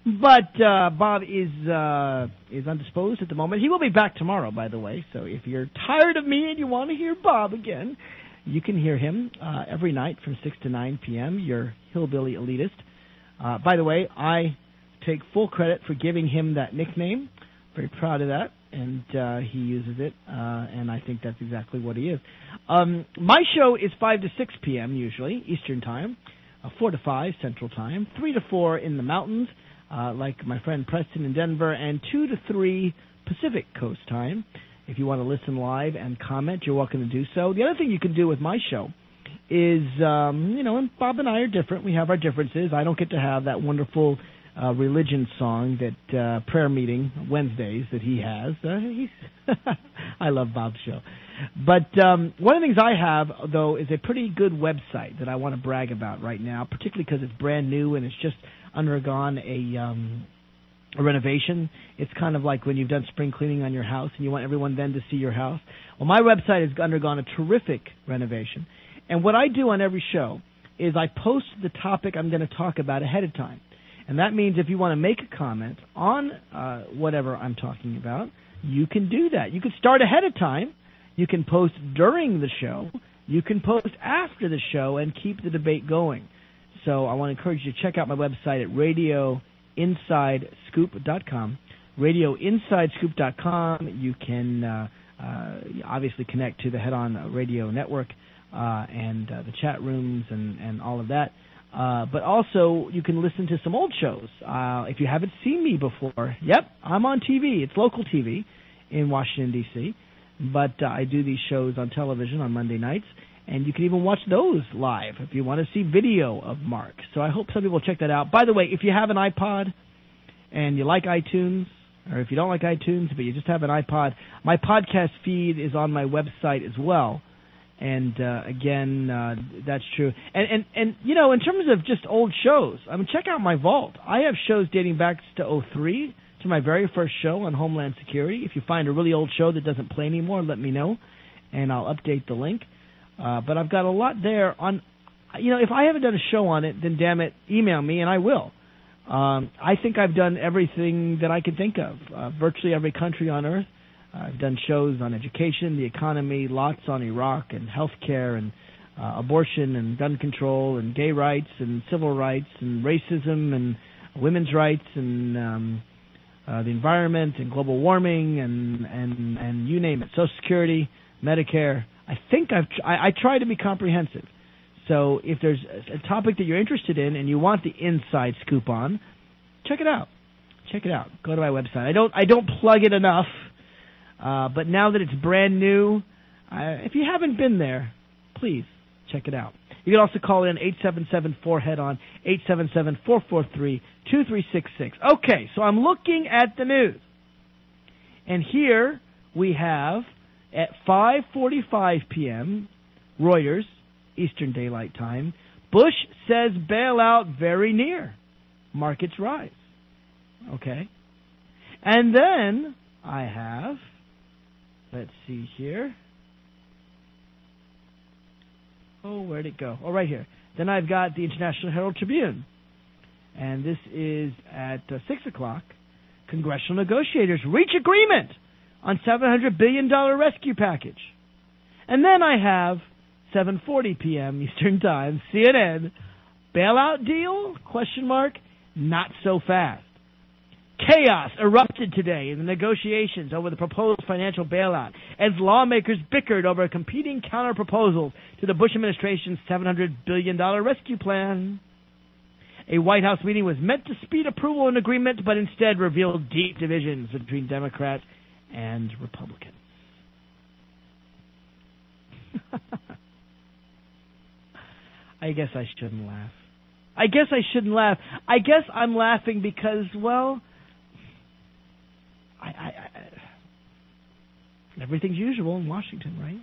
[SPEAKER 3] But uh, Bob is uh, is undisposed at the moment. He will be back tomorrow, by the way. So if you're tired of me and you want to hear Bob again, you can hear him uh, every night from six to nine p.m., your hillbilly elitist. Uh, by the way, I take full credit for giving him that nickname. Very proud of that, and uh, he uses it, uh, and I think that's exactly what he is. Um, my show is five to six p.m. usually, Eastern Time, uh, four to five Central Time, three to four in the mountains, Uh, like my friend Preston in Denver, and two to three Pacific Coast time. If you want to listen live and comment, you're welcome to do so. The other thing you can do with my show is, um, you know, and Bob and I are different. We have our differences. I don't get to have that wonderful uh, religion song that uh, prayer meeting Wednesdays that he has. Uh, he's I love Bob's show. But um, one of the things I have, though, is a pretty good website that I want to brag about right now, particularly because it's brand new and it's just undergone a, um, a renovation. It's kind of like when you've done spring cleaning on your house and you want everyone then to see your house. Well, my website has undergone a terrific renovation. And what I do on every show is I post the topic I'm going to talk about ahead of time. And that means if you want to make a comment on uh, whatever I'm talking about, you can do that. You can start ahead of time. You can post during the show. You can post after the show and keep the debate going. So I want to encourage you to check out my website at radio inside scoop dot com. radio inside scoop dot com. You can uh, uh, obviously connect to the Head On Radio Network uh, and uh, the chat rooms and, and all of that. Uh, but also, you can listen to some old shows. Uh, if you haven't seen me before, yep, I'm on T V. It's local T V in Washington, D C But uh, I do these shows on television on Monday nights. And you can even watch those live if you want to see video of Mark. So I hope some people check that out. By the way, if you have an iPod and you like iTunes, or if you don't like iTunes but you just have an iPod, my podcast feed is on my website as well. And uh, again, uh, that's true. And, and, and, you know, in terms of just old shows, I mean, check out my vault. I have shows dating back to oh three, to my very first show on Homeland Security. If you find a really old show that doesn't play anymore, let me know, and I'll update the link. Uh, but I've got a lot there on, you know, if I haven't done a show on it, then damn it, email me and I will. Um, I think I've done everything that I could think of, uh, virtually every country on earth. I've done shows on education, the economy, lots on Iraq and healthcare and uh, abortion and gun control and gay rights and civil rights and racism and women's rights and um, uh, the environment and global warming and, and, and you name it, Social Security, Medicare. I think I've tr- I, I try to be comprehensive. So if there's a topic that you're interested in and you want the inside scoop on, check it out. Check it out. Go to my website. I don't I don't plug it enough, uh, but now that it's brand new, uh, if you haven't been there, please Check it out. You can also call in eight seven seven four head on, eight seven seven, four four three, two three six six. Okay, so I'm looking at the news. And here we have, at five forty-five p.m., Reuters, Eastern Daylight Time, Bush says bailout very near. Markets rise. Okay. And then I have, let's see here. Oh, where'd it go? Oh, right here. Then I've got the International Herald Tribune. And this is at uh, six o'clock. Congressional negotiators reach agreement on seven hundred billion dollars rescue package. And then I have seven forty p.m. Eastern Time, C N N, bailout deal? Question mark. Not so fast. Chaos erupted today in the negotiations over the proposed financial bailout as lawmakers bickered over competing counter-proposals to the Bush administration's seven hundred billion dollars rescue plan. A White House meeting was meant to speed approval and agreement, but instead revealed deep divisions between Democrats and Republicans. I guess I shouldn't laugh. I guess I shouldn't laugh. I guess I'm laughing because, well, I, I, I, everything's usual in Washington, right?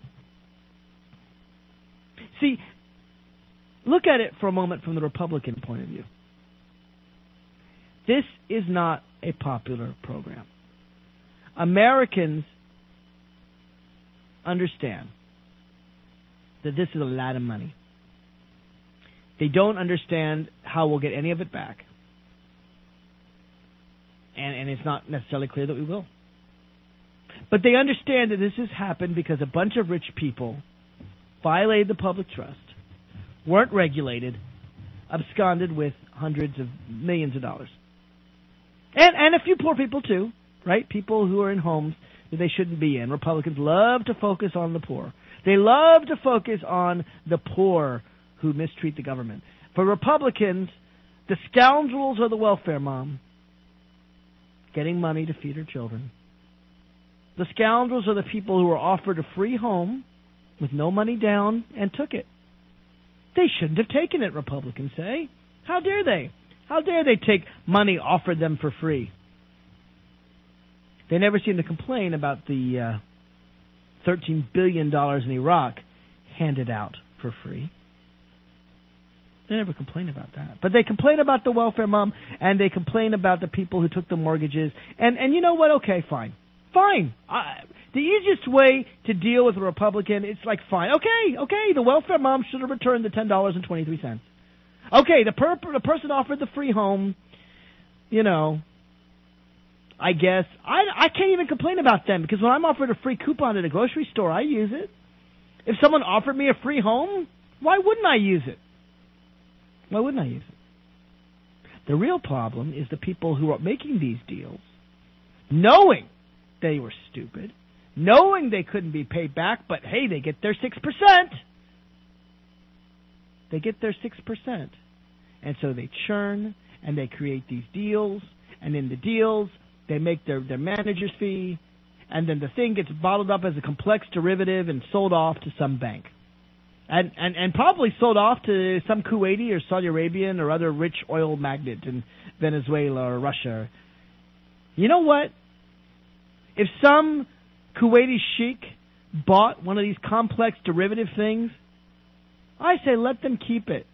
[SPEAKER 3] See, look at it for a moment from the Republican point of view. This is not a popular program. Americans understand that this is a lot of money. They don't understand how we'll get any of it back. And, and it's not necessarily clear that we will. But they understand that this has happened because a bunch of rich people violated the public trust, weren't regulated, absconded with hundreds of millions of dollars. And, and a few poor people too, right? People who are in homes that they shouldn't be in. Republicans love to focus on the poor. They love to focus on the poor who mistreat the government. For Republicans, the scoundrels are the welfare mom getting money to feed her children. The scoundrels are the people who were offered a free home with no money down and took it. They shouldn't have taken it, Republicans say. How dare they? How dare they take money offered them for free? They never seem to complain about the uh, thirteen billion dollars in Iraq handed out for free. They never complain about that. But they complain about the welfare mom, and they complain about the people who took the mortgages. And, and you know what? Okay, fine. Fine. I, the easiest way to deal with a Republican, it's like, fine. Okay, okay, the welfare mom should have returned the ten dollars and twenty-three cents. Okay, the, per, the person offered the free home, you know, I guess. I, I can't even complain about them, because when I'm offered a free coupon at a grocery store, I use it. If someone offered me a free home, why wouldn't I use it? Why wouldn't I use it? The real problem is the people who are making these deals, knowing they were stupid, knowing they couldn't be paid back, but hey, they get their six percent. They get their six percent. And so they churn, and they create these deals, and in the deals, they make their, their manager's fee, and then the thing gets bottled up as a complex derivative and sold off to some bank. And, and and probably sold off to some Kuwaiti or Saudi Arabian or other rich oil magnate in Venezuela or Russia. You know what? If some Kuwaiti sheik bought one of these complex derivative things, I say let them keep it.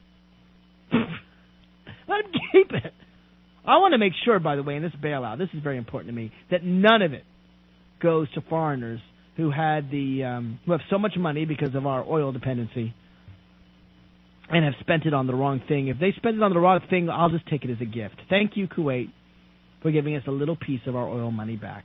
[SPEAKER 3] Let them keep it. I want to make sure, by the way, in this bailout, this is very important to me, that none of it goes to foreigners who had the um, who have so much money because of our oil dependency and have spent it on the wrong thing. If they spend it on the wrong thing, I'll just take it as a gift. Thank you, Kuwait, for giving us a little piece of our oil money back.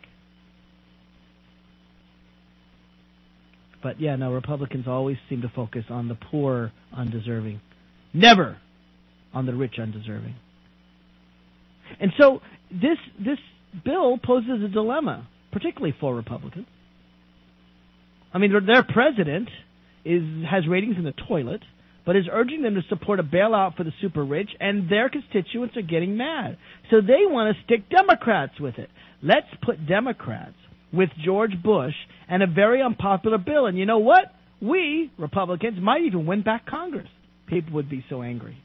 [SPEAKER 3] But yeah, no, Republicans always seem to focus on the poor undeserving, never on the rich undeserving. And so this this bill poses a dilemma, particularly for Republicans. I mean, their president is has ratings in the toilet, but is urging them to support a bailout for the super rich, and their constituents are getting mad. So they want to stick Democrats with it. Let's put Democrats with George Bush and a very unpopular bill. And you know what? we, Republicans, might even win back Congress. People would be so angry.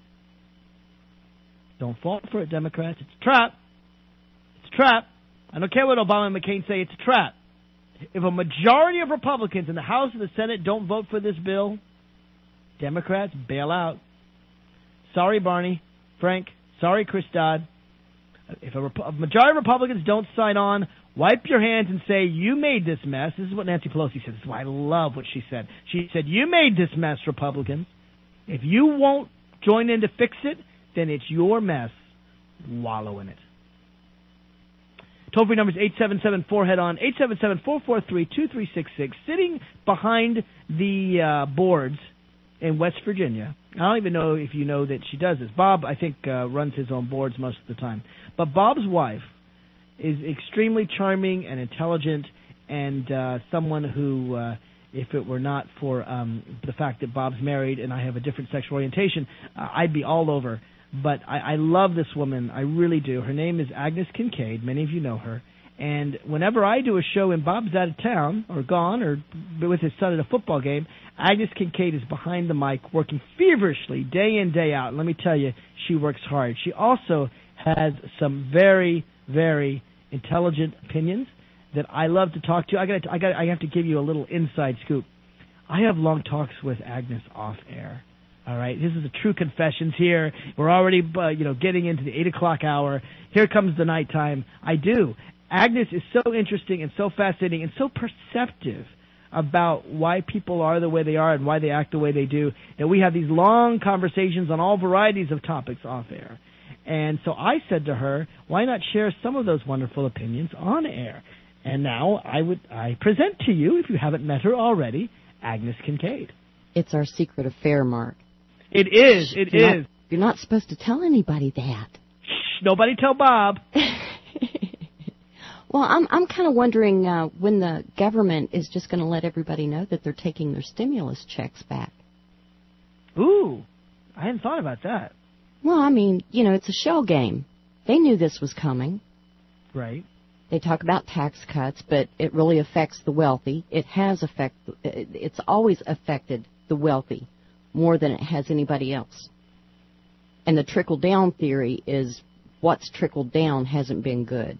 [SPEAKER 3] Don't fall for it, Democrats. It's a trap. It's a trap. I don't care what Obama and McCain say. It's a trap. If a majority of Republicans in the House and the Senate don't vote for this bill, Democrats bail out. Sorry, Barney, Frank. Sorry, Chris Dodd. If a, Rep- a majority of Republicans don't sign on, wipe your hands and say, you made this mess. This is what Nancy Pelosi said. This is why I love what she said. She said, you made this mess, Republicans. If you won't join in to fix it, then it's your mess. Wallow in it. Toll-free number is eight seven seven four head on, eight seven seven, four four three, two three six six. Sitting behind the uh, boards in West Virginia, I don't even know if you know that she does this. Bob, I think, uh, runs his own boards most of the time. But Bob's wife is extremely charming and intelligent and uh, someone who, uh, if it were not for um, the fact that Bob's married and I have a different sexual orientation, uh, I'd be all over. But I, I love this woman. I really do. Her name is Agnes Kincaid. Many of you know her. And whenever I do a show and Bob's out of town or gone or with his son at a football game, Agnes Kincaid is behind the mic working feverishly day in, day out. And let me tell you, she works hard. She also has some very, very intelligent opinions that I love to talk to. I got, I got, I have to give you a little inside scoop. I have long talks with Agnes off air. All right, this is the true confessions here. We're already, uh, you know, getting into the eight o'clock hour. Here comes the nighttime. I do. Agnes is so interesting and so fascinating and so perceptive about why people are the way they are and why they act the way they do that we have these long conversations on all varieties of topics off air. And so I said to her, why not share some of those wonderful opinions on air? And now I would I present to you, if you haven't met her already, Agnes Kincaid.
[SPEAKER 6] It's our secret affair, Mark.
[SPEAKER 3] It is. It
[SPEAKER 6] you're
[SPEAKER 3] is.
[SPEAKER 6] Not, you're not supposed to tell anybody that.
[SPEAKER 3] Shh, nobody tell Bob.
[SPEAKER 6] Well, I'm I'm kind of wondering uh, when the government is just going to let everybody know that they're taking their stimulus checks back.
[SPEAKER 3] Ooh, I hadn't thought about that.
[SPEAKER 6] Well, I mean, you know, it's a shell game. They knew this was coming.
[SPEAKER 3] Right.
[SPEAKER 6] They talk about tax cuts, but it really affects the wealthy. It has affect. It's always affected the wealthy more than it has anybody else. And the trickle-down theory is what's trickled down hasn't been good.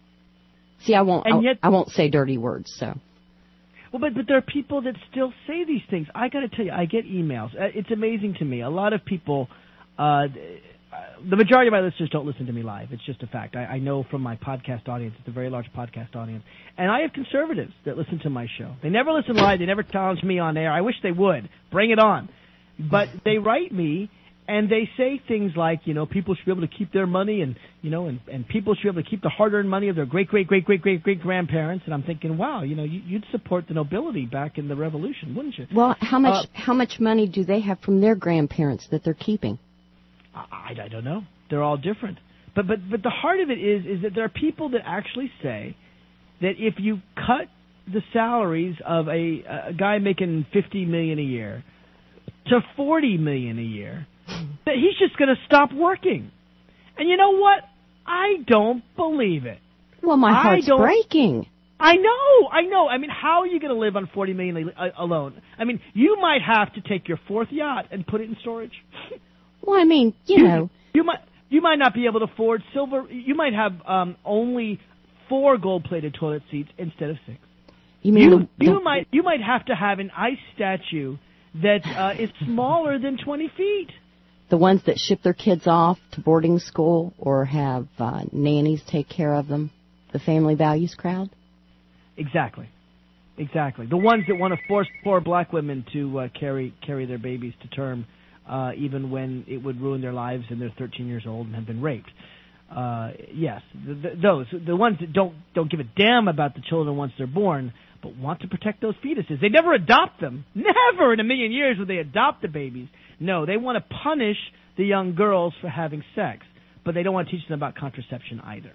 [SPEAKER 6] See, I won't.
[SPEAKER 3] And yet,
[SPEAKER 6] I won't say dirty words. So.
[SPEAKER 3] Well, but but there are people that still say these things. I got to tell you, I get emails. It's amazing to me. A lot of people. Uh, the majority of my listeners don't listen to me live. It's just a fact. I, I know from my podcast audience. It's a very large podcast audience. And I have conservatives that listen to my show. They never listen live. They never challenge me on air. I wish they would. Bring it on. But they write me, and they say things like, you know, people should be able to keep their money, and, you know, and, and people should be able to keep the hard-earned money of their great-great-great-great-great-great-grandparents. And I'm thinking, wow, you know, you, you'd support the nobility back in the Revolution, wouldn't you?
[SPEAKER 6] Well, how much
[SPEAKER 3] uh,
[SPEAKER 6] how much money do they have from their grandparents that they're keeping?
[SPEAKER 3] I, I don't know. They're all different. But but but the heart of it is is that there are people that actually say that if you cut the salaries of a, a guy making fifty million dollars a year to forty million dollars a year, that he's just going to stop working. And you know what? I don't believe it.
[SPEAKER 6] Well, my heart's breaking.
[SPEAKER 3] I know, I know. I mean, how are you going to live on forty million dollars alone? I mean, you might have to take your fourth yacht and put it in storage.
[SPEAKER 6] Well, I mean, you,
[SPEAKER 3] you
[SPEAKER 6] know,
[SPEAKER 3] you might you might not be able to afford silver. You might have um, only four gold-plated toilet seats instead of six.
[SPEAKER 6] You mean
[SPEAKER 3] you,
[SPEAKER 6] the,
[SPEAKER 3] you
[SPEAKER 6] the,
[SPEAKER 3] might you might have to have an ice statue that uh, is smaller than twenty feet.
[SPEAKER 6] The ones that ship their kids off to boarding school or have uh, nannies take care of them, the family values crowd?
[SPEAKER 3] Exactly. Exactly. The ones that want to force poor black women to uh, carry carry their babies to term, uh, even when it would ruin their lives and they're thirteen years old and have been raped. Uh, yes, the, the, those, the ones that don't don't give a damn about the children once they're born, but want to protect those fetuses. They never adopt them. Never in a million years would they adopt the babies. No, they want to punish the young girls for having sex, but they don't want to teach them about contraception either.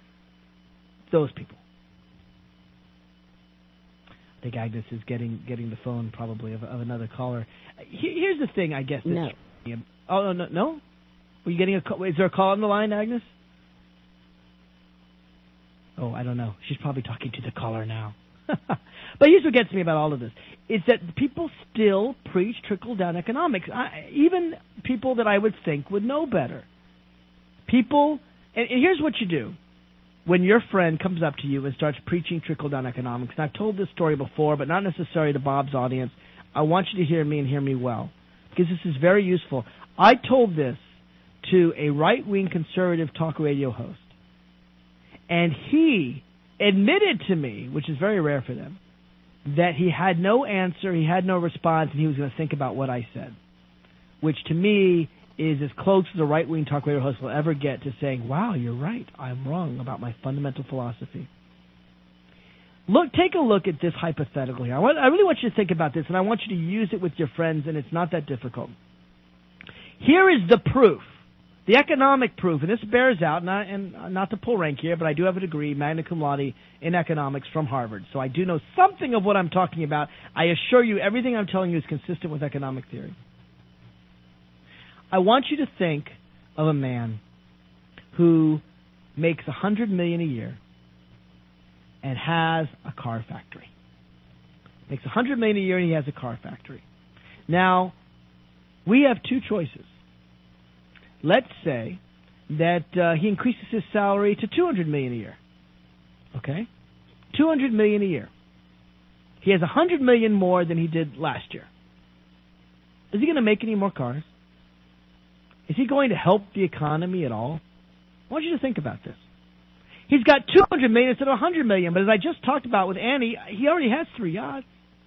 [SPEAKER 3] Those people. I think Agnes is getting getting the phone probably of, of another caller. Here's the thing, I guess.
[SPEAKER 6] No.
[SPEAKER 3] Oh, no, no? Were you getting a call? Is there a call on the line, Agnes? Oh, I don't know. She's probably talking to the caller now. But here's what gets me about all of this. Is that people still preach trickle-down economics. I, even people that I would think would know better. People, and, and here's what you do. When your friend comes up to you and starts preaching trickle-down economics, and I've told this story before, but not necessarily to Bob's audience, I want you to hear me and hear me well, because this is very useful. I told this to a right-wing conservative talk radio host, and he admitted to me, which is very rare for them, that he had no answer, he had no response, and he was going to think about what I said, which to me is as close as a right-wing talk radio host will ever get to saying, wow, you're right, I'm wrong about my fundamental philosophy. Look, take a look at this hypothetical here. I, want, I really want you to think about this, and I want you to use it with your friends, and it's not that difficult. Here is the proof, the economic proof, and this bears out, not, and not to pull rank here, but I do have a degree, magna cum laude, in economics from Harvard, so I do know something of what I'm talking about. I assure you everything I'm telling you is consistent with economic theory. I want you to think of a man who makes one hundred million dollars a year and has a car factory. Makes one hundred million dollars a year and he has a car factory. Now, we have two choices. Let's say that uh, he increases his salary to two hundred million dollars a year. Okay? two hundred million dollars a year. He has one hundred million dollars more than he did last year. Is he going to make any more cars? Is he going to help the economy at all? I want you to think about this. He's got two hundred million dollars instead of one hundred million dollars, but as I just talked about with Annie, he already has three yachts.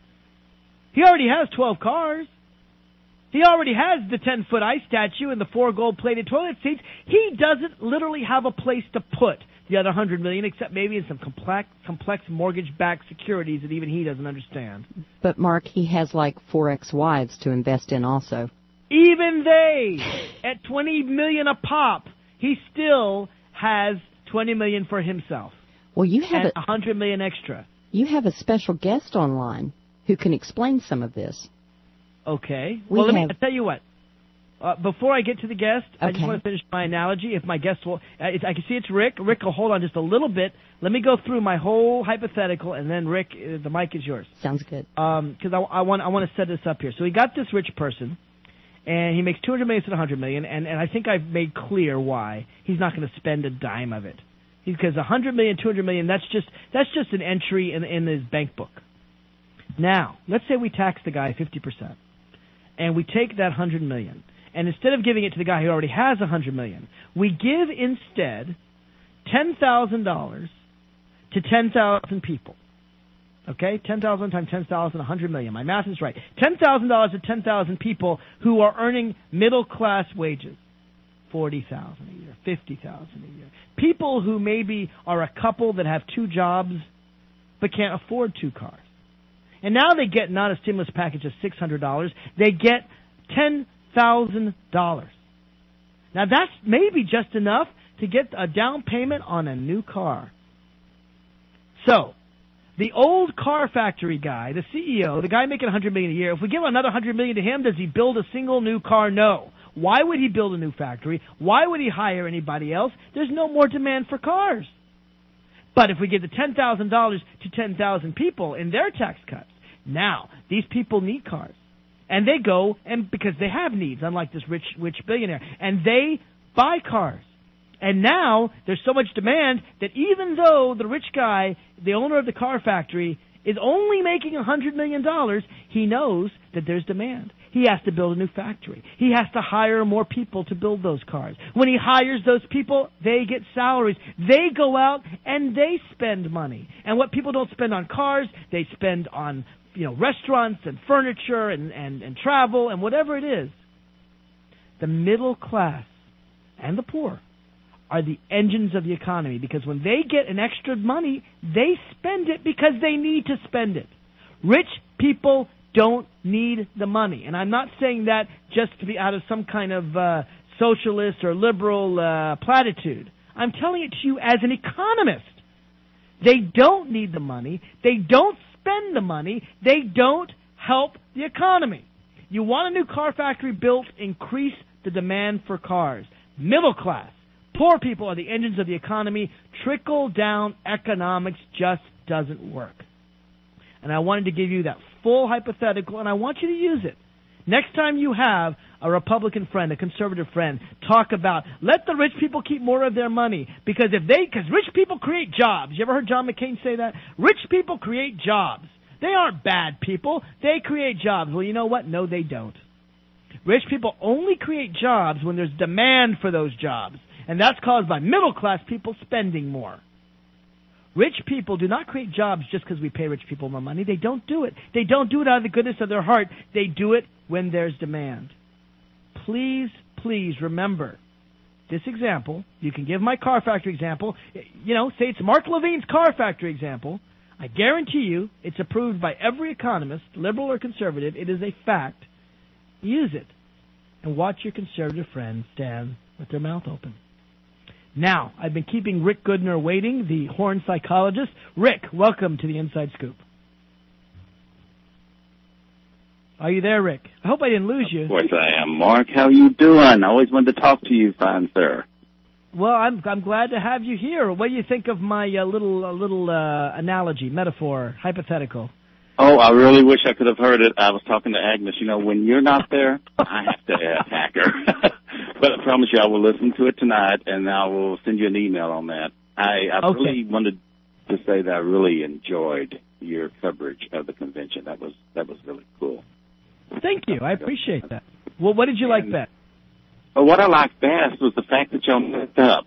[SPEAKER 3] He already has twelve cars. He already has the ten-foot ice statue and the four gold-plated toilet seats. He doesn't literally have a place to put the other one hundred million dollars, except maybe in some complex, complex mortgage-backed securities that even he doesn't understand.
[SPEAKER 6] But, Mark, he has like four ex-wives to invest in also.
[SPEAKER 3] Even they, at twenty million dollars a pop, he still has twenty million dollars for himself.
[SPEAKER 6] Well, you have
[SPEAKER 3] and
[SPEAKER 6] a,
[SPEAKER 3] one hundred million dollars extra.
[SPEAKER 6] You have a special guest online who can explain some of this.
[SPEAKER 3] Okay.
[SPEAKER 6] We
[SPEAKER 3] well, let
[SPEAKER 6] have...
[SPEAKER 3] me I'll tell you what. Uh, before I get to the guest,
[SPEAKER 6] okay.
[SPEAKER 3] I just want to finish my analogy. If my guest will, uh, it's, I can see it's Rick. Rick will hold on just a little bit. Let me go through my whole hypothetical, and then Rick, uh, the mic is yours.
[SPEAKER 6] Sounds good.
[SPEAKER 3] Um, because I, I want I want to set this up here. So we got this rich person. And he makes two hundred million dollars instead of one hundred million dollars, and, and I think I've made clear why he's not going to spend a dime of it. Because one hundred million dollars, two hundred million dollars, that's just that's just an entry in, in his bank book. Now, let's say we tax the guy fifty percent, and we take that one hundred million dollars, and instead of giving it to the guy who already has one hundred million dollars, we give instead ten thousand dollars to ten thousand people. Okay, ten thousand times ten thousand, one hundred million. My math is right. ten thousand dollars to ten thousand people who are earning middle-class wages. forty thousand dollars a year, fifty thousand dollars a year. People who maybe are a couple that have two jobs but can't afford two cars. And now they get not a stimulus package of six hundred dollars. They get ten thousand dollars. Now that's maybe just enough to get a down payment on a new car. So, the old car factory guy, the C E O, the guy making one hundred million dollars a year, if we give another one hundred million dollars to him, does he build a single new car? No. Why would he build a new factory? Why would he hire anybody else? There's no more demand for cars. But if we give the ten thousand dollars to ten thousand people in their tax cuts, now these people need cars. And they go, and because they have needs, unlike this rich, rich billionaire, and they buy cars. And now there's so much demand that even though the rich guy, the owner of the car factory, is only making one hundred million dollars, he knows that there's demand. He has to build a new factory. He has to hire more people to build those cars. When he hires those people, they get salaries. They go out and they spend money. And what people don't spend on cars, they spend on, you know, restaurants and furniture and, and, and travel and whatever it is. The middle class and the poor are the engines of the economy, because when they get an extra money, they spend it because they need to spend it. Rich people don't need the money. And I'm not saying that just to be out of some kind of uh, socialist or liberal uh, platitude. I'm telling it to you as an economist. They don't need the money. They don't spend the money. They don't help the economy. You want a new car factory built, increase the demand for cars. Middle class. Poor people are the engines of the economy. Trickle-down economics just doesn't work. and I wanted to give you that full hypothetical, and I want you to use it. Next time you have a Republican friend, a conservative friend, talk about let the rich people keep more of their money because if they, because rich people create jobs. You ever heard John McCain say that? Rich people create jobs. They aren't bad people. They create jobs. Well, you know what? No, they don't. Rich people only create jobs when there's demand for those jobs, and that's caused by middle-class people spending more. Rich people do not create jobs just because we pay rich people more money. They don't do it. They don't do it out of the goodness of their heart. They do it when there's demand. Please, please remember this example. You can give my car factory example. You know, say it's Mark Levine's car factory example. I guarantee you it's approved by every economist, liberal or conservative. It is a fact. Use it. And watch your conservative friends stand with their mouth open. Now, I've been keeping Rick Goodner waiting, the horn psychologist. Rick, welcome to the Inside Scoop. Are you there, Rick? I hope I didn't lose you.
[SPEAKER 14] Of course I am, Mark. How you doing? I always wanted to talk to you, fine sir.
[SPEAKER 3] Well, I'm I'm glad to have you here. What do you think of my uh, little uh, little uh, analogy, metaphor, hypothetical?
[SPEAKER 14] Oh, I really wish I could have heard it. I was talking to Agnes. You know, when you're not there, I have to attack her. But I promise you I will listen to it tonight, and I will send you an email on that. I, I
[SPEAKER 3] okay.
[SPEAKER 14] really wanted to say that I really enjoyed your coverage of the convention. That was that was really cool.
[SPEAKER 3] Thank you. I appreciate that. Well, what did you and, like best?
[SPEAKER 14] Well, what I liked best was the fact that y'all messed up.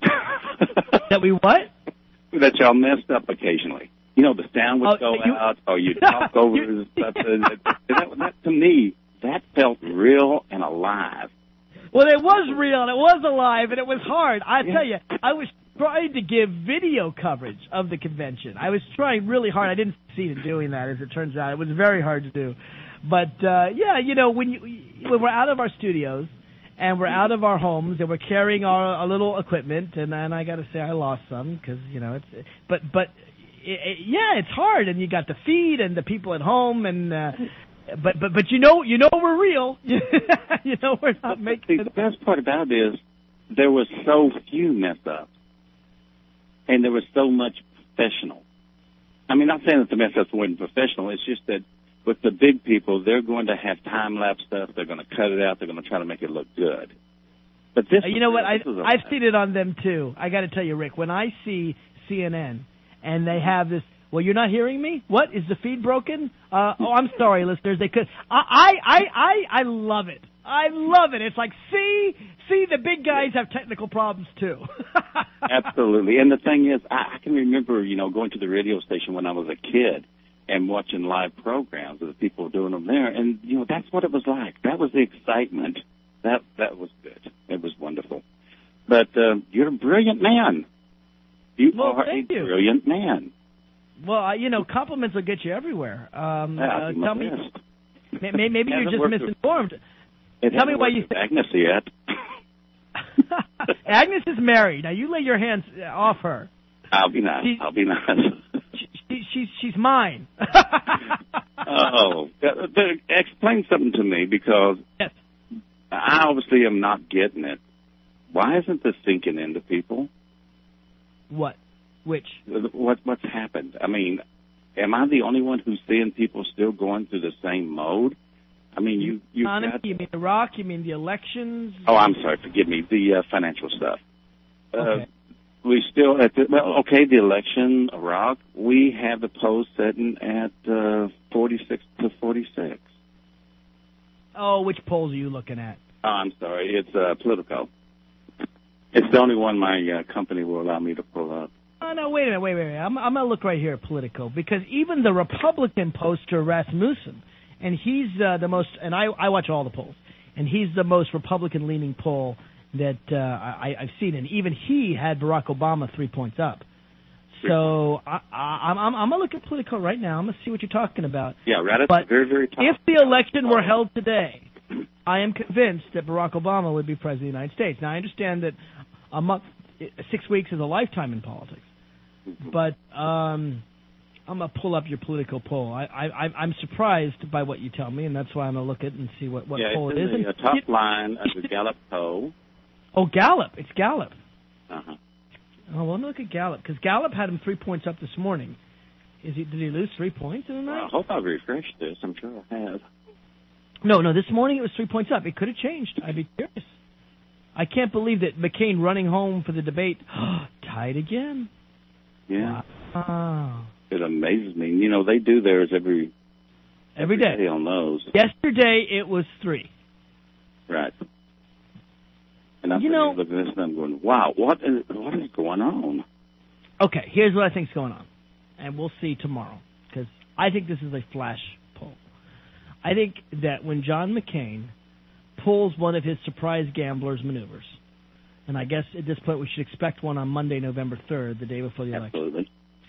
[SPEAKER 3] That we what?
[SPEAKER 14] That y'all messed up occasionally. You know, the sound would
[SPEAKER 3] oh,
[SPEAKER 14] go
[SPEAKER 3] you,
[SPEAKER 14] out, or you'd talk over the stuff. And that, that, that, to me, that felt real and alive.
[SPEAKER 3] Well, it was real, and it was alive, and it was hard. I yeah. tell you, I was trying to give video coverage of the convention. I was trying really hard. I didn't succeed in doing that, as it turns out. It was very hard to do. But, uh, yeah, you know, when, you, when we're out of our studios, and we're out of our homes, and we're carrying our, our little equipment, and, and I got to say I lost some, because, you know, it's, but, but, it, it, yeah, it's hard, and you got the feed and the people at home, and, uh, but, but, but you know, you know we're real. You know we're not making
[SPEAKER 14] the, the best part about it is there was so few mess ups, and there was so much professional. I mean, not saying that the mess ups weren't professional, it's just that with the big people, they're going to have time-lapse stuff, they're going to cut it out, they're going to try to make it look good. But this,
[SPEAKER 3] uh, you know what, I,
[SPEAKER 14] a,
[SPEAKER 3] I've seen it on them too. I got to tell you, Rick, when I see C N N and they have this, well, you're not hearing me? What, is the feed broken? Uh, oh, I'm sorry, listeners. They could. I, I, I, I love it. I love it. It's like, see, see, the big guys have technical problems too.
[SPEAKER 14] Absolutely. And the thing is, I, I can remember, you know, going to the radio station when I was a kid and watching live programs of the people doing them there, and you know, that's what it was like. That was the excitement. That that was good. It was wonderful. But uh, you're a brilliant man. You
[SPEAKER 3] well,
[SPEAKER 14] are a
[SPEAKER 3] you.
[SPEAKER 14] brilliant man.
[SPEAKER 3] Well, uh, you know, compliments will get you everywhere. Um,
[SPEAKER 14] yeah,
[SPEAKER 3] uh, tell me, maybe, maybe you're just misinformed.
[SPEAKER 14] It
[SPEAKER 3] tell me why you
[SPEAKER 14] think Agnes yet.
[SPEAKER 3] Agnes is married. Now you lay your hands off her.
[SPEAKER 14] I'll be nice. She, I'll be nice.
[SPEAKER 3] she, she, she's she's mine.
[SPEAKER 14] Oh, uh, explain something to me, because
[SPEAKER 3] yes.
[SPEAKER 14] I obviously am not getting it. Why isn't this sinking into people?
[SPEAKER 3] What? Which?
[SPEAKER 14] What what's happened? I mean, am I the only one who's seeing people still going through the same mode? I mean, you you got...
[SPEAKER 3] You mean Iraq? You mean the elections?
[SPEAKER 14] Oh, I'm sorry. Forgive me. The uh, financial stuff.
[SPEAKER 3] Okay.
[SPEAKER 14] Uh, we still at the, well, okay. The election, Iraq. We have the polls sitting at uh, forty-six to forty-six.
[SPEAKER 3] Oh, which polls are you looking at?
[SPEAKER 14] Oh, I'm sorry. It's uh, Politico. It's the only one my uh, company will allow me to pull up.
[SPEAKER 3] Oh, no, wait a minute, wait, wait, wait. I'm, I'm going to look right here at Politico, because even the Republican poster, Rasmussen, and he's uh, the most, and I, I watch all the polls, and he's the most Republican-leaning poll that uh, I, I've seen, and even he had Barack Obama three points up. So I, I, I'm, I'm, I'm going to look at Politico right now. I'm going to see what you're talking about.
[SPEAKER 14] Yeah, right at
[SPEAKER 3] but
[SPEAKER 14] the very, very top.
[SPEAKER 3] If the election were held today, I am convinced that Barack Obama would be president of the United States. Now, I understand that a month, six weeks is a lifetime in politics. But um, I'm going to pull up your Politico poll. I, I, I'm surprised by what you tell me, and that's why I'm going to look at it and see what, what
[SPEAKER 14] yeah,
[SPEAKER 3] poll
[SPEAKER 14] it's
[SPEAKER 3] it is.
[SPEAKER 14] In the
[SPEAKER 3] And
[SPEAKER 14] uh, top
[SPEAKER 3] it,
[SPEAKER 14] line of the Gallup poll.
[SPEAKER 3] Oh, Gallup. It's Gallup.
[SPEAKER 14] Uh-huh.
[SPEAKER 3] Oh, well, let me look at Gallup, because Gallup had him three points up this morning. Is he? Did he lose three points in the night?
[SPEAKER 14] Well, I hope I've refreshed this. I'm sure I have.
[SPEAKER 3] No, no. This morning it was three points up. It could have changed. I'd be curious. I can't believe that McCain running home for the debate tied again.
[SPEAKER 14] Yeah.
[SPEAKER 3] Wow.
[SPEAKER 14] It amazes me. You know, they do theirs every
[SPEAKER 3] every day.
[SPEAKER 14] day on those.
[SPEAKER 3] Yesterday it was three.
[SPEAKER 14] Right. And I'm
[SPEAKER 3] you know,
[SPEAKER 14] looking at this and I'm going, wow, what is, what is going on?
[SPEAKER 3] Okay, here's what I think's going on. And we'll see tomorrow. Because I think this is a flash poll. I think that when John McCain pulls one of his surprise gambler's maneuvers, and I guess at this point we should expect one on Monday, November third, the day before the election.
[SPEAKER 14] Absolutely.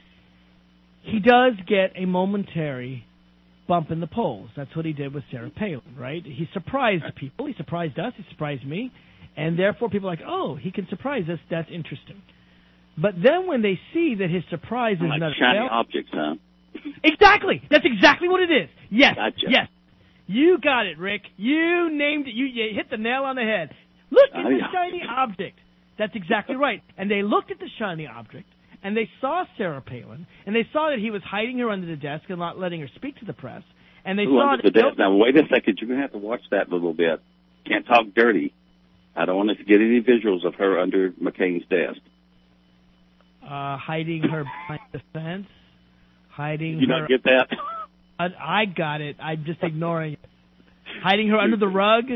[SPEAKER 3] He does get a momentary bump in the polls. That's what he did with Sarah Palin, right? He surprised people. He surprised us. He surprised me. And therefore people are like, oh, he can surprise us. That's interesting. But then when they see that his surprise is
[SPEAKER 14] like
[SPEAKER 3] not
[SPEAKER 14] shiny
[SPEAKER 3] fail-
[SPEAKER 14] objects, huh?
[SPEAKER 3] Exactly. That's exactly what it is. Yes.
[SPEAKER 14] Gotcha.
[SPEAKER 3] Yes. You got it, Rick. You named it. You, you hit the nail on the head. Look at
[SPEAKER 14] Oh,
[SPEAKER 3] the
[SPEAKER 14] yeah.
[SPEAKER 3] shiny object. That's exactly right. And they looked at the shiny object, and they saw Sarah Palin, and they saw that he was hiding her under the desk and not letting her speak to the press. And they
[SPEAKER 14] Ooh,
[SPEAKER 3] saw
[SPEAKER 14] under
[SPEAKER 3] that
[SPEAKER 14] the desk. Now, wait a second. You're going to have to watch that a little bit. Can't talk dirty. I don't want us to get any visuals of her under McCain's desk.
[SPEAKER 3] uh, hiding her behind the fence, hiding
[SPEAKER 14] You
[SPEAKER 3] her.
[SPEAKER 14] not get that?
[SPEAKER 3] I, I got it. I'm just ignoring it. Hiding her under the rug.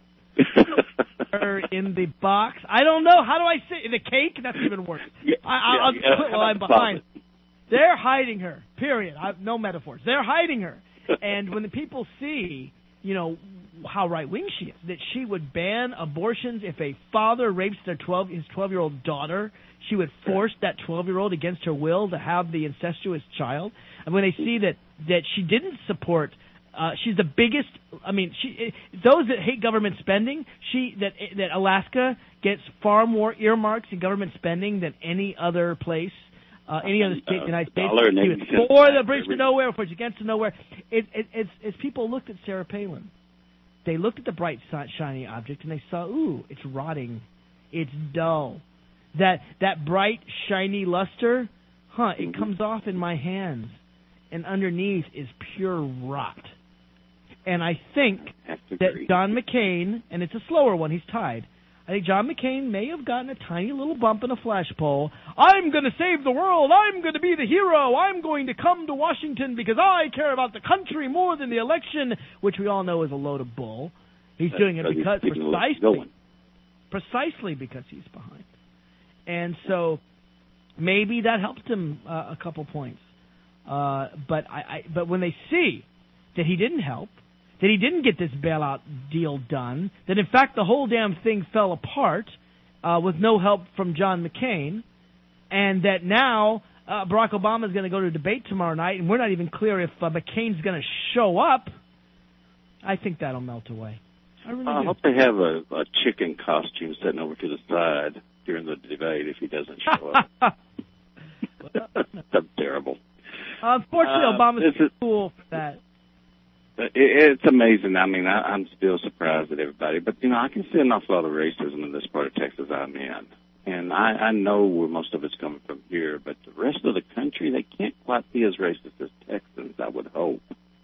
[SPEAKER 3] Her in the box. I don't know. How do I say the cake? That's even worse.
[SPEAKER 14] Yeah,
[SPEAKER 3] I, I, I'll
[SPEAKER 14] yeah,
[SPEAKER 3] just put
[SPEAKER 14] yeah.
[SPEAKER 3] while I'm behind. They're hiding her. Period. I, no metaphors. They're hiding her. And when the people see, you know, how right wing she is, that she would ban abortions if a father rapes their twelve his twelve year old daughter, she would force that twelve year old against her will to have the incestuous child. And when they see that that she didn't support. Uh, she's the biggest. I mean, she. Those that hate government spending, she that that Alaska gets far more earmarks in government spending than any other place, uh, any other state in the United States. She was for the bridge to nowhere, for against to nowhere. It, it, it's as people looked at Sarah Palin, they looked at the bright, shiny object and they saw, ooh, it's rotting, it's dull. That that bright, shiny luster, huh? It comes off in my hands, and underneath is pure rot. And I think that John McCain, and it's a slower one, he's tied. I think John McCain may have gotten a tiny little bump in a flash poll. I'm going to save the world. I'm going to be the hero. I'm going to come to Washington because I care about the country more than the election, which we all know is a load of bull. He's
[SPEAKER 14] That's
[SPEAKER 3] doing it
[SPEAKER 14] because
[SPEAKER 3] because
[SPEAKER 14] he's
[SPEAKER 3] precisely, precisely because he's behind. And so maybe that helped him uh, a couple points. Uh, but I, I, but when they see that he didn't help, that he didn't get this bailout deal done, that in fact the whole damn thing fell apart uh, with no help from John McCain, and that now uh, Barack Obama is going to go to a debate tomorrow night, and we're not even clear if uh, McCain's going to show up, I think that'll melt away. I really
[SPEAKER 14] I
[SPEAKER 3] do.
[SPEAKER 14] hope they have a, a chicken costume sitting over to the side during the debate if he doesn't show up. That's terrible.
[SPEAKER 3] Unfortunately,
[SPEAKER 14] Uh,
[SPEAKER 3] Obama's
[SPEAKER 14] this is-
[SPEAKER 3] cool for that.
[SPEAKER 14] It, it's amazing. I mean, I, I'm still surprised at everybody. But, you know, I can see an awful lot of racism in this part of Texas I'm in. And I, I know where most of it's coming from here. But the rest of the country, they can't quite be as racist as Texans, I would hope.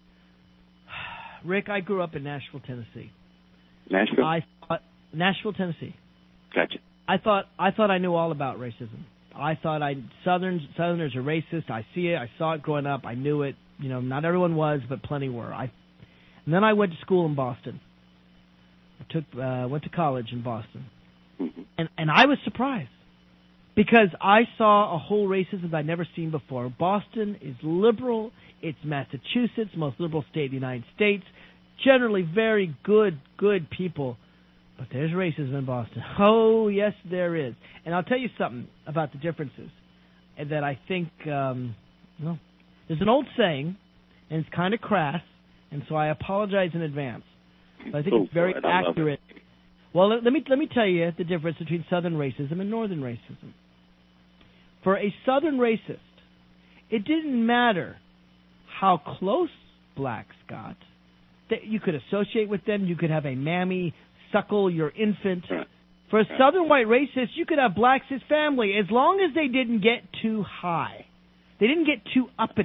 [SPEAKER 3] Rick, I grew up in Nashville, Tennessee.
[SPEAKER 14] Nashville?
[SPEAKER 3] I thought, Nashville, Tennessee.
[SPEAKER 14] Gotcha.
[SPEAKER 3] I thought I thought I knew all about racism. I thought I Southern Southerners are racist. I see it. I saw it growing up. I knew it. You know, not everyone was, but plenty were. I and then I went to school in Boston. I took uh, went to college in Boston,
[SPEAKER 14] Mm-hmm.
[SPEAKER 3] and and I was surprised because I saw a whole racism I'd never seen before. Boston is liberal. It's Massachusetts, most liberal state of the United States. Generally, very good good people. But there's racism in Boston. Oh, yes, there is. And I'll tell you something about the differences that I think, um, well, there's an old saying, and it's kind of crass, and so I apologize in advance. But I think
[SPEAKER 14] Go
[SPEAKER 3] it's very
[SPEAKER 14] for it. I love
[SPEAKER 3] accurate. Well, let, let me let me tell you the difference between Southern racism and Northern racism. For a Southern racist, it didn't matter how close blacks got. That you could associate with them. You could have a mammy suckle your infant. For a Southern white racist, you could have blacks as family as long as they didn't get too high. They didn't get too uppity.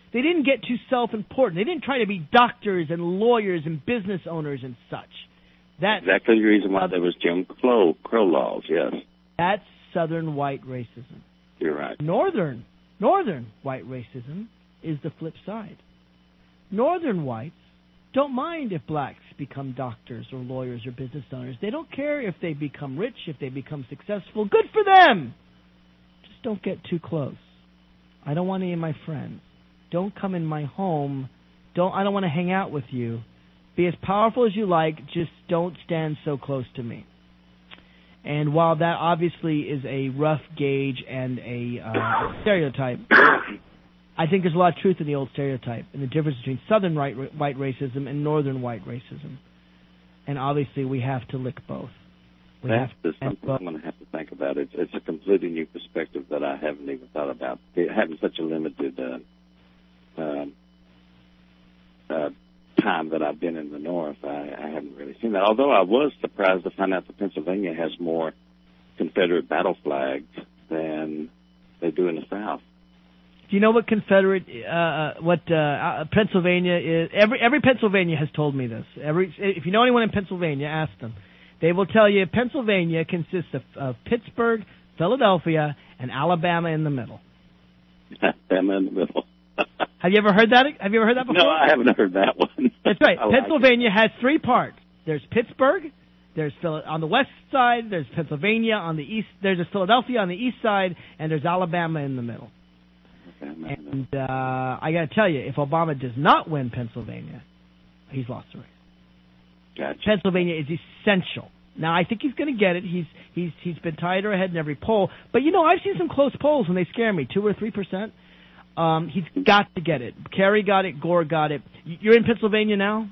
[SPEAKER 3] They didn't get too self-important. They didn't try to be doctors and lawyers and business owners and such. That's
[SPEAKER 14] exactly the reason why there was Jim Crow, Crow laws, yes.
[SPEAKER 3] That's Southern white racism.
[SPEAKER 14] You're right.
[SPEAKER 3] Northern, Northern white racism is the flip side. Northern whites don't mind if blacks become doctors or lawyers or business owners. They don't care if they become rich, if they become successful. Good for them! Just don't get too close. I don't want any of my friends. Don't come in my home. Don't. I don't want to hang out with you. Be as powerful as you like. Just don't stand so close to me. And while that obviously is a rough gauge and a uh, stereotype, I think there's a lot of truth in the old stereotype and the difference between Southern white, white racism and Northern white racism. And obviously we have to lick both. We
[SPEAKER 14] That's
[SPEAKER 3] have
[SPEAKER 14] just something I'm going to have to think about. It's, it's a completely new perspective that I haven't even thought about. It, having such a limited uh, uh, uh, time that I've been in the North, I, I haven't really seen that. Although I was surprised to find out that Pennsylvania has more Confederate battle flags than they do in the South.
[SPEAKER 3] Do you know what Confederate, uh, what uh, uh, Pennsylvania is? Every every Pennsylvania has told me this. Every if you know anyone in Pennsylvania, ask them. They will tell you Pennsylvania consists of, of Pittsburgh, Philadelphia, and Alabama in the middle.
[SPEAKER 14] Alabama in the middle.
[SPEAKER 3] Have you ever heard that? Have you ever heard that before?
[SPEAKER 14] No, I haven't heard that one.
[SPEAKER 3] That's right.
[SPEAKER 14] I like
[SPEAKER 3] Pennsylvania has three parts. There's Pittsburgh. There's Phil- on the west side. There's Pennsylvania on the east. There's a Philadelphia on the east side, and there's Alabama in the middle. And uh, I got to tell you, if Obama does not win Pennsylvania, he's lost the race.
[SPEAKER 14] Gotcha.
[SPEAKER 3] Pennsylvania is essential. Now, I think he's going to get it. He's he's he's been tied or ahead in every poll. But, you know, I've seen some close polls and they scare me, two or three percent. Um, he's got to get it. Kerry got it. Gore got it. You're in Pennsylvania now?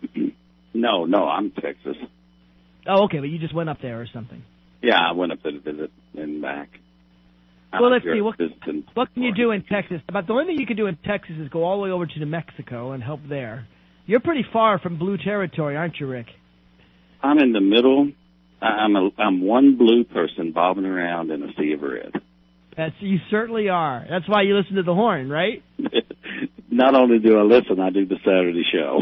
[SPEAKER 14] No, no, I'm Texas.
[SPEAKER 3] Oh, okay, but you just went up there or something.
[SPEAKER 14] Yeah, I went up there to visit and back.
[SPEAKER 3] Well, let's see. What, what can you do in Texas? About the only thing you can do in Texas is go all the way over to New Mexico and help there. You're pretty far from blue territory, aren't you, Rick?
[SPEAKER 14] I'm in the middle. I'm a, I'm one blue person bobbing around in a sea of red.
[SPEAKER 3] That's you certainly are. That's why you listen to the Horn, right?
[SPEAKER 14] Not only do I listen, I do the Saturday show.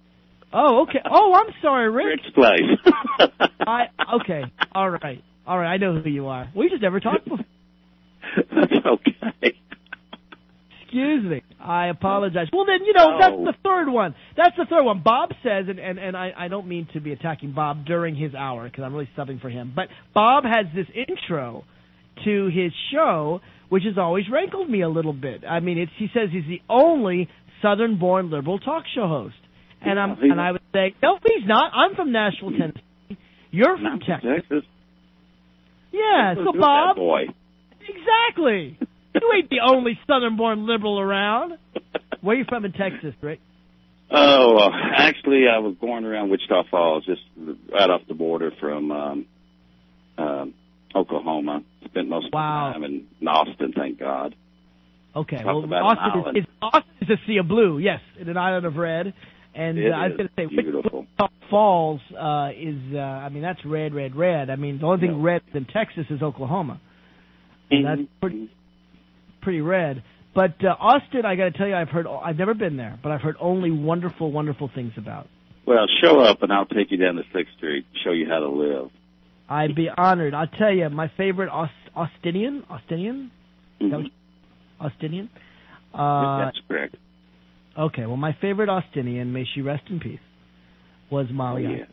[SPEAKER 3] Oh, okay. Oh, I'm sorry, Rick.
[SPEAKER 14] Rick's Place.
[SPEAKER 3] I okay. All right. All right. I know who you are. We just never talked before.
[SPEAKER 14] That's okay.
[SPEAKER 3] Excuse me. I apologize. Well, then, you know,
[SPEAKER 14] oh.
[SPEAKER 3] that's the third one. That's the third one. Bob says, and, and, and I, I don't mean to be attacking Bob during his hour because I'm really subbing for him, but Bob has this intro to his show which has always rankled me a little bit. I mean, it's, he says he's the only Southern-born liberal talk show host. And I'm and I would say, no, he's not. I'm from Nashville, Tennessee. You're from Texas.
[SPEAKER 14] Texas.
[SPEAKER 3] Yeah, so Bob.
[SPEAKER 14] Boy.
[SPEAKER 3] Exactly. You ain't the only Southern-born liberal around. Where are you from in Texas, Rick?
[SPEAKER 14] Oh, uh, actually, I was born around Wichita Falls, just right off the border from um, um, Oklahoma. Spent most of
[SPEAKER 3] wow.
[SPEAKER 14] my time in Austin, thank God.
[SPEAKER 3] Okay,
[SPEAKER 14] Talk
[SPEAKER 3] well, Austin is, is, Austin is a sea of blue, yes, in an island of red. And uh, I was going to say,
[SPEAKER 14] beautiful.
[SPEAKER 3] Wichita Falls uh, is, uh, I mean, that's red, red, red. I mean, the only thing
[SPEAKER 14] yeah.
[SPEAKER 3] red in Texas is Oklahoma. And that's pretty, pretty red. But uh, Austin, I got to tell you, I've heard, I've never been there, but I've heard only wonderful, wonderful things about.
[SPEAKER 14] Well, show up and I'll take you down to sixth Street, show you how to live.
[SPEAKER 3] I'd be honored. I'll tell you, my favorite Aust- Austinian, Austinian,
[SPEAKER 14] mm-hmm.
[SPEAKER 3] Austinian. Uh,
[SPEAKER 14] That's correct.
[SPEAKER 3] Okay, well, my favorite Austinian, may she rest in peace, was Molly.
[SPEAKER 14] Oh, yeah.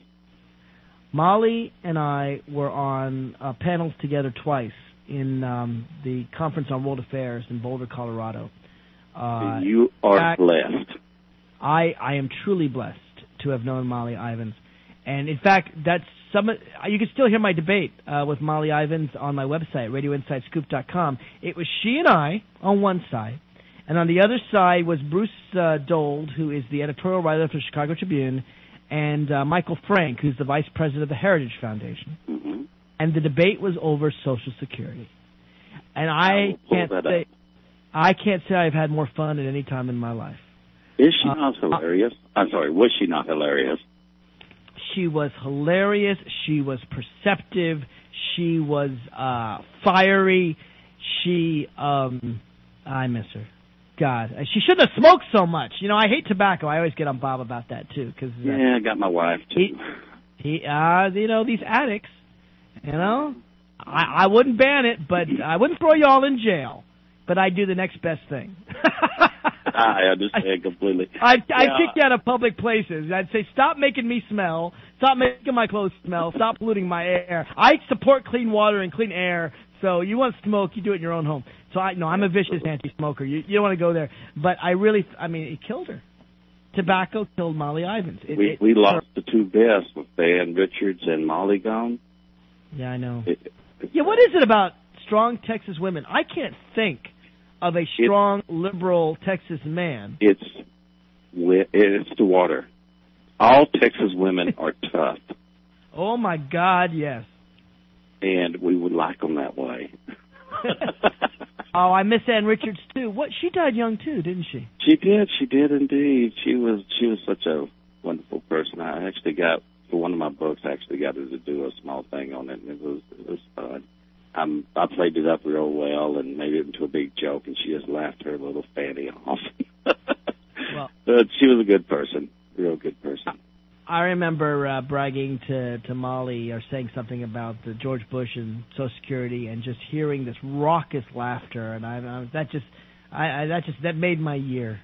[SPEAKER 3] Molly and I were on uh, panels together twice in um, the Conference on World Affairs in Boulder, Colorado. Uh,
[SPEAKER 14] you are
[SPEAKER 3] fact,
[SPEAKER 14] blessed.
[SPEAKER 3] I, I am truly blessed to have known Molly Ivins. And, in fact, that's some. You can still hear my debate uh, with Molly Ivins on my website, radio inside scoop dot com. It was she and I on one side, and on the other side was Bruce uh, Dold, who is the editorial writer for the Chicago Tribune, and uh, Michael Frank, who's the vice president of the Heritage Foundation.
[SPEAKER 14] Mm-hmm.
[SPEAKER 3] And the debate was over Social Security. And I can't say, I can't say I've had more fun at any time in my life.
[SPEAKER 14] Is she
[SPEAKER 3] uh,
[SPEAKER 14] not hilarious? Uh, I'm sorry, was she not hilarious?
[SPEAKER 3] She was hilarious. She was perceptive. She was uh, fiery. She, um, I miss her. God, she shouldn't have smoked so much. You know, I hate tobacco. I always get on Bob about that too, because uh,
[SPEAKER 14] yeah, I got my wife too.
[SPEAKER 3] He, he, uh, you know, these addicts. You know, I, I wouldn't ban it, but I wouldn't throw you all in jail. But I'd do the next best thing.
[SPEAKER 14] I understand completely.
[SPEAKER 3] I'd, I'd
[SPEAKER 14] yeah.
[SPEAKER 3] kick you out of public places. I'd say, stop making me smell. Stop making my clothes smell. Stop polluting my air. I support clean water and clean air. So you want to smoke, you do it in your own home. So I no, I'm a vicious anti-smoker. You, you don't want to go there. But I really, I mean, it killed her. Tobacco killed Molly Ivins. It,
[SPEAKER 14] we
[SPEAKER 3] it,
[SPEAKER 14] we lost the two best with Van Richards and Molly gone.
[SPEAKER 3] Yeah, I know.
[SPEAKER 14] It,
[SPEAKER 3] yeah, what is it about strong Texas women? I can't think of a strong, it, liberal Texas man.
[SPEAKER 14] It's it's the water. All Texas women are tough.
[SPEAKER 3] Oh, my God, yes.
[SPEAKER 14] And we would like them that way.
[SPEAKER 3] Oh, I miss Ann Richards, too. What? She died young, too, didn't she?
[SPEAKER 14] She did. She did, indeed. She was she was such a wonderful person. I actually got, for one of my books, I actually got her to do a small thing on it, and it was, it was fun. Um, I played it up real well and made it into a big joke, and she just laughed her little fanny off.
[SPEAKER 3] Well,
[SPEAKER 14] but she was a good person, real good person.
[SPEAKER 3] I remember uh, bragging to, to Molly or saying something about the George Bush and Social Security, and just hearing this raucous laughter, and I, I that just I, I that just that made my year.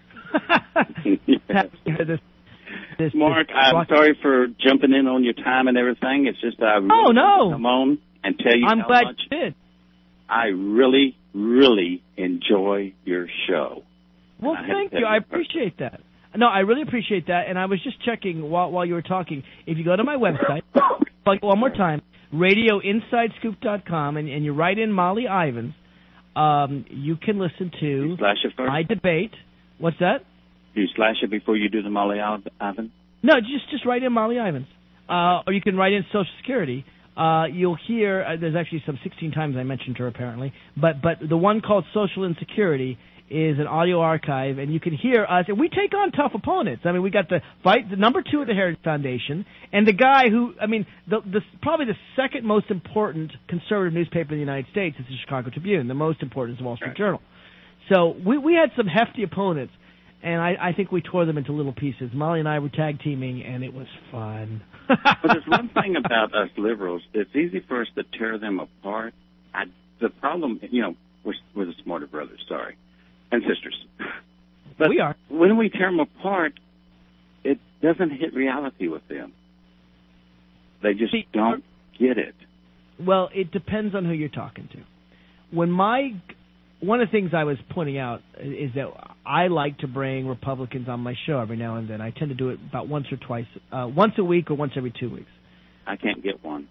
[SPEAKER 3] this, this,
[SPEAKER 14] Mark,
[SPEAKER 3] this
[SPEAKER 14] I'm
[SPEAKER 3] raucous...
[SPEAKER 14] sorry for jumping in on your time and everything. It's just I really
[SPEAKER 3] oh no,
[SPEAKER 14] come on and tell you
[SPEAKER 3] I'm
[SPEAKER 14] how
[SPEAKER 3] glad
[SPEAKER 14] much
[SPEAKER 3] you did.
[SPEAKER 14] I really, really enjoy your show.
[SPEAKER 3] Well, thank you. I appreciate that. No, I really appreciate that, and I was just checking while while you were talking. If you go to my website, like one more time, radio inside scoop dot com, and, and you write in Molly Ivins, um, you can listen to
[SPEAKER 14] you slash it first?
[SPEAKER 3] my debate. What's that?
[SPEAKER 14] Do you slash it before you do the Molly Ivins?
[SPEAKER 3] No, just just write in Molly Ivins, uh, or you can write in Social Security. Uh, you'll hear uh, there's actually some sixteen times I mentioned her apparently, but but the one called Social Insecurity is an audio archive, and you can hear us. And we take on tough opponents. I mean, we got the fight, the number two at the Heritage Foundation, and the guy who, I mean, the, the probably the second most important conservative newspaper in the United States is the Chicago Tribune. The most important is the Wall Street
[SPEAKER 14] right.
[SPEAKER 3] Journal. So we we had some hefty opponents, and I, I think we tore them into little pieces. Molly and I were tag teaming, and it was fun.
[SPEAKER 14] But there's one thing about us liberals. It's easy for us to tear them apart. I, the problem, you know, we're, we're the smarter brothers, sorry. And sisters. But
[SPEAKER 3] we are.
[SPEAKER 14] When we tear them apart, it doesn't hit reality with them. They just
[SPEAKER 3] See,
[SPEAKER 14] don't get it.
[SPEAKER 3] Well, it depends on who you're talking to. When my one of the things I was pointing out is that I like to bring Republicans on my show every now and then. I tend to do it about once or twice, uh, once a week or once every two weeks.
[SPEAKER 14] I can't get one.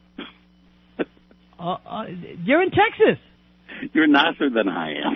[SPEAKER 3] uh, uh, you're in Texas.
[SPEAKER 14] You're nicer than I am.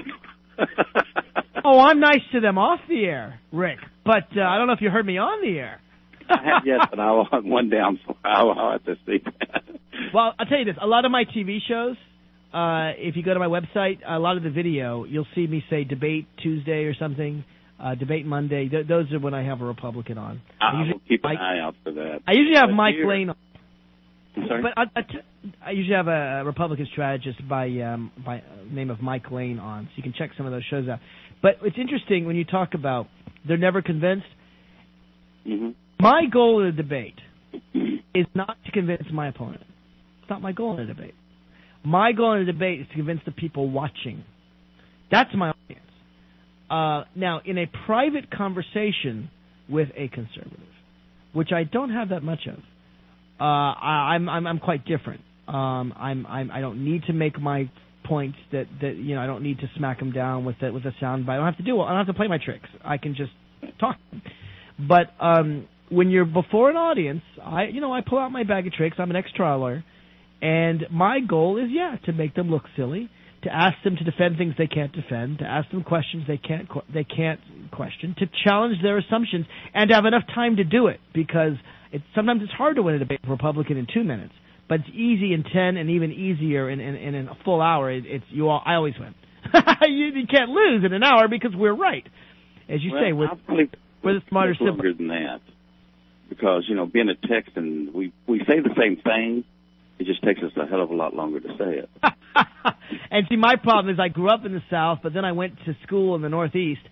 [SPEAKER 3] Oh, I'm nice to them off the air, Rick. But uh, I don't know if you heard me on the air.
[SPEAKER 14] I have yes, but I want one down, so I'll, I'll have to see that.
[SPEAKER 3] Well, I'll tell you this. A lot of my T V shows, uh, if you go to my website, a lot of the video, you'll see me say Debate Tuesday or something, uh, Debate Monday. Th- those are when I have a Republican on.
[SPEAKER 14] I,
[SPEAKER 3] I
[SPEAKER 14] will keep an
[SPEAKER 3] Mike,
[SPEAKER 14] eye out for that.
[SPEAKER 3] I usually have
[SPEAKER 14] but
[SPEAKER 3] Mike
[SPEAKER 14] here,
[SPEAKER 3] Lane on.
[SPEAKER 14] I'm sorry?
[SPEAKER 3] But I, I, t- I usually have a Republican strategist by um, by name of Mike Lane on, so you can check some of those shows out. But it's interesting when you talk about they're never convinced.
[SPEAKER 14] Mm-hmm.
[SPEAKER 3] My goal in a debate is not to convince my opponent. It's not my goal in a debate. My goal in a debate is to convince the people watching. That's my audience. Uh, now, in a private conversation with a conservative, which I don't have that much of, uh, I, I'm, I'm I'm quite different. Um, I'm, I'm I don't need to make my points that, that you know I don't need to smack them down with the, with a sound bite. I don't have to do I don't have to play my tricks. I can just talk. But um, when you're before an audience, I you know I pull out my bag of tricks. I'm an ex-trial lawyer, and my goal is yeah to make them look silly, to ask them to defend things they can't defend, to ask them questions they can't they can't question, to challenge their assumptions, and to have enough time to do it because it, sometimes it's hard to win a debate with a Republican in two minutes, but it's easy in ten and even easier in, in, in a full hour. It, it's you all, I always win. you, you can't lose in an hour because we're right, as you
[SPEAKER 14] well,
[SPEAKER 3] say. We're, we're the smarter
[SPEAKER 14] siblings. Longer than that, because you know, being a Texan, we we say the same thing. It just takes us a hell of a lot longer to say it.
[SPEAKER 3] And see, my problem is I grew up in the South, but then I went to school in the Northeast,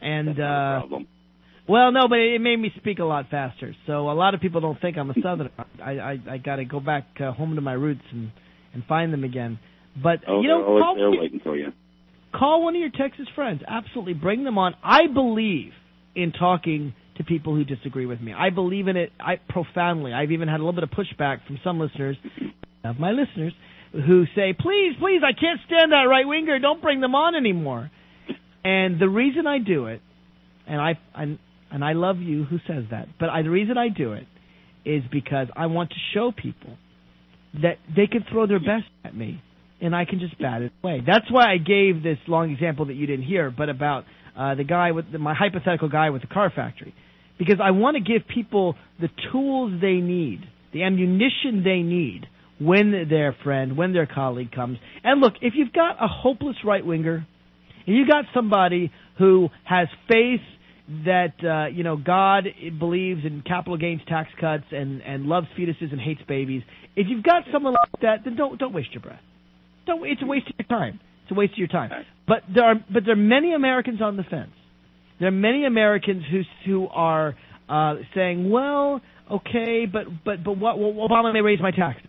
[SPEAKER 3] And
[SPEAKER 14] That's not
[SPEAKER 3] uh,
[SPEAKER 14] a problem.
[SPEAKER 3] Well, no, but it made me speak a lot faster. So a lot of people don't think I'm a Southerner. I I, I got to go back uh, home to my roots and, and find them again. But
[SPEAKER 14] Oh,
[SPEAKER 3] you
[SPEAKER 14] they're
[SPEAKER 3] know,
[SPEAKER 14] always
[SPEAKER 3] call,
[SPEAKER 14] there waiting for you.
[SPEAKER 3] call one of your Texas friends. Absolutely, bring them on. I believe in talking to people who disagree with me. I believe in it I, profoundly. I've even had a little bit of pushback from some listeners, of my listeners, who say, please, please, I can't stand that right-winger. Don't bring them on anymore. And the reason I do it, and I, I and I love you who says that, but I, the reason I do it is because I want to show people that they can throw their best at me, and I can just bat it away. That's why I gave this long example that you didn't hear, but about uh, the guy with the, my hypothetical guy with the car factory, because I want to give people the tools they need, the ammunition they need when their friend, when their colleague comes. And look, if you've got a hopeless right-winger, and you've got somebody who has faith that, uh, you know, God believes in capital gains tax cuts and, and loves fetuses and hates babies, if you've got someone like that, then don't don't waste your breath. Don't. It's a waste of your time. It's a waste of your time. But there are but there are many Americans on the fence. There are many Americans who who are uh, saying, well, okay, but but but what? Well, Obama may raise my taxes.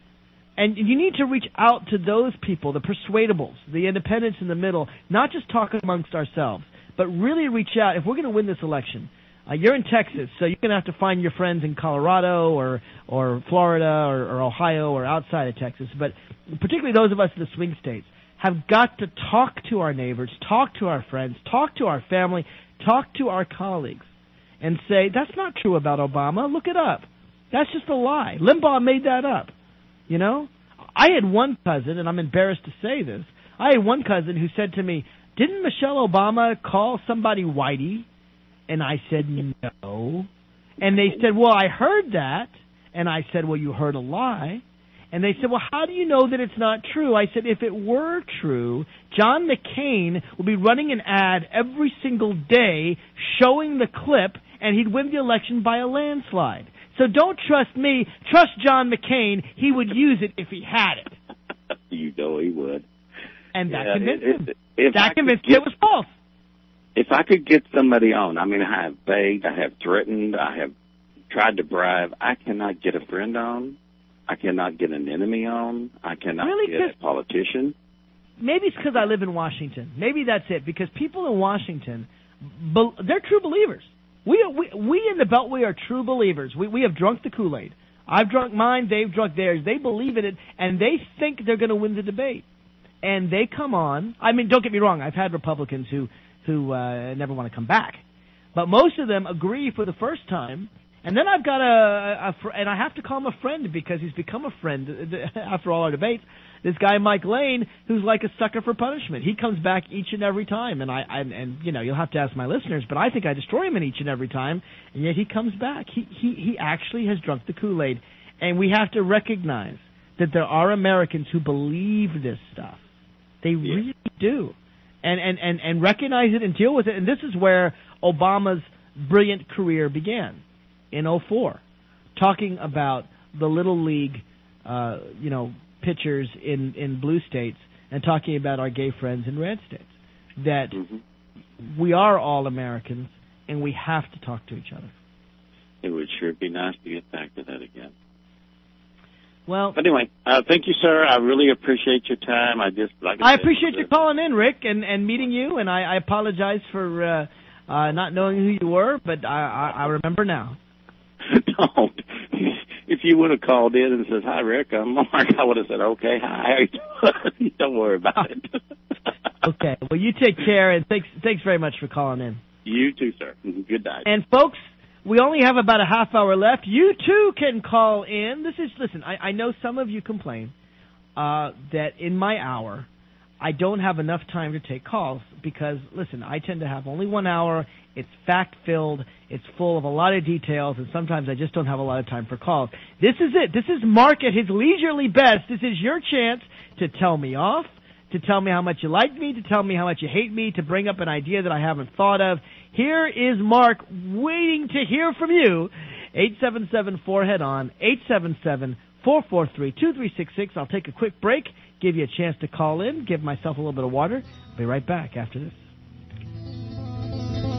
[SPEAKER 3] And you need to reach out to those people, the persuadables, the independents in the middle, not just talk amongst ourselves, but really reach out. If we're going to win this election, uh, you're in Texas, so you're going to have to find your friends in Colorado or or Florida or, or Ohio or outside of Texas. But particularly those of us in the swing states have got to talk to our neighbors, talk to our friends, talk to our family, talk to our colleagues, and say, that's not true about Obama. Look it up. That's just a lie. Limbaugh made that up. You know, I had one cousin, and I'm embarrassed to say this, I had one cousin who said to me, didn't Michelle Obama call somebody whitey? And I said, no. And they said, well, I heard that. And I said, well, you heard a lie. And they said, well, how do you know that it's not true? I said, if it were true, John McCain would be running an ad every single day showing the clip, and he'd win the election by a landslide. So don't trust me. Trust John McCain. He would use it if he had it.
[SPEAKER 14] You know he would.
[SPEAKER 3] And that
[SPEAKER 14] Yeah,
[SPEAKER 3] convinced
[SPEAKER 14] if-
[SPEAKER 3] him.
[SPEAKER 14] if
[SPEAKER 3] that
[SPEAKER 14] I
[SPEAKER 3] convinced
[SPEAKER 14] could
[SPEAKER 3] him
[SPEAKER 14] get-
[SPEAKER 3] it was false.
[SPEAKER 14] If I could get somebody on, I mean, I have begged, I have threatened, I have tried to bribe. I cannot get a friend on. I cannot get an enemy on. I cannot
[SPEAKER 3] Really?
[SPEAKER 14] get a politician.
[SPEAKER 3] Maybe it's because I live in Washington. Maybe that's it. Because people in Washington, be, they're true believers. We, we we in the Beltway are true believers. We we have drunk the Kool-Aid. I've drunk mine. They've drunk theirs. They believe in it, and they think they're going to win the debate. And they come on. I mean, don't get me wrong. I've had Republicans who who uh, never want to come back, but most of them agree for the first time. And then I've got a, a fr- and I have to call him a friend because he's become a friend after all our debates. This guy Mike Lane, who's like a sucker for punishment. He comes back each and every time, and I and, and you know you'll have to ask my listeners, but I think I destroy him in each and every time, and yet he comes back. He he he actually has drunk the Kool-Aid, and we have to recognize that there are Americans who believe this stuff. They
[SPEAKER 14] Yeah.
[SPEAKER 3] really do, and and and and recognize it and deal with it. And this is where Obama's brilliant career began in oh four, talking about the little league, uh, you know. pitchers in, in blue states and talking about our gay friends in red states. That
[SPEAKER 14] Mm-hmm.
[SPEAKER 3] we are all Americans and we have to talk to each other.
[SPEAKER 14] It would sure be nice to get back to that again.
[SPEAKER 3] Well,
[SPEAKER 14] But anyway, uh, thank you, sir. I really appreciate your time. I just like I,
[SPEAKER 3] I
[SPEAKER 14] said,
[SPEAKER 3] appreciate
[SPEAKER 14] uh,
[SPEAKER 3] you calling in, Rick, and, and meeting you, and I, I apologize for uh, uh, not knowing who you were, but I, I, I remember now.
[SPEAKER 14] Don't. If you would have called in and says, hi, Rick, I'm Mark, I would have said, okay, hi. Don't worry about it.
[SPEAKER 3] Okay, well, you take care, and thanks thanks very much for calling in.
[SPEAKER 14] You too, sir. Good night.
[SPEAKER 3] And, folks, we only have about a half hour left. You, too, can call in. This is, listen, I, I know some of you complain uh, that in my hour, I don't have enough time to take calls because, listen, I tend to have only one hour. It's fact-filled. It's full of a lot of details, and sometimes I just don't have a lot of time for calls. This is it. This is Mark at his leisurely best. This is your chance to tell me off, to tell me how much you like me, to tell me how much you hate me, to bring up an idea that I haven't thought of. Here is Mark waiting to hear from you. eight seven seven four head on, eight seven seven four four three two three six six. I'll take a quick break, give you a chance to call in, give myself a little bit of water. I'll be right back after this.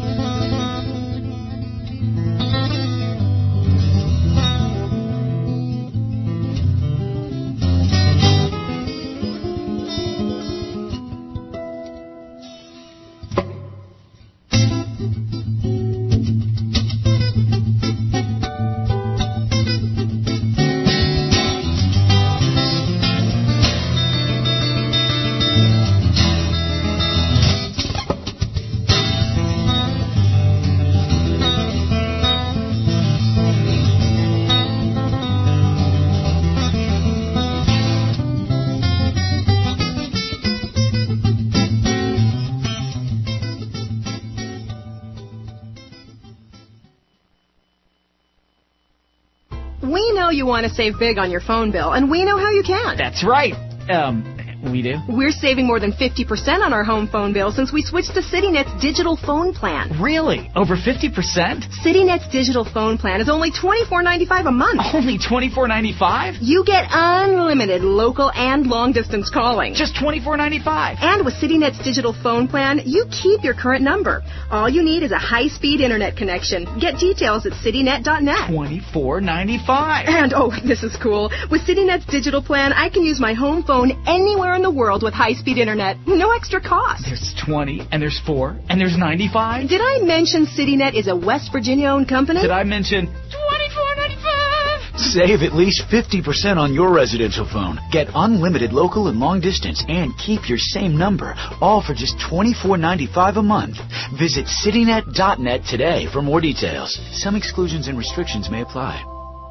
[SPEAKER 8] you want to save big on your phone bill, and we know how you can.
[SPEAKER 2] That's right. Um, we do.
[SPEAKER 8] We're saving more than fifty percent on our home phone bill since we switched to CityNet's digital phone plan.
[SPEAKER 2] Really? Over fifty percent?
[SPEAKER 8] CityNet's digital phone plan is only twenty-four ninety-five a month.
[SPEAKER 2] Only twenty-four ninety-five?
[SPEAKER 8] You get unlimited local and long-distance calling.
[SPEAKER 2] Just twenty-four ninety-five.
[SPEAKER 8] And with CityNet's digital phone plan, you keep your current number. All you need is a high-speed internet connection. Get details at citynet dot net.
[SPEAKER 2] twenty-four ninety-five.
[SPEAKER 8] And, oh, this is cool. With CityNet's digital plan, I can use my home phone anywhere in the world with high-speed internet. No extra cost.
[SPEAKER 2] There's twenty, and there's four, and there's ninety-five.
[SPEAKER 8] Did I mention CityNet is a West Virginia-owned company?
[SPEAKER 2] Did I mention
[SPEAKER 8] twenty-four ninety-five?
[SPEAKER 9] Save at least fifty percent on your residential phone. Get unlimited local and long distance and keep your same number, all for just twenty-four ninety-five a month. Visit citynet dot net today for more details. Some exclusions and restrictions may apply.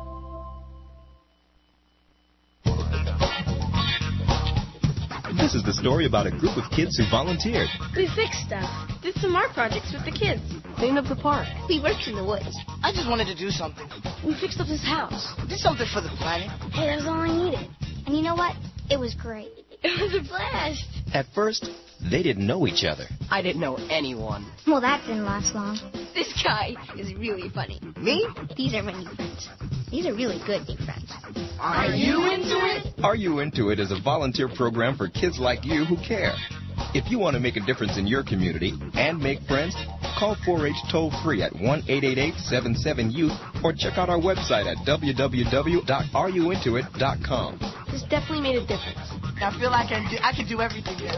[SPEAKER 15] This is the story about a group of kids who volunteered.
[SPEAKER 16] We fixed stuff. Did some art projects with the kids. Cleaned up the park. We worked in the woods.
[SPEAKER 17] I just wanted to do something.
[SPEAKER 16] We fixed up his house.
[SPEAKER 17] Did something for the planet.
[SPEAKER 16] Hey, that was all I needed.
[SPEAKER 18] And you know what? It was great.
[SPEAKER 16] It was a blast.
[SPEAKER 15] At first, they didn't know each other.
[SPEAKER 17] I didn't know anyone.
[SPEAKER 18] Well, that didn't last long.
[SPEAKER 16] This guy is really funny.
[SPEAKER 17] Me?
[SPEAKER 18] These are my new friends. These are really good new friends.
[SPEAKER 16] Are you into it?
[SPEAKER 15] Are You Into It is a volunteer program for kids like you who care. If you want to make a difference in your community and make friends, call four H toll-free at one eight eight eight, seven seven, youth or check out our website at w w w dot are you into it dot com.
[SPEAKER 16] This definitely made a difference.
[SPEAKER 17] I feel like I can do, I can do everything now.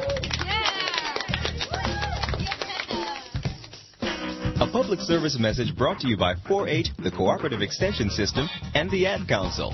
[SPEAKER 15] A public service message brought to you by four H, the Cooperative Extension System, and the Ad Council.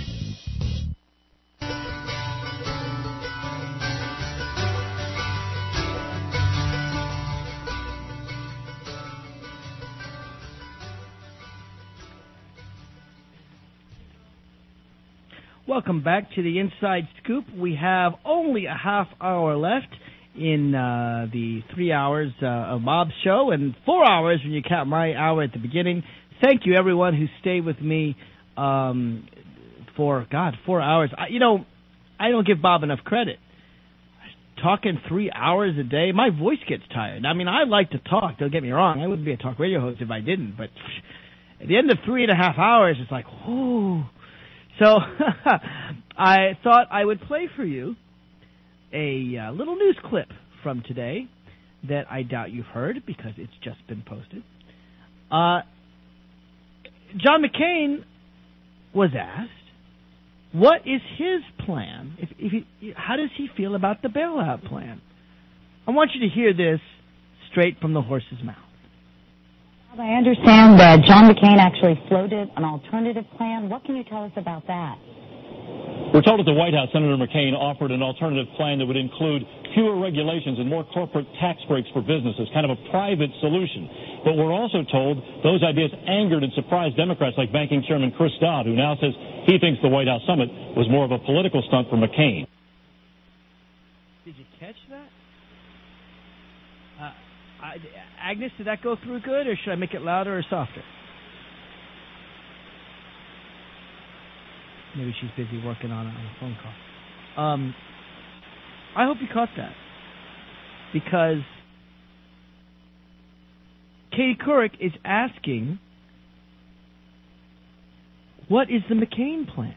[SPEAKER 3] Welcome back to the Inside Scoop. We have only a half hour left in uh, the three hours uh, of Bob's show, and four hours when you count my hour at the beginning. Thank you, everyone who stayed with me um, for, God, four hours. I, you know, I don't give Bob enough credit. Talking three hours a day, my voice gets tired. I mean, I like to talk, don't get me wrong. I wouldn't be a talk radio host if I didn't, but at the end of three and a half hours, it's like, whoo. So I thought I would play for you a uh, little news clip from today that I doubt you've heard because it's just been posted. Uh, John McCain was asked, what is his plan? If, if he, how does he feel about the bailout plan? I want you to hear this straight from the horse's mouth.
[SPEAKER 19] I understand that John McCain actually floated an alternative plan. What can you tell us about that?
[SPEAKER 20] We're told at the White House, Senator McCain offered an alternative plan that would include fewer regulations and more corporate tax breaks for businesses, kind of a private solution. But we're also told those ideas angered and surprised Democrats like Banking Chairman Chris Dodd, who now says he thinks the White House summit was more of a political stunt for McCain.
[SPEAKER 3] Did you catch that? Uh, I, Agnes, did that go through good, or should I make it louder or softer? Maybe she's busy working on a, on a phone call. Um, I hope you caught that, because Katie Couric is asking, what is the McCain plan?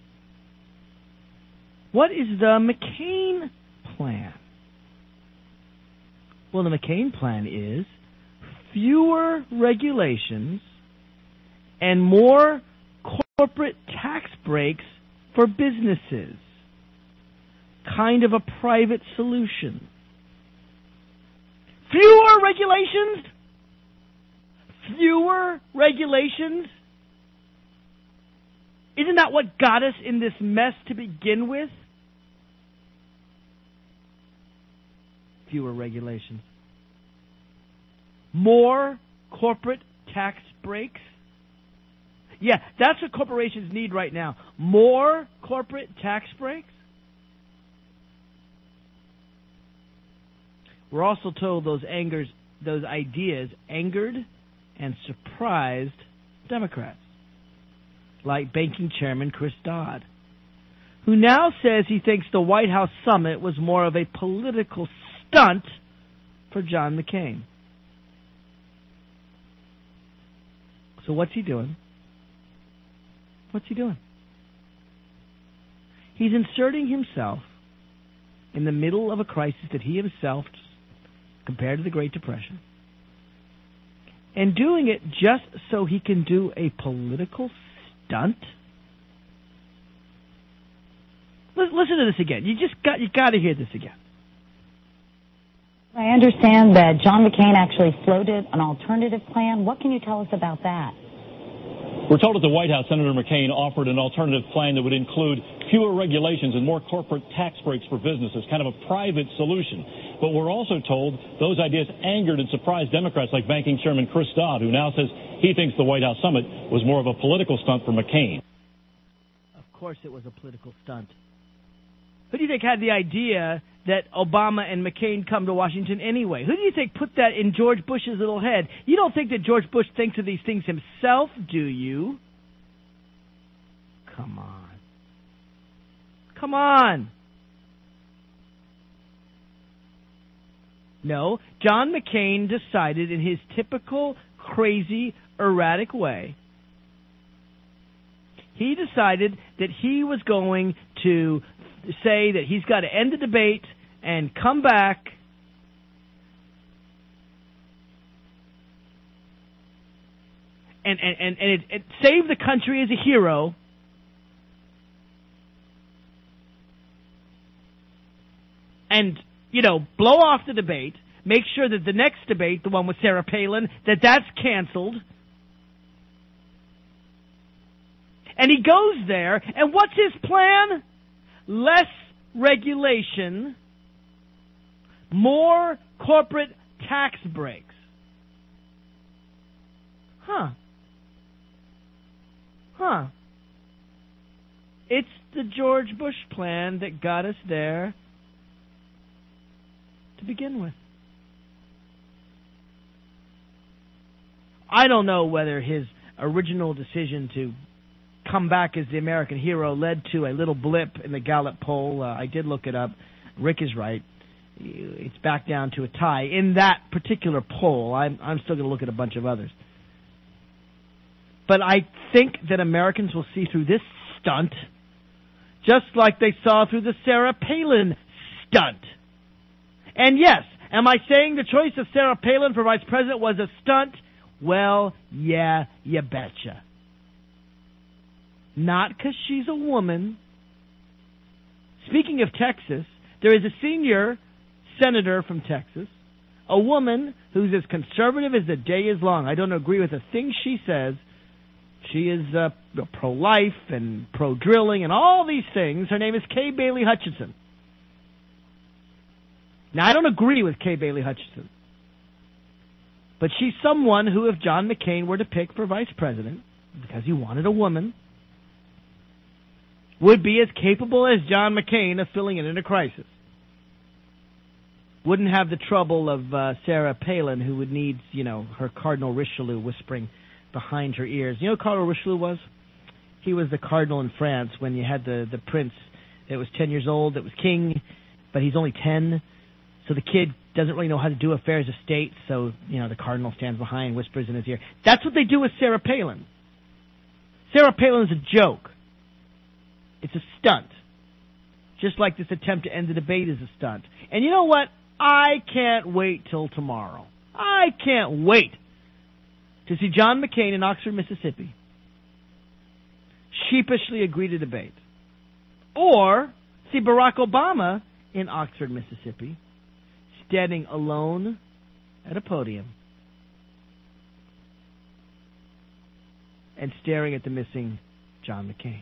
[SPEAKER 3] What is the McCain plan? Well, the McCain plan is fewer regulations and more corporate tax breaks for businesses. Kind of a private solution. Fewer regulations? Fewer regulations? Isn't that what got us in this mess to begin with? Fewer regulations. More corporate tax breaks. Yeah, that's what corporations need right now. More corporate tax breaks. We're also told those angers, those ideas angered and surprised Democrats. like banking chairman Chris Dodd, who now says he thinks the White House summit was more of a political stunt for John McCain. So what's he doing? What's he doing? He's inserting himself in the middle of a crisis that he himself compared to the Great Depression, and doing it just so he can do a political stunt. Listen to this again. You just got you got to hear this again.
[SPEAKER 19] I understand that John McCain actually floated an alternative plan. What can you tell us about that?
[SPEAKER 20] We're told at the White House, Senator McCain offered an alternative plan that would include fewer regulations and more corporate tax breaks for businesses, kind of a private solution. But we're also told those ideas angered and surprised Democrats like banking chairman Chris Dodd, who now says he thinks the White House summit was more of a political stunt for McCain.
[SPEAKER 3] Of course it was a political stunt. Who do you think had the idea that Obama and McCain come to Washington anyway? Who do you think put that in George Bush's little head? You don't think that George Bush thinks of these things himself, do you? Come on. Come on. No, John McCain decided in his typical crazy, erratic way, he decided that he was going to say that he's got to end the debate and come back and and and, and it, it save the country as a hero, and you know blow off the debate, make sure that the next debate, the one with Sarah Palin, that that's canceled. And he goes there, and what's his plan? Less regulation, more corporate tax breaks. Huh. Huh. It's the George Bush plan that got us there to begin with. I don't know whether his original decision to come back as the American hero led to a little blip in the Gallup poll. Uh, I did look it up. Rick is right. It's back down to a tie in that particular poll. I'm, I'm still going to look at a bunch of others. But I think that Americans will see through this stunt just like they saw through the Sarah Palin stunt. And yes, am I saying the choice of Sarah Palin for vice president was a stunt? Well, yeah, you betcha. Not because she's a woman. Speaking of Texas, there is a senior senator from Texas, a woman who's as conservative as the day is long. I don't agree with a thing she says. She is uh, pro-life and pro-drilling and all these things. Her name is Kay Bailey Hutchison. Now, I don't agree with Kay Bailey Hutchison, but she's someone who, if John McCain were to pick for vice president, because he wanted a woman, would be as capable as John McCain of filling it in a crisis. Wouldn't have the trouble of uh, Sarah Palin, who would need, you know, her Cardinal Richelieu whispering behind her ears. You know who Cardinal Richelieu was? He was the cardinal in France when you had the, the prince that was ten years old, that was king, but he's only ten, so the kid doesn't really know how to do affairs of state, so, you know, the cardinal stands behind, whispers in his ear. That's what they do with Sarah Palin. Sarah Palin is a joke. It's a stunt. Just like this attempt to end the debate is a stunt. And you know what? I can't wait till tomorrow. I can't wait to see John McCain in Oxford, Mississippi sheepishly agree to debate. Or see Barack Obama in Oxford, Mississippi, standing alone at a podium and staring at the missing John McCain.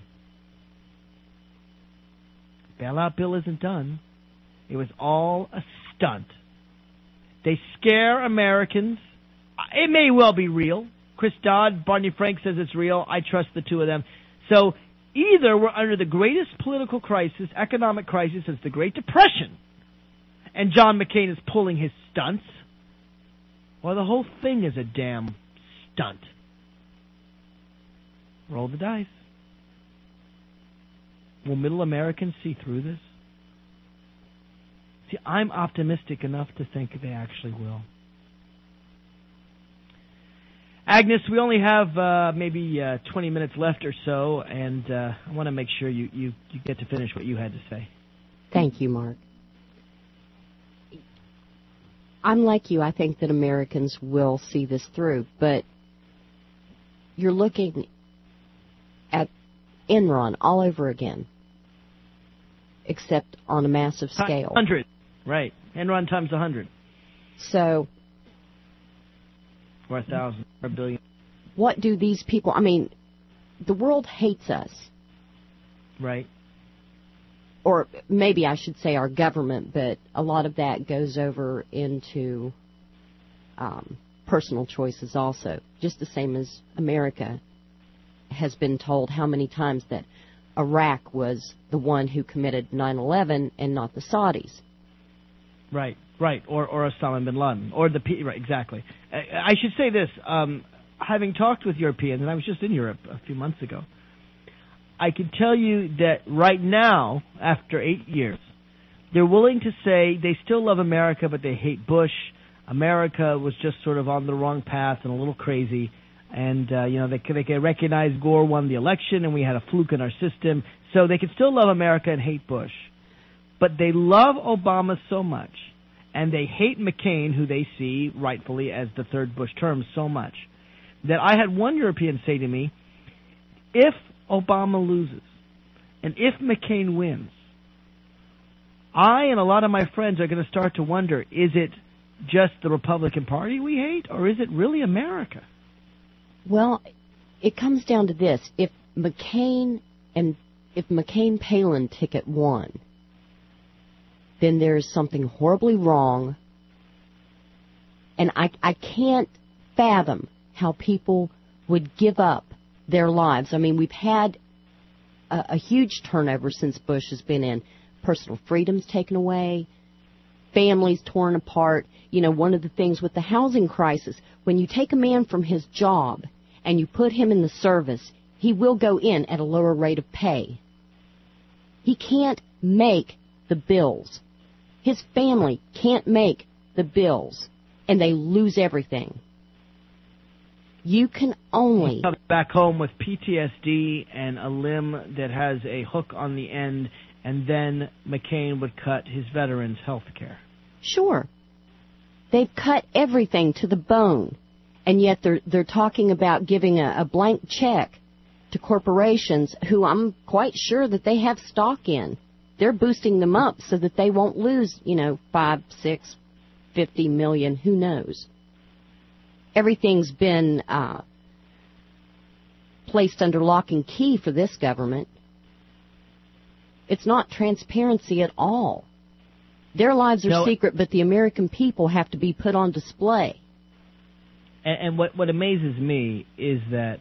[SPEAKER 3] Bailout bill isn't done. It was all a stunt. They scare Americans. It may well be real. Chris Dodd, Barney Frank says it's real. I trust the two of them. So either we're under the greatest political crisis, economic crisis since the Great Depression, and John McCain is pulling his stunts, or the whole thing is a damn stunt. Roll the dice. Will middle Americans see through this? See, I'm optimistic enough to think they actually will. Agnes, we only have uh, maybe uh, twenty minutes left or so, and uh, I want to make sure you, you, you get to finish what you had to say.
[SPEAKER 6] Thank you, Mark. I'm like you. I think that Americans will see this through, but you're looking at Enron all over again, except on a massive scale.
[SPEAKER 3] one hundred, right. Enron times one hundred.
[SPEAKER 6] So...
[SPEAKER 3] Or a thousand, or a billion.
[SPEAKER 6] What do these people... I mean, the world hates us.
[SPEAKER 3] Right.
[SPEAKER 6] Or maybe I should say our government, but a lot of that goes over into um, personal choices also. Just the same as America has been told how many times that Iraq was the one who committed nine eleven and not the Saudis.
[SPEAKER 3] Right, right, or or Osama bin Laden, or the P. Right, exactly. I, I should say this: um, having talked with Europeans, and I was just in Europe a few months ago, I can tell you that right now, after eight years, they're willing to say they still love America, but they hate Bush. America was just sort of on the wrong path and a little crazy, and uh, you know they they can recognize Gore won the election, and we had a fluke in our system, so they can still love America and hate Bush. But they love Obama so much, and they hate McCain, who they see rightfully as the third Bush term, so much, that I had one European say to me, if Obama loses, and if McCain wins, I and a lot of my friends are going to start to wonder, is it just the Republican Party we hate, or is it really America?
[SPEAKER 6] Well, it comes down to this. If McCain and if McCain-Palin ticket won, then there's something horribly wrong. And I, I can't fathom how people would give up their lives. I mean, we've had a, a huge turnover since Bush has been in. Personal freedoms taken away, families torn apart. You know, one of the things with the housing crisis, when you take a man from his job and you put him in the service, he will go in at a lower rate of pay. He can't make the bills. His family can't make the bills, and they lose everything. You can only...
[SPEAKER 3] Back home with P T S D and a limb that has a hook on the end, and then McCain would cut his veterans' health care.
[SPEAKER 6] Sure. They've cut everything to the bone, and yet they're they're talking about giving a, a blank check to corporations who I'm quite sure that they have stock in. They're boosting them up so that they won't lose, you know, five, six, fifty million, who knows. Everything's been uh, placed under lock and key for this government. It's not transparency at all. Their lives are
[SPEAKER 3] no,
[SPEAKER 6] secret, but the American people have to be put on display.
[SPEAKER 3] And, and what, what amazes me is that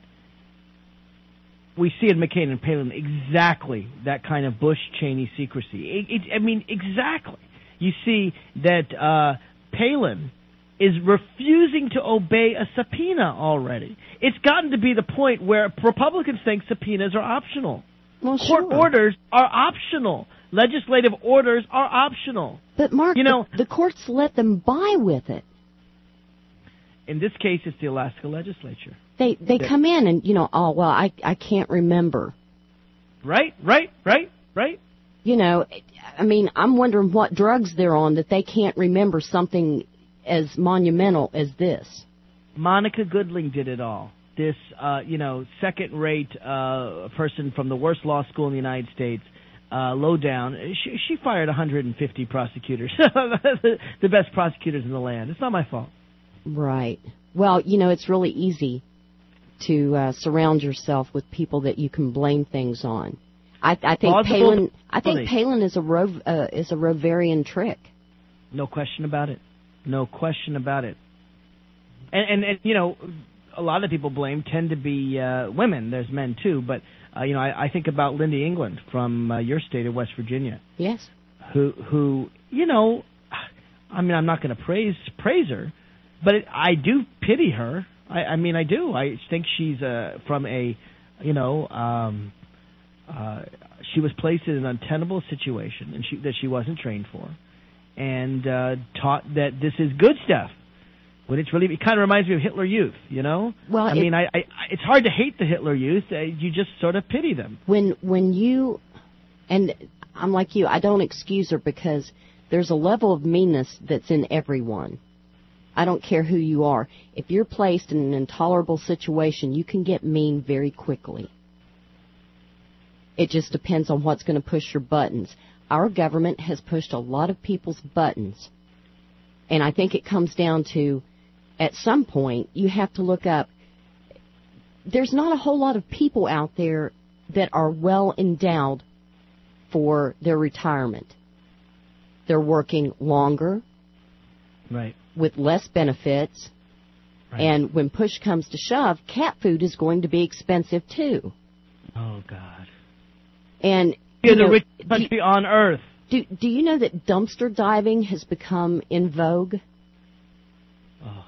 [SPEAKER 3] we see in McCain and Palin exactly that kind of Bush-Cheney secrecy. It, it, I mean, exactly. You see that uh, Palin is refusing to obey a subpoena already. It's gotten to be the point where Republicans think subpoenas are optional.
[SPEAKER 6] Well,
[SPEAKER 3] Court
[SPEAKER 6] sure.
[SPEAKER 3] orders are optional. Legislative orders are optional.
[SPEAKER 6] But, Mark,
[SPEAKER 3] you know,
[SPEAKER 6] the, the courts let them buy with it.
[SPEAKER 3] In this case, it's the Alaska legislature.
[SPEAKER 6] They they
[SPEAKER 3] that,
[SPEAKER 6] come in and, you know, oh, well, I, I can't remember.
[SPEAKER 3] Right, right, right, right.
[SPEAKER 6] You know, I mean, I'm wondering what drugs they're on that they can't remember something as monumental as this.
[SPEAKER 3] Monica Goodling did it all. This, uh, you know, second-rate uh, person from the worst law school in the United States, uh, low down. She, she fired one hundred fifty prosecutors, the best prosecutors in the land. It's not my fault.
[SPEAKER 6] Right. Well, you know, it's really easy to uh, surround yourself with people that you can blame things on. I, I think
[SPEAKER 3] Plausible
[SPEAKER 6] Palin. I think
[SPEAKER 3] funny.
[SPEAKER 6] Palin is a Rov, uh, is a Roverian trick.
[SPEAKER 3] No question about it. No question about it. And and, and you know, a lot of people blame tend to be uh, women. There's men too, but uh, you know, I, I think about Lindy England from uh, your state of West Virginia.
[SPEAKER 6] Yes.
[SPEAKER 3] Who who you know, I mean, I'm not going to praise praise her, but it, I do pity her. I, I mean, I do. I think she's uh, from a, you know, um, uh, she was placed in an untenable situation and she, that she wasn't trained for, and uh, taught that this is good stuff. When it's really, it kind of reminds me of Hitler Youth, you know.
[SPEAKER 21] Well,
[SPEAKER 3] I
[SPEAKER 21] it,
[SPEAKER 3] mean, I, I, it's hard to hate the Hitler Youth. Uh, you just sort of pity them.
[SPEAKER 21] When when you, and I'm like you, I don't excuse her because there's a level of meanness that's in everyone. I don't care who you are. If you're placed in an intolerable situation, you can get mean very quickly. It just depends on what's going to push your buttons. Our government has pushed a lot of people's buttons. And I think it comes down to, at some point, you have to look up. There's not a whole lot of people out there that are well endowed for their retirement. They're working longer.
[SPEAKER 3] Right.
[SPEAKER 21] With less benefits. Right. And when push comes to shove, cat food is going to be expensive too.
[SPEAKER 3] Oh, God.
[SPEAKER 21] And
[SPEAKER 3] you're
[SPEAKER 21] you know,
[SPEAKER 3] the richest country
[SPEAKER 21] do,
[SPEAKER 3] on earth.
[SPEAKER 21] Do, do you know that dumpster diving has become in vogue?
[SPEAKER 3] Oh.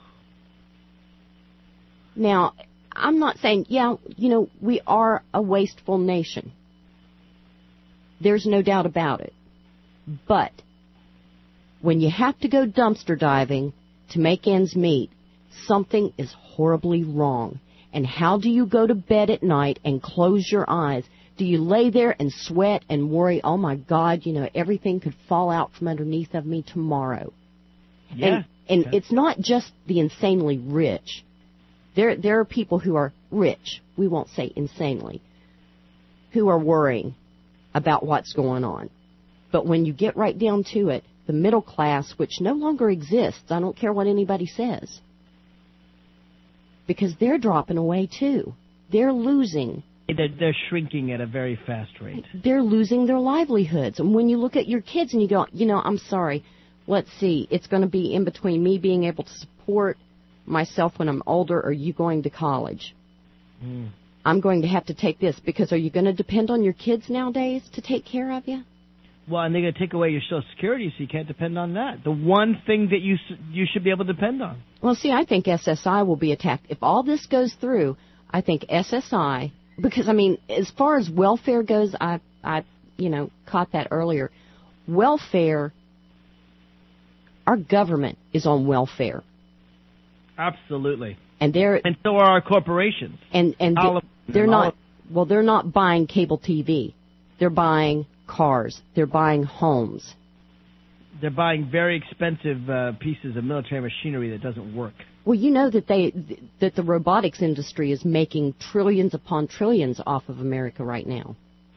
[SPEAKER 21] Now, I'm not saying, yeah, you know, we are a wasteful nation. There's no doubt about it. But when you have to go dumpster diving to make ends meet, something is horribly wrong. And how do you go to bed at night and close your eyes? Do you lay there and sweat and worry, oh, my God, you know, everything could fall out from underneath of me tomorrow?
[SPEAKER 3] Yeah.
[SPEAKER 21] And, and
[SPEAKER 3] okay.
[SPEAKER 21] It's not just the insanely rich. There, there are people who are rich, we won't say insanely, who are worrying about what's going on. But when you get right down to it, the middle class, which no longer exists, I don't care what anybody says, because they're dropping away too. They're losing.
[SPEAKER 3] They're, they're shrinking at a very fast rate.
[SPEAKER 21] They're losing their livelihoods. And when you look at your kids and you go, you know, I'm sorry, let's see, it's going to be in between me being able to support myself when I'm older or you going to college.
[SPEAKER 3] Mm.
[SPEAKER 21] I'm going to have to take this, because are you going to depend on your kids nowadays to take care of you?
[SPEAKER 3] Well, and they're going to take away your Social Security, so you can't depend on that. The one thing that you you should be able to depend on.
[SPEAKER 21] Well, see, I think S S I will be attacked. If all this goes through, I think S S I, because, I mean, as far as welfare goes, I, I you know, caught that earlier. Welfare, our government is on welfare.
[SPEAKER 3] Absolutely.
[SPEAKER 21] And they're
[SPEAKER 3] and so are our corporations.
[SPEAKER 21] And and
[SPEAKER 3] all of,
[SPEAKER 21] they're
[SPEAKER 3] and
[SPEAKER 21] not
[SPEAKER 3] of,
[SPEAKER 21] well. They're not buying cable T V. They're buying cars. They're buying homes.
[SPEAKER 3] They're buying very expensive uh, pieces of military machinery that doesn't work.
[SPEAKER 21] Well, you know that they that the robotics industry is making trillions upon trillions off of America right now.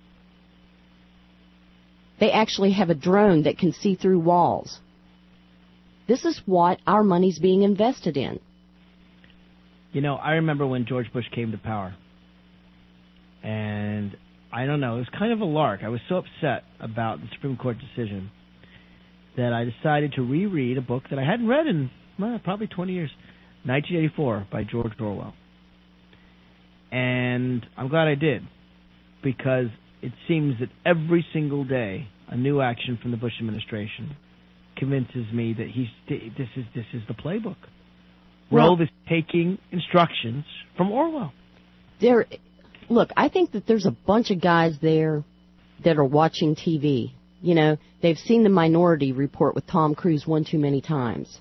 [SPEAKER 21] They actually have a drone that can see through walls. This is what our money's being invested in.
[SPEAKER 3] You know, I remember when George Bush came to power. And I don't know, it was kind of a lark. I was so upset about the Supreme Court decision that I decided to reread a book that I hadn't read in well, probably twenty years, nineteen eighty-four by George Orwell. And I'm glad I did, because it seems that every single day a new action from the Bush administration convinces me that he's this is this is the playbook.
[SPEAKER 21] Well,
[SPEAKER 3] Rove is taking instructions from Orwell.
[SPEAKER 21] There, look, I think that there's a bunch of guys there that are watching T V. You know, they've seen the Minority Report with Tom Cruise one too many times.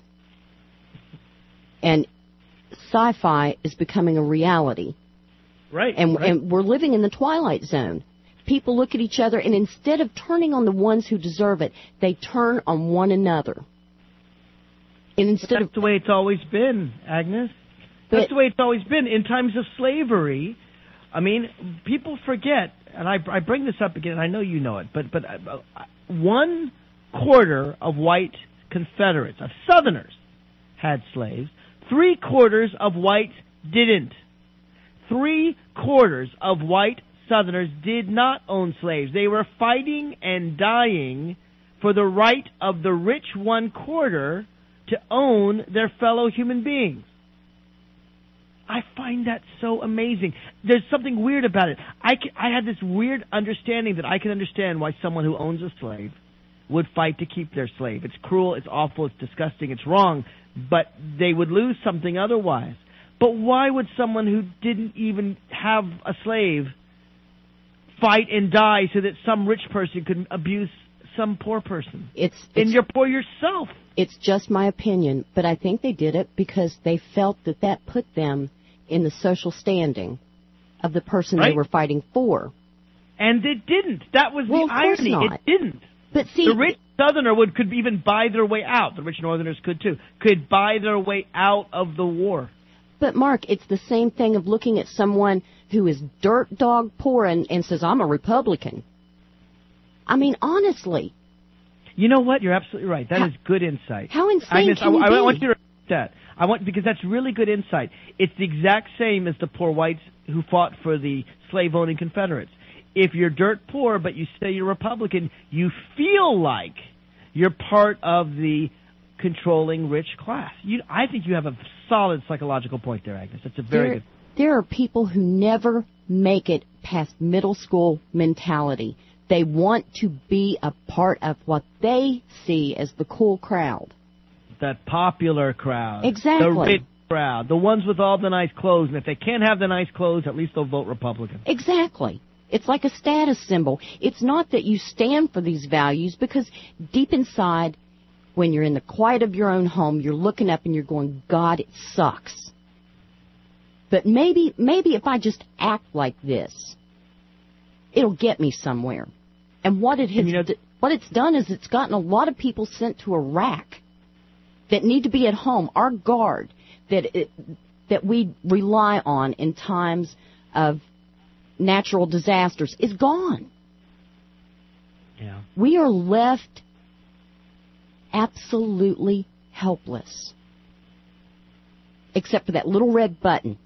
[SPEAKER 21] And sci-fi is becoming a reality.
[SPEAKER 3] Right.
[SPEAKER 21] And,
[SPEAKER 3] right.
[SPEAKER 21] and we're living in the Twilight Zone. People look at each other, and instead of turning on the ones who deserve it, they turn on one another. And instead
[SPEAKER 3] That's
[SPEAKER 21] of
[SPEAKER 3] the way it's always been, Agnes.
[SPEAKER 21] But,
[SPEAKER 3] That's the way it's always been. In times of slavery, I mean, people forget, and I, I bring this up again, and I know you know it, but, but uh, one quarter of white Confederates, of Southerners, had slaves. Three quarters of whites didn't. Three quarters of white Southerners did not own slaves. They were fighting and dying for the right of the rich one quarter to own their fellow human beings. I find that so amazing. There's something weird about it. I, can, I had this weird understanding that I can understand why someone who owns a slave would fight to keep their slave. It's cruel, it's awful, it's disgusting, it's wrong, but they would lose something otherwise. But why would someone who didn't even have a slave fight and die so that some rich person could abuse some poor person.
[SPEAKER 21] It's, it's
[SPEAKER 3] and you're poor yourself.
[SPEAKER 21] It's just my opinion, but I think they did it because they felt that that put them in the social standing of the person
[SPEAKER 3] Right.
[SPEAKER 21] they were fighting for.
[SPEAKER 3] And it didn't. That was
[SPEAKER 21] Well,
[SPEAKER 3] the
[SPEAKER 21] of course
[SPEAKER 3] irony.
[SPEAKER 21] not.
[SPEAKER 3] It didn't.
[SPEAKER 21] But see,
[SPEAKER 3] the rich Southerner would could even buy their way out. The rich Northerners could too. Could buy their way out of the war.
[SPEAKER 21] But Mark, it's the same thing of looking at someone who is dirt dog poor and, and says, I'm a Republican. I mean, honestly.
[SPEAKER 3] You know what? You're absolutely right. That
[SPEAKER 21] How-
[SPEAKER 3] is good insight.
[SPEAKER 21] How insane
[SPEAKER 3] Agnes,
[SPEAKER 21] can
[SPEAKER 3] I,
[SPEAKER 21] you
[SPEAKER 3] I
[SPEAKER 21] be?
[SPEAKER 3] want you to repeat that. I want because that's really good insight. It's the exact same as the poor whites who fought for the slave-owning Confederates. If you're dirt poor, but you say you're Republican, you feel like you're part of the controlling rich class. You, I think you have a solid psychological point there, Agnes. That's a very
[SPEAKER 21] there,
[SPEAKER 3] good.
[SPEAKER 21] there are people who never make it past middle school mentality. They want to be a part of what they see as the cool crowd.
[SPEAKER 3] That popular crowd.
[SPEAKER 21] Exactly.
[SPEAKER 3] The rich crowd. The ones with all the nice clothes. And if they can't have the nice clothes, at least they'll vote Republican.
[SPEAKER 21] Exactly. It's like a status symbol. It's not that you stand for these values because deep inside, when you're in the quiet of your own home, you're looking up and you're going, God, it sucks. But maybe, maybe if I just act like this, it'll get me somewhere. And what it has,
[SPEAKER 3] you know,
[SPEAKER 21] d- what it's done is it's gotten a lot of people sent to Iraq that need to be at home. Our guard that it, that we rely on in times of natural disasters is gone.
[SPEAKER 3] Yeah.
[SPEAKER 21] We are left absolutely helpless, except for that little red button.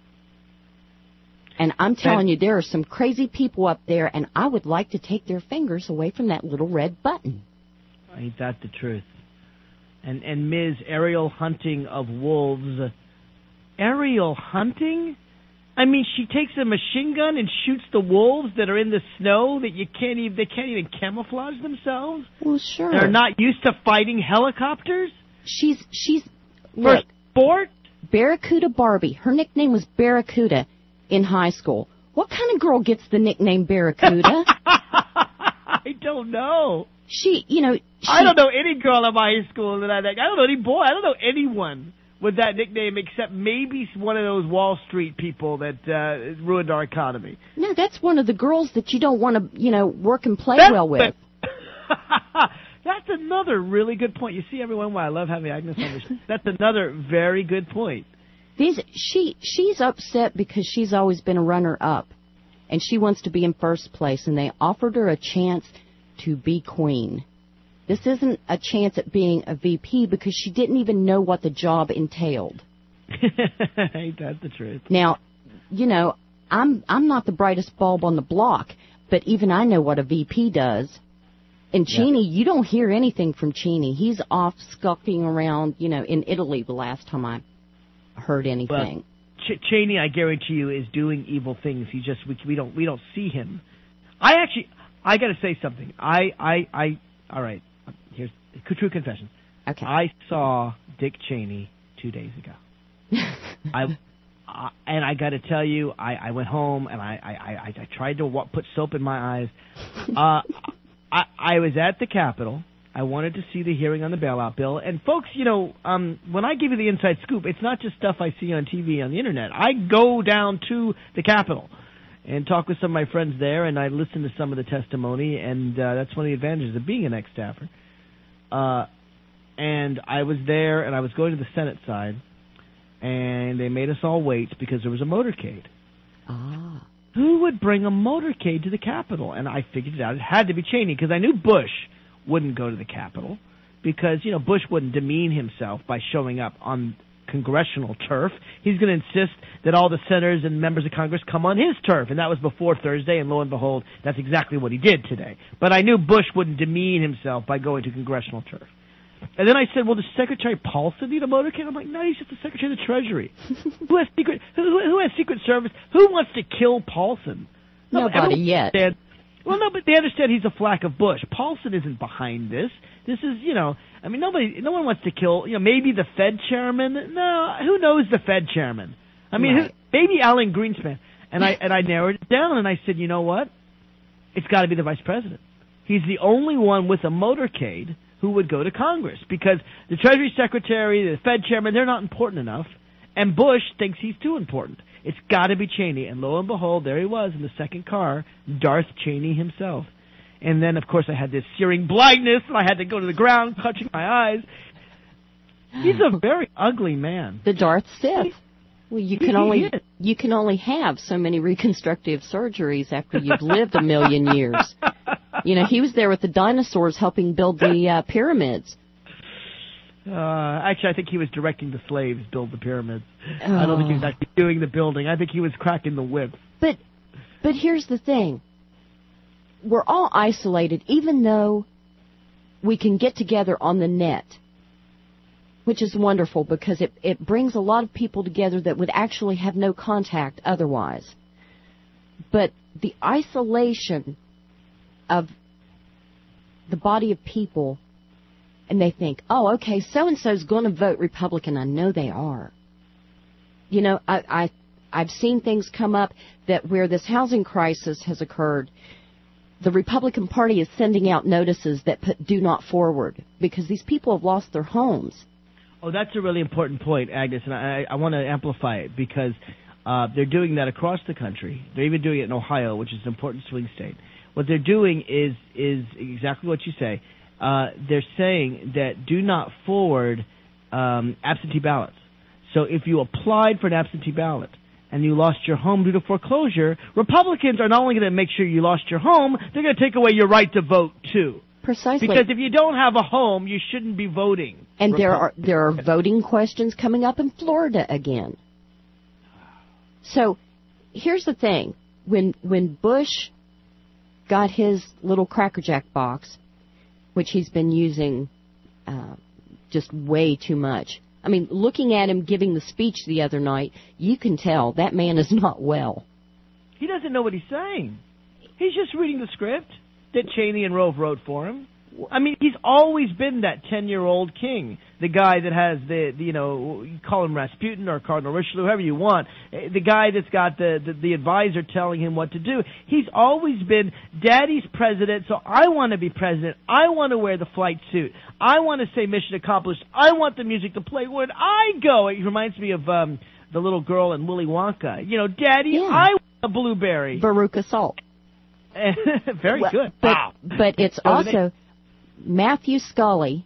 [SPEAKER 21] And I'm telling you, there are some crazy people up there, and I would like to take their fingers away from that little red button.
[SPEAKER 3] Ain't that the truth? And and Miz Aerial Hunting of Wolves. Aerial hunting? I mean, she takes a machine gun and shoots the wolves that are in the snow that you can't even they can't even camouflage themselves.
[SPEAKER 21] Well, sure.
[SPEAKER 3] They're not used to fighting helicopters.
[SPEAKER 21] She's she's
[SPEAKER 3] For
[SPEAKER 21] look,
[SPEAKER 3] sport.
[SPEAKER 21] Barracuda Barbie. Her nickname was Barracuda in high school. What kind of girl gets the nickname Barracuda?
[SPEAKER 3] I don't know.
[SPEAKER 21] She, you know, she,
[SPEAKER 3] I don't know any girl in my high school that I think. I don't know any boy. I don't know anyone with that nickname except maybe one of those Wall Street people that uh, ruined our economy.
[SPEAKER 21] No, that's one of the girls that you don't want to, you know, work and play
[SPEAKER 3] That's
[SPEAKER 21] well with.
[SPEAKER 3] That's another really good point. You see, everyone, why I love having Agnes on this. That's another very good point.
[SPEAKER 21] These she she's upset because she's always been a runner-up, and she wants to be in first place, and they offered her a chance to be queen. This isn't a chance at being a V P because she didn't even know what the job entailed.
[SPEAKER 3] Ain't that the truth?
[SPEAKER 21] Now, you know, I'm I'm not the brightest bulb on the block, but even I know what a V P does. And Cheney, you don't hear anything from Cheney. He's off skulking around, you know, in Italy the last time I heard anything.
[SPEAKER 3] Well, Ch- Cheney, I guarantee you, is doing evil things. He just we, we don't we don't see him. I actually I got to say something. I I I all right. Here's true confession.
[SPEAKER 21] Okay.
[SPEAKER 3] I saw Dick Cheney two days ago. I, I and I got to tell you, I, I went home and I I, I, I tried to wa- put soap in my eyes. Uh, I I was at the Capitol. I wanted to see the hearing on the bailout bill. And folks, you know, um, when I give you the inside scoop, it's not just stuff I see on T V on the internet. I go down to the Capitol and talk with some of my friends there, and I listen to some of the testimony, and uh, that's one of the advantages of being an ex-staffer. Uh, and I was there, and I was going to the Senate side, and they made us all wait because there was a motorcade.
[SPEAKER 21] Ah.
[SPEAKER 3] Who would bring a motorcade to the Capitol? And I figured it out. It had to be Cheney because I knew Bush wouldn't go to the Capitol because, you know, Bush wouldn't demean himself by showing up on congressional turf. He's going to insist that all the senators and members of Congress come on his turf, and that was before Thursday, and lo and behold, that's exactly what he did today. But I knew Bush wouldn't demean himself by going to congressional turf. And then I said, well, does Secretary Paulson need a motorcade? I'm like, no, he's just the Secretary of the Treasury. who has secret who, who has Secret Service? Who wants to kill Paulson? No,
[SPEAKER 21] Nobody yet.
[SPEAKER 3] Understand. Well, no, but they understand he's a flack of Bush. Paulson isn't behind this. This is, you know, I mean, nobody, no one wants to kill, you know, maybe the Fed chairman. No, who knows the Fed chairman? I mean,
[SPEAKER 21] Right.
[SPEAKER 3] who, maybe Alan Greenspan. And I and I narrowed it down, and I said, you know what? it's got to be the vice president. He's the only one with a motorcade who would go to Congress because the Treasury Secretary, the Fed Chairman, they're not important enough, and Bush thinks he's too important. It's got to be Cheney, and lo and behold, there he was in the second car, Darth Cheney himself. And then, of course, I had this searing blindness, and I had to go to the ground, clutching my eyes. He's a very ugly man.
[SPEAKER 21] The Darth Sith. Well, you can
[SPEAKER 3] He
[SPEAKER 21] only
[SPEAKER 3] is.
[SPEAKER 21] you can only have so many reconstructive surgeries after you've lived a million years. You know, he was there with the dinosaurs helping build the uh, pyramids.
[SPEAKER 3] Uh, actually, I think he was directing the slaves build the pyramids. I don't think he was actually doing the building. I think he was cracking the whip.
[SPEAKER 21] But but here's the thing. We're all isolated, even though we can get together on the net, which is wonderful because it, it brings a lot of people together that would actually have no contact otherwise. But the isolation of the body of people, and they think, oh, okay, so-and-so's going to vote Republican. I know they are. You know, I, I, I've seen things come up that where this housing crisis has occurred, the Republican Party is sending out notices that put do not forward because these people have lost their homes.
[SPEAKER 3] Oh, that's a really important point, Agnes, and I, I want to amplify it because uh, they're doing that across the country. They're even doing it in Ohio, which is an important swing state. What they're doing is is exactly what you say. Uh, they're saying that do not forward um, absentee ballots. So if you applied for an absentee ballot and you lost your home due to foreclosure, Republicans are not only going to make sure you lost your home, they're going to take away your right to vote, too.
[SPEAKER 21] Precisely.
[SPEAKER 3] Because if you don't have a home, you shouldn't be voting.
[SPEAKER 21] And there are there are voting questions coming up in Florida again. So here's the thing. When when Bush got his little Cracker Jack box, which he's been using uh, just way too much. I mean, looking at him giving the speech the other night, you can tell that man is not well.
[SPEAKER 3] He doesn't know what he's saying. He's just reading the script that Cheney and Rove wrote for him. I mean, he's always been that ten-year-old king, the guy that has the, the, you know, you call him Rasputin or Cardinal Richelieu, whoever you want, the guy that's got the, the, the advisor telling him what to do. He's always been, Daddy's president, so I want to be president. I want to wear the flight suit. I want to say mission accomplished. I want the music to play when I go. It reminds me of um, the little girl in Willy Wonka. You know, Daddy,
[SPEAKER 21] Yeah.
[SPEAKER 3] I want a blueberry.
[SPEAKER 21] Veruca Salt.
[SPEAKER 3] Very
[SPEAKER 21] Well,
[SPEAKER 3] good.
[SPEAKER 21] But,
[SPEAKER 3] Wow.
[SPEAKER 21] but it's
[SPEAKER 3] So they-
[SPEAKER 21] also Matthew Scully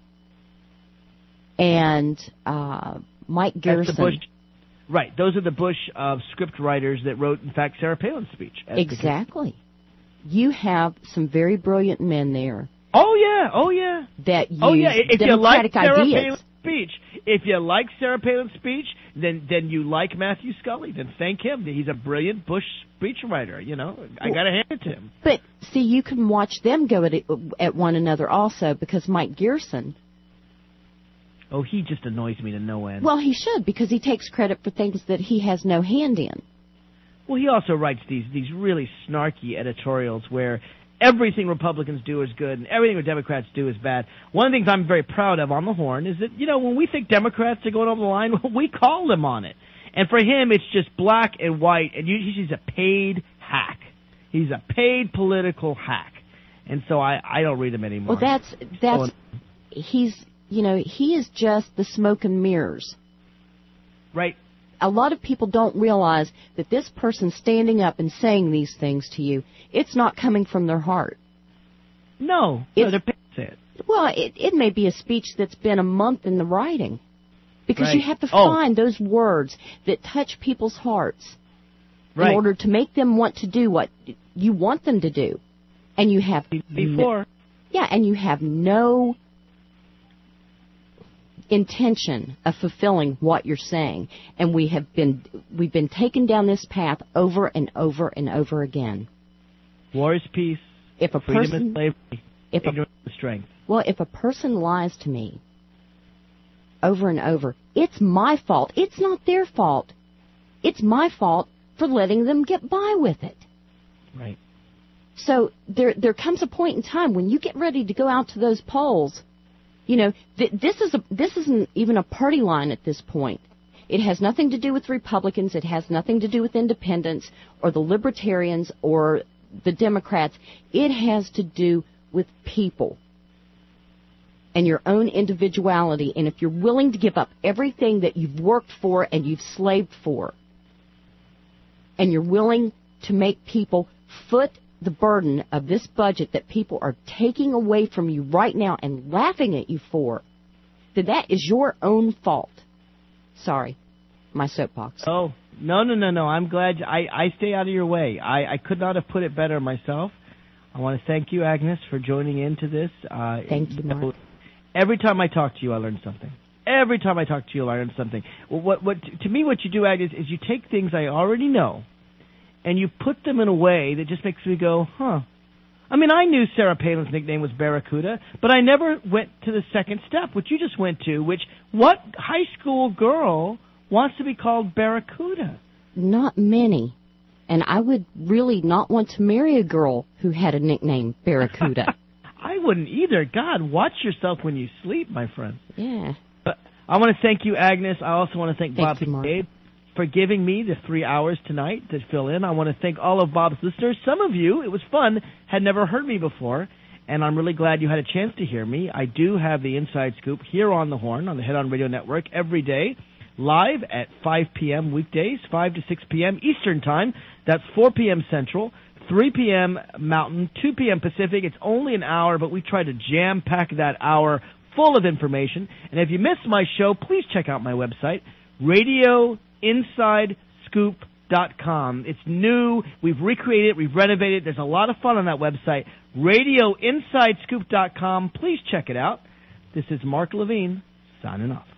[SPEAKER 21] and uh, Mike
[SPEAKER 3] That's
[SPEAKER 21] Gerson.
[SPEAKER 3] the Bush, right. Those are the Bush uh, script writers that wrote, in fact, Sarah Palin's speech. as the king.
[SPEAKER 21] Exactly. You have some very brilliant men there
[SPEAKER 3] Oh yeah, oh yeah.
[SPEAKER 21] that use
[SPEAKER 3] Oh yeah. If you like
[SPEAKER 21] democratic
[SPEAKER 3] Sarah
[SPEAKER 21] ideas.
[SPEAKER 3] Palin's speech, if you like Sarah Palin's speech, then then you like Matthew Scully. Then thank him. He's a brilliant Bush speechwriter. You know, I got to hand it to him.
[SPEAKER 21] But see, you can watch them go at it, at one another also because Mike Gerson.
[SPEAKER 3] Oh, he just annoys me to no end.
[SPEAKER 21] Well, he should because he takes credit for things that he has no hand in.
[SPEAKER 3] Well, he also writes these these really snarky editorials where everything Republicans do is good and everything Democrats do is bad. One of the things I'm very proud of on the Horn is that, you know, when we think Democrats are going over the line, we call them on it. And for him, it's just black and white, and you, he's a paid hack. He's a paid political hack. And so I, I don't read him anymore.
[SPEAKER 21] Well, that's that's he's you know he is just the smoke and mirrors.
[SPEAKER 3] Right.
[SPEAKER 21] A lot of people don't realize that this person standing up and saying these things to you, it's not coming from their heart.
[SPEAKER 3] No, no,
[SPEAKER 21] It's-
[SPEAKER 3] they're paid to say it.
[SPEAKER 21] Well, it, it may be a speech that's been a month in the writing. Because you
[SPEAKER 3] Right.
[SPEAKER 21] have to
[SPEAKER 3] Oh.
[SPEAKER 21] find those words that touch people's hearts
[SPEAKER 3] Right.
[SPEAKER 21] in order to make them want to do what you want them to do. And you have
[SPEAKER 3] Before.
[SPEAKER 21] no, yeah, and you have no intention of fulfilling what you're saying. And we have been we've been taken down this path over and over and over again.
[SPEAKER 3] War is peace.
[SPEAKER 21] If a
[SPEAKER 3] Freedom
[SPEAKER 21] person
[SPEAKER 3] is slavery.
[SPEAKER 21] if a
[SPEAKER 3] Ignorance is strength.
[SPEAKER 21] Well, if a person lies to me over and over, it's my fault. It's not their fault. It's my fault for letting them get by with it.
[SPEAKER 3] Right.
[SPEAKER 21] So there there comes a point in time when you get ready to go out to those polls. You know, th- this is a this isn't even a party line at this point. It has nothing to do with Republicans. It has nothing to do with independents or the libertarians or the Democrats. It has to do with people and your own individuality. And if you're willing to give up everything that you've worked for and you've slaved for, and you're willing to make people foot the burden of this budget that people are taking away from you right now and laughing at you for, then that is your own fault. Sorry, my soapbox.
[SPEAKER 3] Oh, no, no, no, no. I'm glad I, I stay out of your way. I, I could not have put it better myself. I want to thank you, Agnes, for joining into this. Uh,
[SPEAKER 21] thank you, Mark.
[SPEAKER 3] Every time I talk to you, I learn something. Every time I talk to you, I learn something. Well, what, what, to me, what you do, Agnes, is you take things I already know, and you put them in a way that just makes me go, huh. I mean, I knew Sarah Palin's nickname was Barracuda, but I never went to the second step, which you just went to, which what high school girl wants to be called Barracuda?
[SPEAKER 21] Not many. And I would really not want to marry a girl who had a nickname Barracuda.
[SPEAKER 3] I wouldn't either. God, watch yourself when you sleep, my friend.
[SPEAKER 21] Yeah.
[SPEAKER 3] But I want to thank you, Agnes. I also want to thank,
[SPEAKER 21] thank
[SPEAKER 3] Bob
[SPEAKER 21] you,
[SPEAKER 3] Kincaid for giving me the three hours tonight to fill in. I want to thank all of Bob's listeners. Some of you, it was fun, had never heard me before, and I'm really glad you had a chance to hear me. I do have the Inside Scoop here on the Horn, on the Head On Radio Network, every day, live at five p.m. weekdays, five to six p.m. Eastern Time. That's four p.m. Central, three p.m. Mountain, two p.m. Pacific. It's only an hour, but we try to jam-pack that hour full of information. And if you missed my show, please check out my website, radio inside scoop dot com. It's new. We've recreated it. We've renovated it. There's a lot of fun on that website, radio inside scoop dot com. Please check it out. This is Mark Levine signing off.